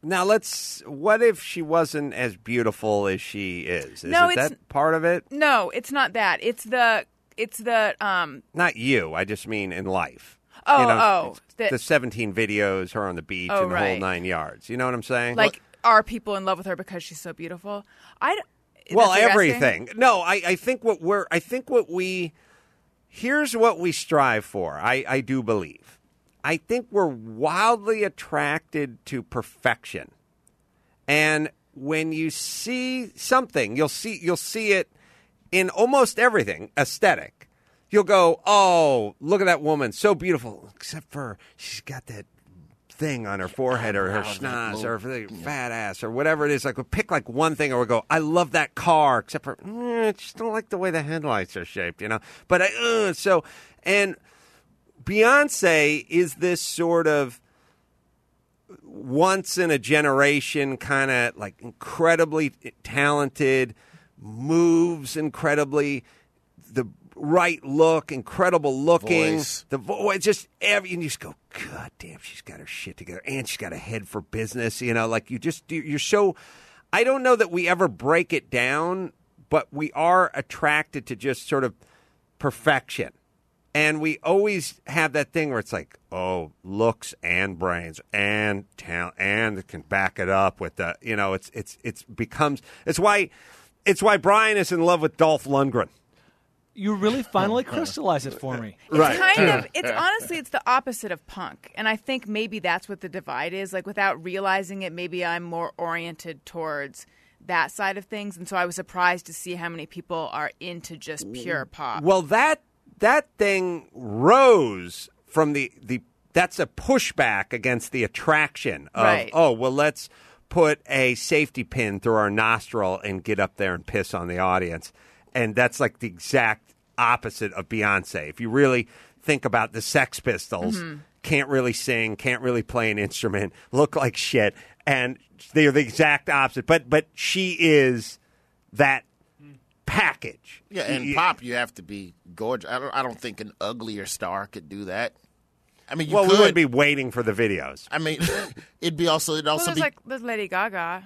S1: Now let's. What if she wasn't as beautiful as she is? Is
S3: No,
S1: it
S3: it's-
S1: that part of it?
S3: No, it's not that. It's the it's the um.
S1: Not you. I just mean in life.
S3: Oh,
S1: you know,
S3: oh,
S1: the,
S3: the-
S1: seventeen videos, her on the beach,
S3: Oh,
S1: and the whole
S3: right.
S1: nine yards. You know what I'm saying?
S3: Like, are people in love with her because she's so beautiful? I. d- that's
S1: well,
S3: what you're
S1: everything.
S3: asking?
S1: No, I, I think what we're. I think what we. Here's what we strive for. I, I do believe. I think we're wildly attracted to perfection, and when you see something, you'll see you'll see it in almost everything aesthetic. You'll go, oh, look at that woman, so beautiful, except for she's got that thing on her forehead or her schnoz or her fat ass or whatever it is. Like, we'll pick like one thing, or we'll go, I love that car, except for mm, I just don't like the way the headlights are shaped, you know. But I uh, so and Beyonce is this sort of once in a generation kind of like incredibly talented, moves incredibly, the right look, incredible looking,
S15: Voice.
S1: the voice, just every, and you just go, God damn, she's got her shit together, and she's got a head for business. You know, like you just you're so. I don't know that we ever break it down, but we are attracted to just sort of perfection. And we always have that thing where it's like, oh, looks and brains and talent, and it can back it up with the, you know, it's it's it's becomes it's why it's why Brian is in love with Dolph Lundgren.
S5: You really finally crystallized it for me.
S3: It's kind of, it's honestly, it's the opposite of punk. And I think maybe that's what the divide is. Like, without realizing it, maybe I'm more oriented towards that side of things. And so I was surprised to see how many people are into just pure pop.
S1: Well, that that thing rose from the, the that's a pushback against the attraction of,
S3: Right.
S1: oh, well, let's put a safety pin through our nostril and get up there and piss on the audience. And that's like the exact opposite of Beyonce. If you really think about the Sex Pistols,
S3: Mm-hmm.
S1: can't really sing, can't really play an instrument, look like shit, and they're the exact opposite. But but she is that package.
S15: Yeah, and
S1: You-
S15: pop, you have to be gorgeous. I don't, I don't think an uglier star could do that. I mean, you
S1: well,
S15: could.
S1: we would be waiting for the videos.
S15: I mean, it'd be also it'd
S3: Well,
S15: also
S3: there's
S15: be.
S3: like there's Lady Gaga.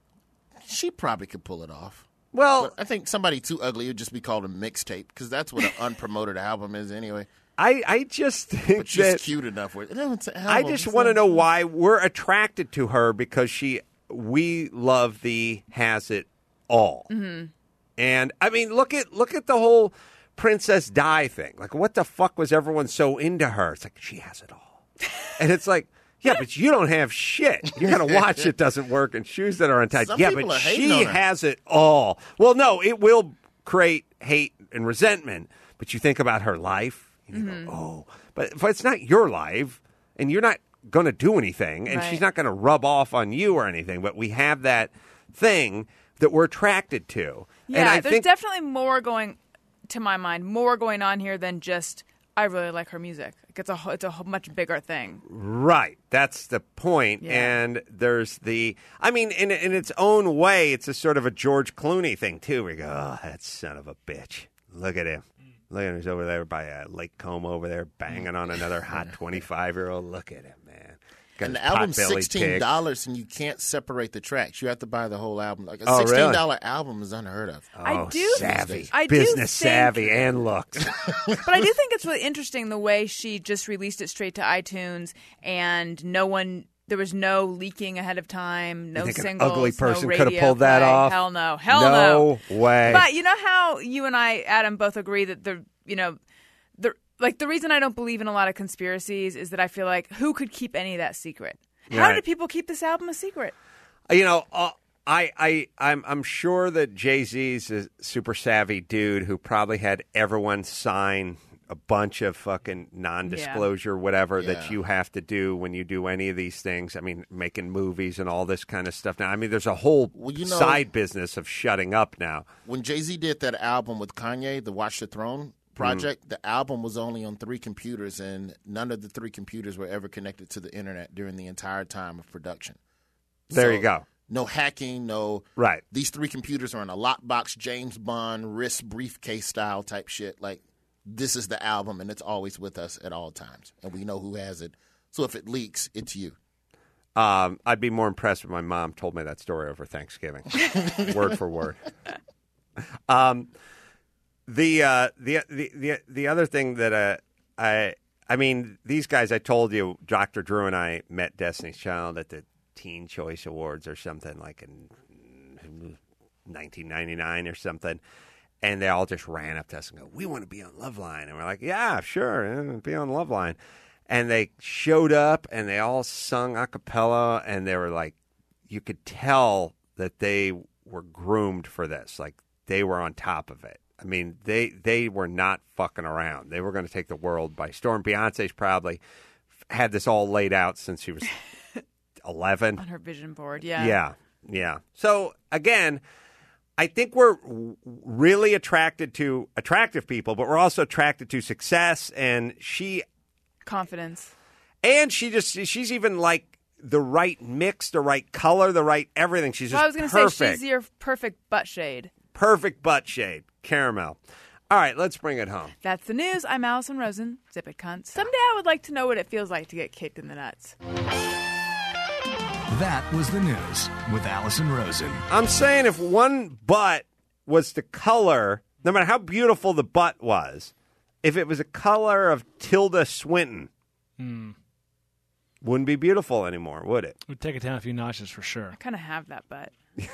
S15: She probably could pull it off.
S1: Well,
S15: But I think somebody too ugly would just be called a mixtape because that's what an unpromoted album is anyway.
S1: I, I just think
S15: But she's
S1: that
S15: cute enough with it. No, it's an
S1: I
S15: album.
S1: just
S15: It's
S1: want to
S15: not-
S1: know why we're attracted to her, because she we love the has it all.
S3: Mm-hmm.
S1: And I mean, look at look at the whole Princess Di thing. Like, what the fuck was everyone so into her? It's like, she has it all, and it's like, yeah, but you don't have shit. You got to watch it doesn't work and shoes that are untied.
S15: Some
S1: Yeah,
S15: people
S1: but
S15: are hating
S1: she
S15: on her.
S1: has it all. Well, no, it will create hate and resentment. But you think about her life, and you
S3: Mm-hmm.
S1: go, oh, but if it's not your life, and you're not going to do anything, and
S3: Right.
S1: she's not going to rub off on you or anything, but we have that thing that we're attracted to.
S3: Yeah,
S1: and I
S3: there's
S1: think
S3: definitely more going, to my mind, more going on here than just I really like her music. Like, it's a wh- it's a wh- much bigger thing.
S1: Right. That's the point.
S3: Yeah.
S1: And there's the, I mean, in in its own way, it's a sort of a George Clooney thing, too. We go, oh, that son of a bitch. Look at him. Look at him. He's over there by uh, Lake Como over there banging on another hot twenty-five-year-old. Look at him, man. Got
S15: And
S1: his
S15: the album's
S1: pot-bellied
S15: sixteen
S1: pig.
S15: dollars, and you can't separate the tracks. You have to buy the whole album. Like a
S1: Oh, really?
S15: sixteen dollar album is unheard of.
S3: I
S1: Oh,
S3: do-
S1: savvy.
S3: I do
S1: Business
S3: think-
S1: savvy and looks.
S3: But I do think it's really interesting the way she just released it straight to iTunes, and no one, there was no leaking ahead of time, no
S1: You think an
S3: singles,
S1: ugly
S3: no
S1: person
S3: radio
S1: could have pulled that
S3: play.
S1: off?
S3: Hell no, hell no,
S1: No way.
S3: But you know how you and I, Adam, both agree that the, you know, the like the reason I don't believe in a lot of conspiracies is that I feel like who could keep any of that secret? How
S1: Right.
S3: did people keep this album a secret?
S1: You know, uh, I, I, I'm, I'm sure that Jay-Z's a super savvy dude who probably had everyone sign a bunch of fucking non-disclosure, whatever that
S15: Yeah.
S1: you have to do when you do any of these things. I mean, making movies and all this kind of stuff. Now, I mean, there's a whole
S15: Well, you know-
S1: side business of shutting up now.
S15: When Jay-Z did that album with Kanye, the Watch the Throne project, the album was only on three computers, and none of the three computers were ever connected to the internet during the entire time of production.
S1: There
S15: So,
S1: you go.
S15: No hacking, no.
S1: Right.
S15: These three computers are in a lockbox, James Bond, wrist briefcase style type shit. Like, this is the album, and it's always with us at all times, and we know who has it. So if it leaks, it's you.
S1: Um, I'd be more impressed if my mom told me that story over Thanksgiving, word for word. Um, the, uh, the the the the other thing that uh, I I mean these guys I told you, Doctor Drew and I met Destiny's Child at the Teen Choice Awards or something like in nineteen ninety-nine or something. And they all just ran up to us and go, we want to be on Loveline. And we're like, yeah, sure, yeah, be on Loveline. And they showed up and they all sung a cappella. And they were like, you could tell that they were groomed for this. Like, they were on top of it. I mean, they they were not fucking around. They were going to take the world by storm. Beyonce's probably had this all laid out since she was eleven.
S3: On her vision board, yeah.
S1: Yeah, yeah. So, again, I think we're really attracted to attractive people, but we're also attracted to success. And she,
S3: confidence,
S1: and she just she's even like the right mix, the right color, the right everything. She's just
S3: well, I was going to say she's your perfect butt shade.
S1: Perfect butt shade, caramel. All right, let's bring it home.
S3: That's the news. I'm Allison Rosen. Zip it, cunts. Someday I would like to know what it feels like to get kicked in the nuts.
S2: That was the news with Allison Rosen.
S1: I'm saying if one butt was the color, no matter how beautiful the butt was, if it was a color of Tilda Swinton,
S5: Hmm.
S1: wouldn't be beautiful anymore, would it?
S5: Would take it down a few notches for sure.
S3: I kind of have that butt.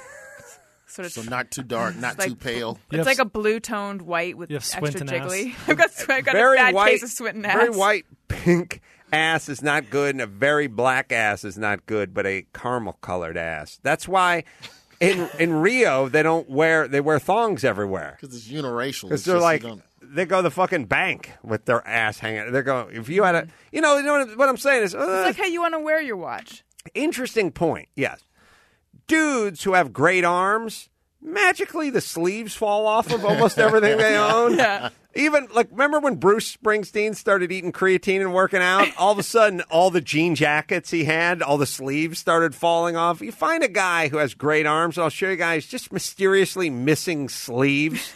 S3: Sort of
S15: So not too dark, not
S3: like-
S15: too pale.
S3: It's like a blue-toned white with
S5: you have
S3: extra
S5: Swinton
S3: jiggly.
S5: ass.
S3: I've got, I've got
S1: Very
S3: a bad
S1: white,
S3: case of Swinton ass.
S1: very white, pink ass is not good, and a very black ass is not good, but a caramel-colored ass. That's why in in Rio they don't wear they wear thongs everywhere.
S15: Because it's uniracial.
S1: Because
S15: It's
S1: they're
S15: just,
S1: like
S15: you don't-
S1: they go to the fucking bank with their ass hanging. They're going. If you had a, you know, you know what, what I'm saying is, uh,
S3: It's like how you want to wear your watch.
S1: interesting point. Yes, dudes who have great arms, magically the sleeves fall off of almost everything they own.
S3: Yeah.
S1: Even like, remember when Bruce Springsteen started eating creatine and working out? All of a sudden, all the jean jackets he had, all the sleeves started falling off. You find a guy who has great arms, and I'll show you guys, just mysteriously missing sleeves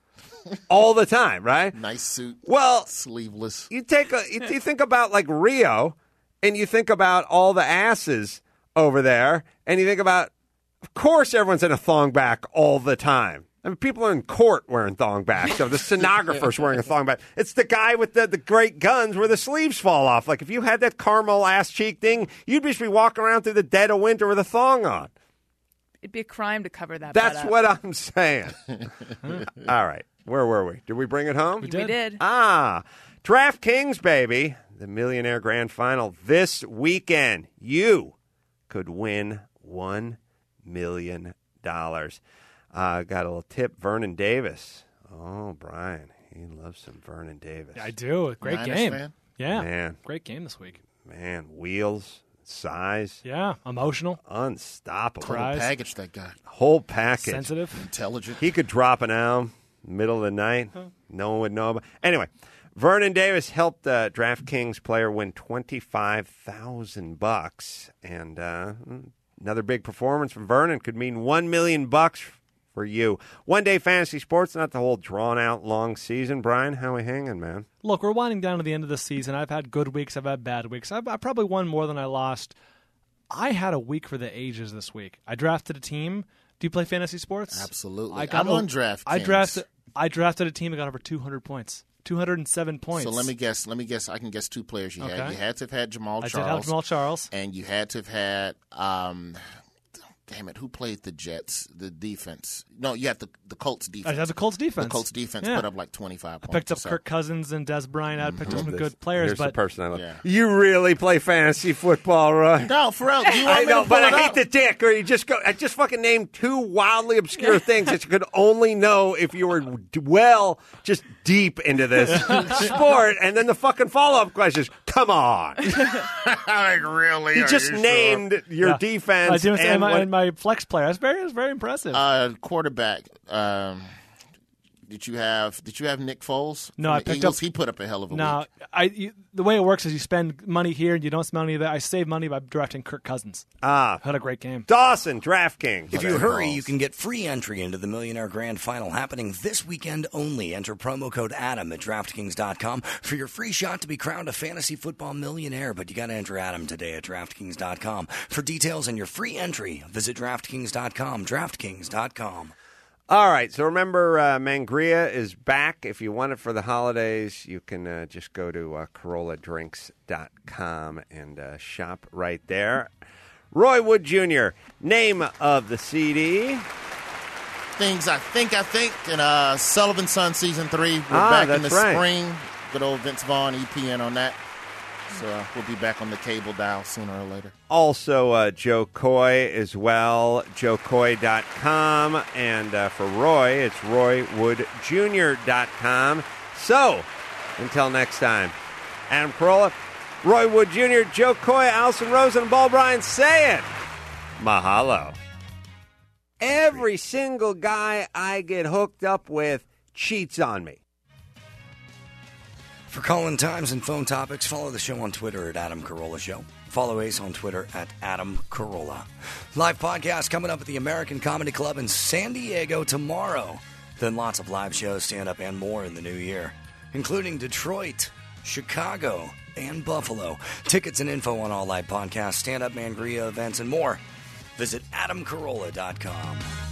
S1: all the time, right?
S15: Nice suit.
S1: Well,
S15: sleeveless.
S1: You take a, you, you think about like Rio, and you think about all the asses over there, and you think about, of course, everyone's in a thong back all the time. I mean, people are in court wearing thong backs. So the stenographer's wearing a thong back. It's the guy with the, the great guns where the sleeves fall off. Like, if you had that caramel ass cheek thing, you'd just be walking around through the dead of winter with a thong on.
S3: It'd be a crime to cover that.
S1: That's
S3: butt up.
S1: what I'm saying. All right. Where were we? Did we bring it home?
S3: We did. We did.
S1: Ah, DraftKings, baby. The Millionaire Grand Final this weekend. You could win one million dollars. Uh, got a little tip. Vernon Davis. Oh, Brian. He loves some Vernon Davis.
S5: I do. Great
S15: Niners
S5: game.
S15: fan?
S5: Yeah.
S1: Man.
S5: Great game this week.
S1: Man, wheels, size.
S5: Yeah. Emotional.
S1: Unstoppable.
S15: Total
S5: Cries.
S15: package, that guy.
S1: Whole package.
S5: Sensitive.
S15: Intelligent.
S1: He could drop an album middle of the night. No one would know about. Anyway, Vernon Davis helped uh, DraftKings player win twenty-five thousand bucks, and uh, another big performance from Vernon could mean one million bucks for you. One day fantasy sports, not the whole drawn out long season. Brian, how we hanging, man?
S5: Look, we're winding down to the end of the season. I've had good weeks. I've had bad weeks. I've, I probably won more than I lost. I had a week for the ages this week. I drafted a team. Do you play fantasy sports?
S15: Absolutely.
S5: I got
S15: I'm on DraftKings.
S5: I drafted. I drafted a team that got over two hundred points. two hundred seven points.
S15: So let me guess. Let me guess. I can guess two players you had.
S5: Okay.
S15: You had to have had Jamal
S5: I
S15: Charles.
S5: did have Jamal Charles.
S15: And you had to have had. Um, damn it! Who played the Jets? The defense? No, you had the the Colts defense.
S5: I had the Colts defense.
S15: The Colts defense
S5: Yeah.
S15: put up like twenty five
S5: I
S15: points.
S5: picked up
S15: so.
S5: Kirk Cousins and Des Bryant. I picked up some
S1: This-
S5: good players,
S1: Here's
S5: but
S1: the person I love.
S15: Yeah.
S1: You really play fantasy football, right?
S15: No, for real. Do you want
S1: I
S15: me
S1: know,
S15: to
S1: but
S15: pull it
S1: I hate
S15: up?
S1: the dick. Or you just go. I just fucking named two wildly obscure things that you could only know if you were d- well, just deep into this sport. And then the fucking follow up question is, "Come on!"
S15: Like really?
S1: He
S15: Are
S1: just
S15: you
S1: named
S15: sure?
S1: your
S5: Yeah.
S1: defense
S5: I did, and,
S1: and,
S5: my,
S1: what-
S5: and my flex player. That's very, that's very impressive.
S15: Uh, quarterback. Um, Did you have Did you have Nick Foles?
S5: No,
S15: from
S5: I
S15: the
S5: picked
S15: Eagles?
S5: up.
S15: He put up a hell of a
S5: No,
S15: week.
S5: I. You, the way it works is you spend money here and you don't spend money there. I save money by drafting Kirk Cousins.
S1: Ah,
S5: had a great game.
S1: Dawson, DraftKings.
S7: If you hurry, you can get free entry into the Millionaire Grand Final happening this weekend only. Enter promo code Adam at DraftKings dot com for your free shot to be crowned a fantasy football millionaire. But you got to enter Adam today at DraftKings dot com. For details and your free entry, visit DraftKings dot com. DraftKings dot com.
S1: All right, so remember, uh, Mangria is back. If you want it for the holidays, you can uh, just go to uh, Corolla Drinks dot com and uh, shop right there. Roy Wood Junior, name of the C D.
S15: Things I think I think in uh, Sullivan Son season three. We're
S1: Ah,
S15: back in
S1: that's
S15: the
S1: right.
S15: spring. Good old Vince Vaughn E P N on that. So uh, we'll be back on the cable dial sooner or later.
S1: Also, uh, Joe Coy as well, joe coy dot com. And uh, for Roy, it's roy wood junior dot com. So, until next time, Adam Carolla, Roy Wood Junior, Joe Coy, Allison Rosen, and Ball Bryan saying, mahalo. Every single guy I get hooked up with cheats on me.
S7: For call-in times and phone topics, follow the show on Twitter at Adam Carolla Show. Follow Ace on Twitter at Adam Carolla. Live podcast coming up at the American Comedy Club in San Diego tomorrow. Then lots of live shows, stand-up, and more in the new year, including Detroit, Chicago, and Buffalo. Tickets and info on all live podcasts, stand-up, Mangria events, and more. Visit Adam Carolla dot com.